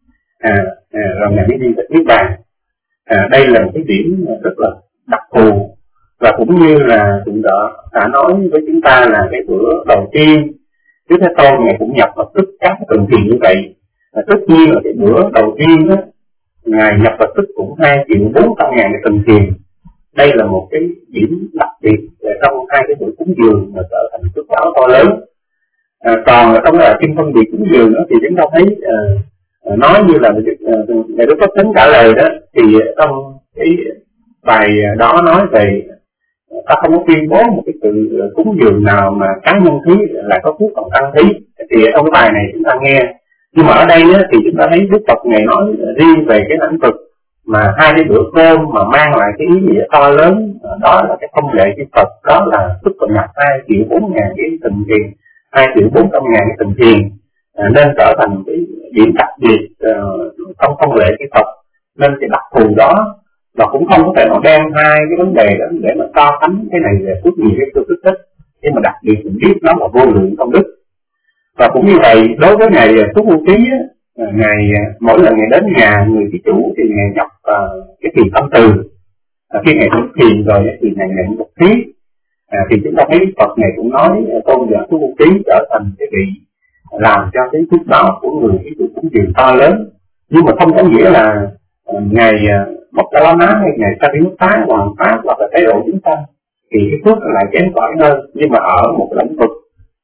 rồi ngày mới đi tịch niết bàn. Đây là một cái điểm rất là đặc thù, và cũng như là chúng đã nói với chúng ta là cái bữa đầu tiên Đức Thế Tôn Ngài cũng nhập và xuất các phần tiền như vậy. Tất nhiên là cái bữa đầu tiên đó Ngài nhập và xuất cũng 2.400.000 cái phần tiền. Đây là một cái điểm đặc biệt trong hai cái buổi cúng dường mà trở thành phước báo to lớn. Còn trong kinh phân biệt cúng dường đó thì chúng ta thấy nói như là Ngài Đức Phật Thánh trả lời đó, thì trong cái bài đó nói về ta không có tuyên bố một cái sự cúng dường nào mà cá nhân thí là có phước còn tăng thí. Thì trong cái bài này chúng ta nghe, nhưng mà ở đây đó, thì chúng ta thấy Đức Phật Ngài nói riêng về cái lĩnh vực mà hai cái bữa cơm mà mang lại cái ý nghĩa to lớn, đó là cái thông lệ của Phật, đó là xuất và nhập 2.400.000 cái tình tiền, 2.400.000 cái tình tiền, nên trở thành cái điểm đặc biệt trong thông lệ của Phật. Nên cái đặc thù đó và cũng không có thể nào đem hai cái vấn đề đó để mà so sánh cái này về phước nhiều cái phước tích, nhưng mà đặc biệt mình biết nó là vô lượng công đức. Và cũng như vậy đối với Ngài Phước Vô Ký, Ngài mỗi lần Ngài đến nhà người thí chủ thì Ngài nhập cái thiền tâm từ. Khi Ngài thực thiền rồi thì Ngài nhận một thí. Thì chúng ta thấy Phật Ngài cũng nói tôn giả Phước Vô Ký trở thành cái vị làm cho cái phước báo của người thí chủ cũng dường to lớn. Nhưng mà không có nghĩa là Ngài Mộc Ca La Ná hay Ngài Sa Ri Nước Tá, Hoàng Pháp hoặc là Thái Độ chúng ta thì cái phước nó lại kém cỏi hơn. Nhưng mà ở một cái lĩnh vực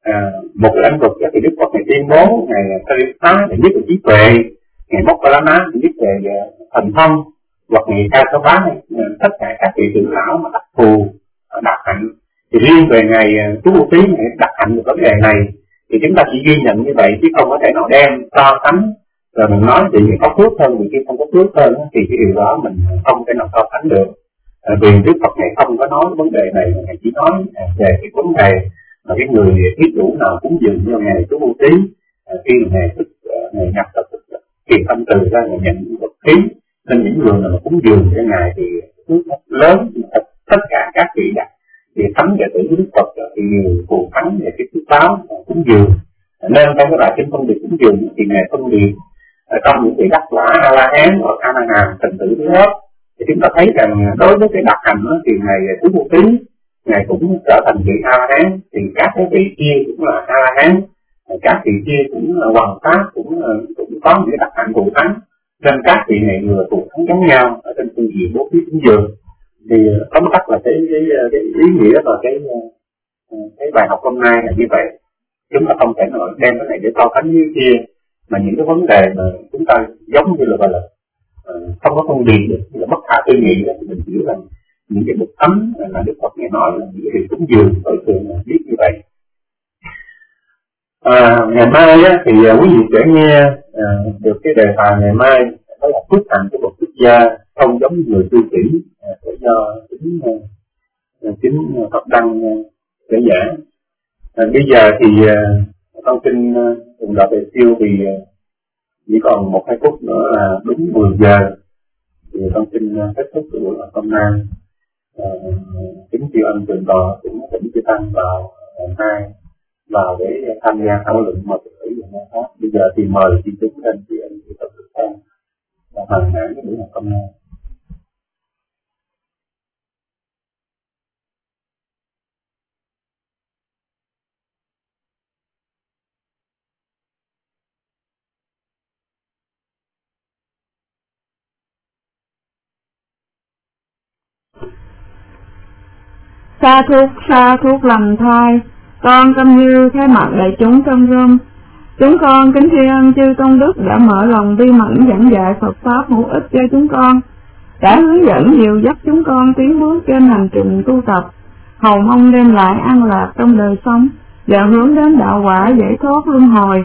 thì Đức Phật Ngài tuyên bố Ngài Sa Ri Nước Tá thì biết về trí tuệ, Ngài Mộc Ca La Ná thì biết về thần thông, hoặc Ngài Ca Sa Bá tất cả các vị trưởng lão mà đặc thù đạt hạnh. Thì riêng về Ngài Phước Vô Ký Ngài đạt hạnh về vấn đề này thì chúng ta chỉ ghi nhận như vậy chứ không có thể nào đem so sánh rồi mình nói thì có phước hơn, người kia không có phước hơn, thì cái điều đó mình không thể nào so sánh được. Vì Đức Phật này không có nói vấn đề này, Ngài chỉ nói về cái vấn đề mà cái người thí chủ nào cúng dường cho Ngài chú Vô Tí, khi Ngài Ngài nhập tập thiền tâm từ ra, Ngài nhận vật khí, nên những người nào mà cúng dường cho Ngài thì phước lớn. Tất cả các vị đặt thì thánh đệ tử Đức Phật thì nhiều phù thắng về cái phước báo cúng dường, nên trong cái bài kinh phân biệt cúng dường thì Ngài phân biệt trong những vị đắc quả A La Hán hoặc A La Hán thành tựu thứ hết, thì chúng ta thấy rằng đối với cái đặc hành đó, thì Ngài Chú Vô Tí Ngài cũng trở thành vị A La Hán, thì các cái vị kia cũng là A La Hán, các vị kia cũng là hoàng pháp, cũng có những cái đặc hành thù thắng, nên các vị này vừa thù thắng giống nhau ở trên phương diện bố thí cúng dường. Thì tóm tắt là cái ý nghĩa và cái bài học hôm nay là như vậy. Chúng ta không thể nào đem cái này để so sánh với kia, mà những cái vấn đề mà chúng ta giống như là gọi là không có phân biệt được, là bất khả tư nghị đó, thì mình hiểu rằng những cái bậc thánh là Đức Phật Ngài nói là những cái việc cúng dường tối thường là biết như vậy. Ngày mai á, thì quý vị sẽ nghe được cái đề tài ngày mai, đó là phước hạnh của bậc xuất gia không giống như người cư sĩ, để do chính Phật Đăng để giảng. Bây giờ thì con xin cùng đạo về siêu thì chỉ còn 1-2 phút nữa là đúng 10 giờ, thì con xin kết thúc buổi hôm nay. Kính chư anh trường tọa cũng thỉnh chư tăng vào ngày mai vào để tham gia thảo luận một cái ý nghĩa khác. Bây giờ thì mời chư chúng lên chư anh chư Phật tử tăng và hoàn hảo cái buổi hôm nay. Sa thuốc lành thai, con câm như thay mặt đại chúng trong râm. Chúng con kính tri ân chư Tôn Đức đã mở lòng bi mẫn giảng dạy Phật Pháp hữu ích cho chúng con, đã hướng dẫn dìu dắt chúng con tiến bước trên hành trình tu tập, hầu mong đem lại an lạc trong đời sống và hướng đến đạo quả giải thoát luân hồi.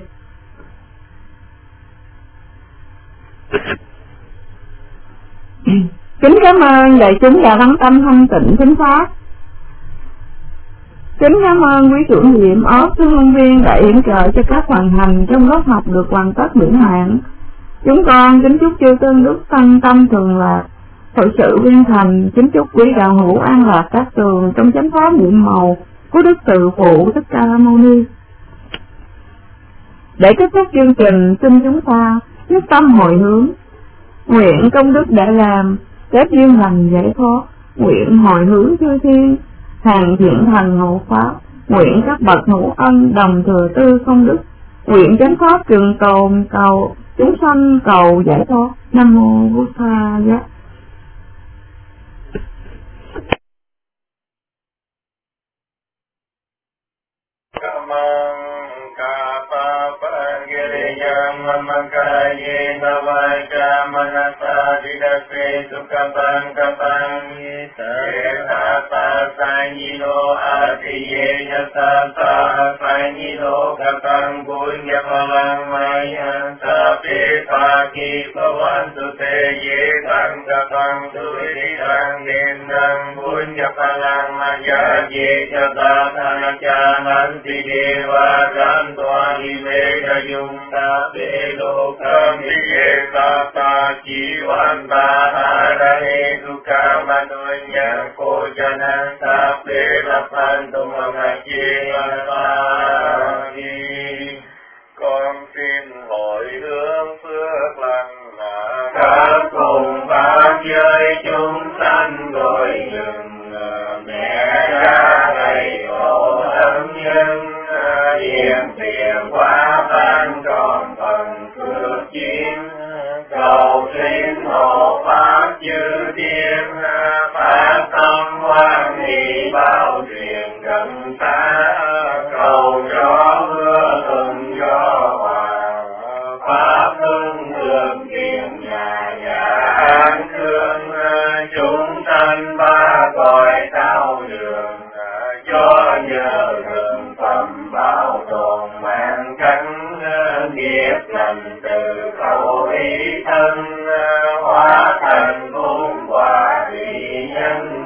Kính cảm ơn đại chúng đã lắng tâm thanh tịnh thính pháp. Kính cảm ơn quý chủ nhiệm ốp Thương Luân Viên đã yểm trợ cho các hoàn thành trong lớp học được hoàn tất miễn hạn. Chúng con kính chúc chư Tôn Đức tăng tâm thường lạc, thực sự viên thành. Kính chúc quý đạo hữu an lạc các tường trong chánh pháp nhiệm màu của Đức Từ Phụ Thích Ca Mâu Ni. Để kết thúc chương trình, xin chúng ta nhất tâm hồi hướng, nguyện công đức đã làm kết duyên lành giải thoát, nguyện hồi hướng chư thiên hàng thiện thần hộ pháp, nguyện các bậc hữu ân đồng thừa tư công đức, nguyện chánh pháp trường tồn, cầu chúng sanh cầu giải thoát. Nam mô Bổn Thầy. Con xin hồi hướng phước lành các cùng pháp giới chúng sanh gọi dừng mẹ cha thầy tổ ân nhân hiện tiền quá ban tròn phần phước chiến cầu xin hộ pháp chư thiên phát tâm hoan hỷ bao truyền gần nghiệp lành từ khẩu ý thân, hóa thành muôn quả vị nhân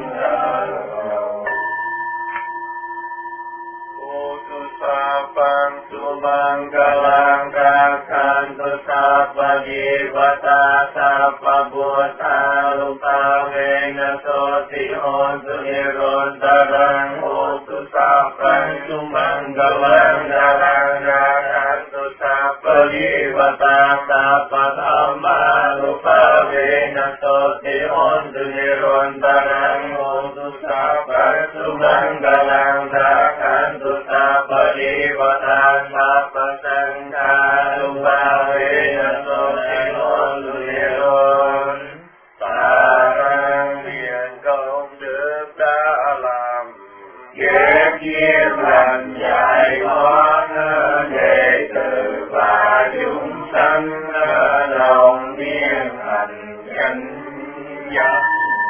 Utusapang sumanggalang rakantu sapa jivata sapa buddha lupa vena soti hontu nirontarang. Utusapang sumanggalang rakantu sapa jivata sapa dhamma lupa vena soti hontu nirontarang. Utusapang sumanggalang rakantu sapa jivata sapa sangha lupa vena soti hontu niron. Tarang nguyện công đức đã làm, ghép chiếc lành dạy con đệ tử và chúng sanh lòng biên hành chánh giác.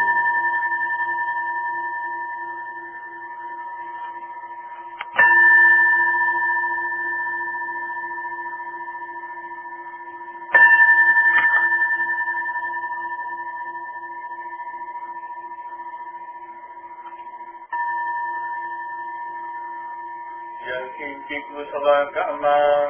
Yang kincik musala kamang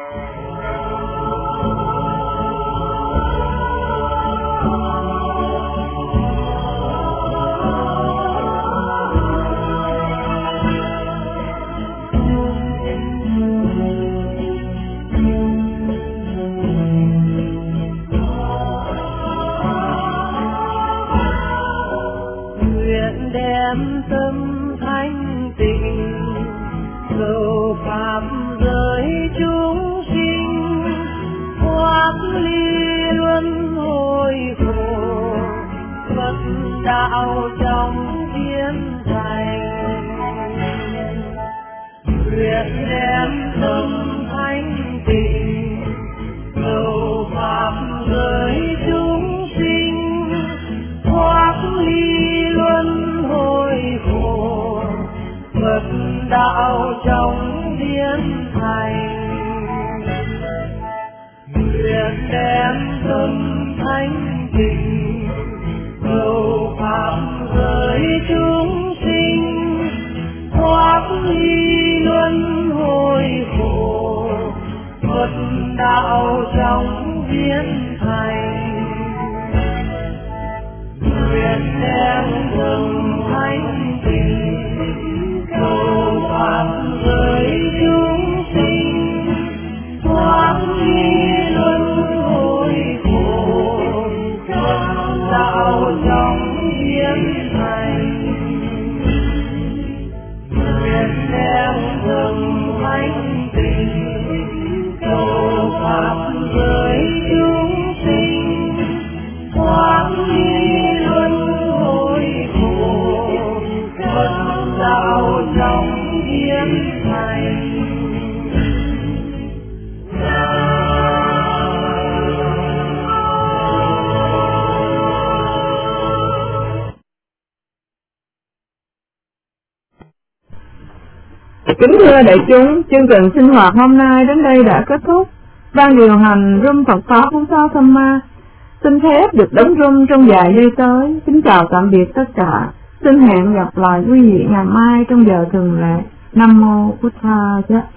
nguyện đem tâm thanh tịnh cầu pháp giới chúng sinh, thoát ly luân hồi khổ, Phật đạo trong thiên thành. Nguyện đem tâm thanh tịnh cầu pháp giới chúng sinh, thoát ly luân hồi khổ, Phật đạo trong thiên thành. Nguyện đem tâm thanh tịnh cầu pháp giới chúng sinh, thoát ly luân hồi khổ, Phật đạo trong thiên thành. Nguyện đem tâm thanh tịnh cầu pháp giới chúng sinh, thoát ly luân hồi khổ, Phật đạo trong thiên thành. Nguyện đem tâm thanh tịnh cầu pháp giới chúng sinh, thoát ly luân hồi khổ, Phật đạo trong thiên thành. Kính thưa đại chúng, chương trình sinh hoạt hôm nay đến đây đã kết thúc. Ban điều hành Room Phật Pháp Phú Sao Tham Ma xin phép được đóng room trong vài giây tới. Kính chào tạm biệt tất cả. Xin hẹn gặp lại quý vị ngày mai trong giờ thường lệ. Nam mô Bụt Tha.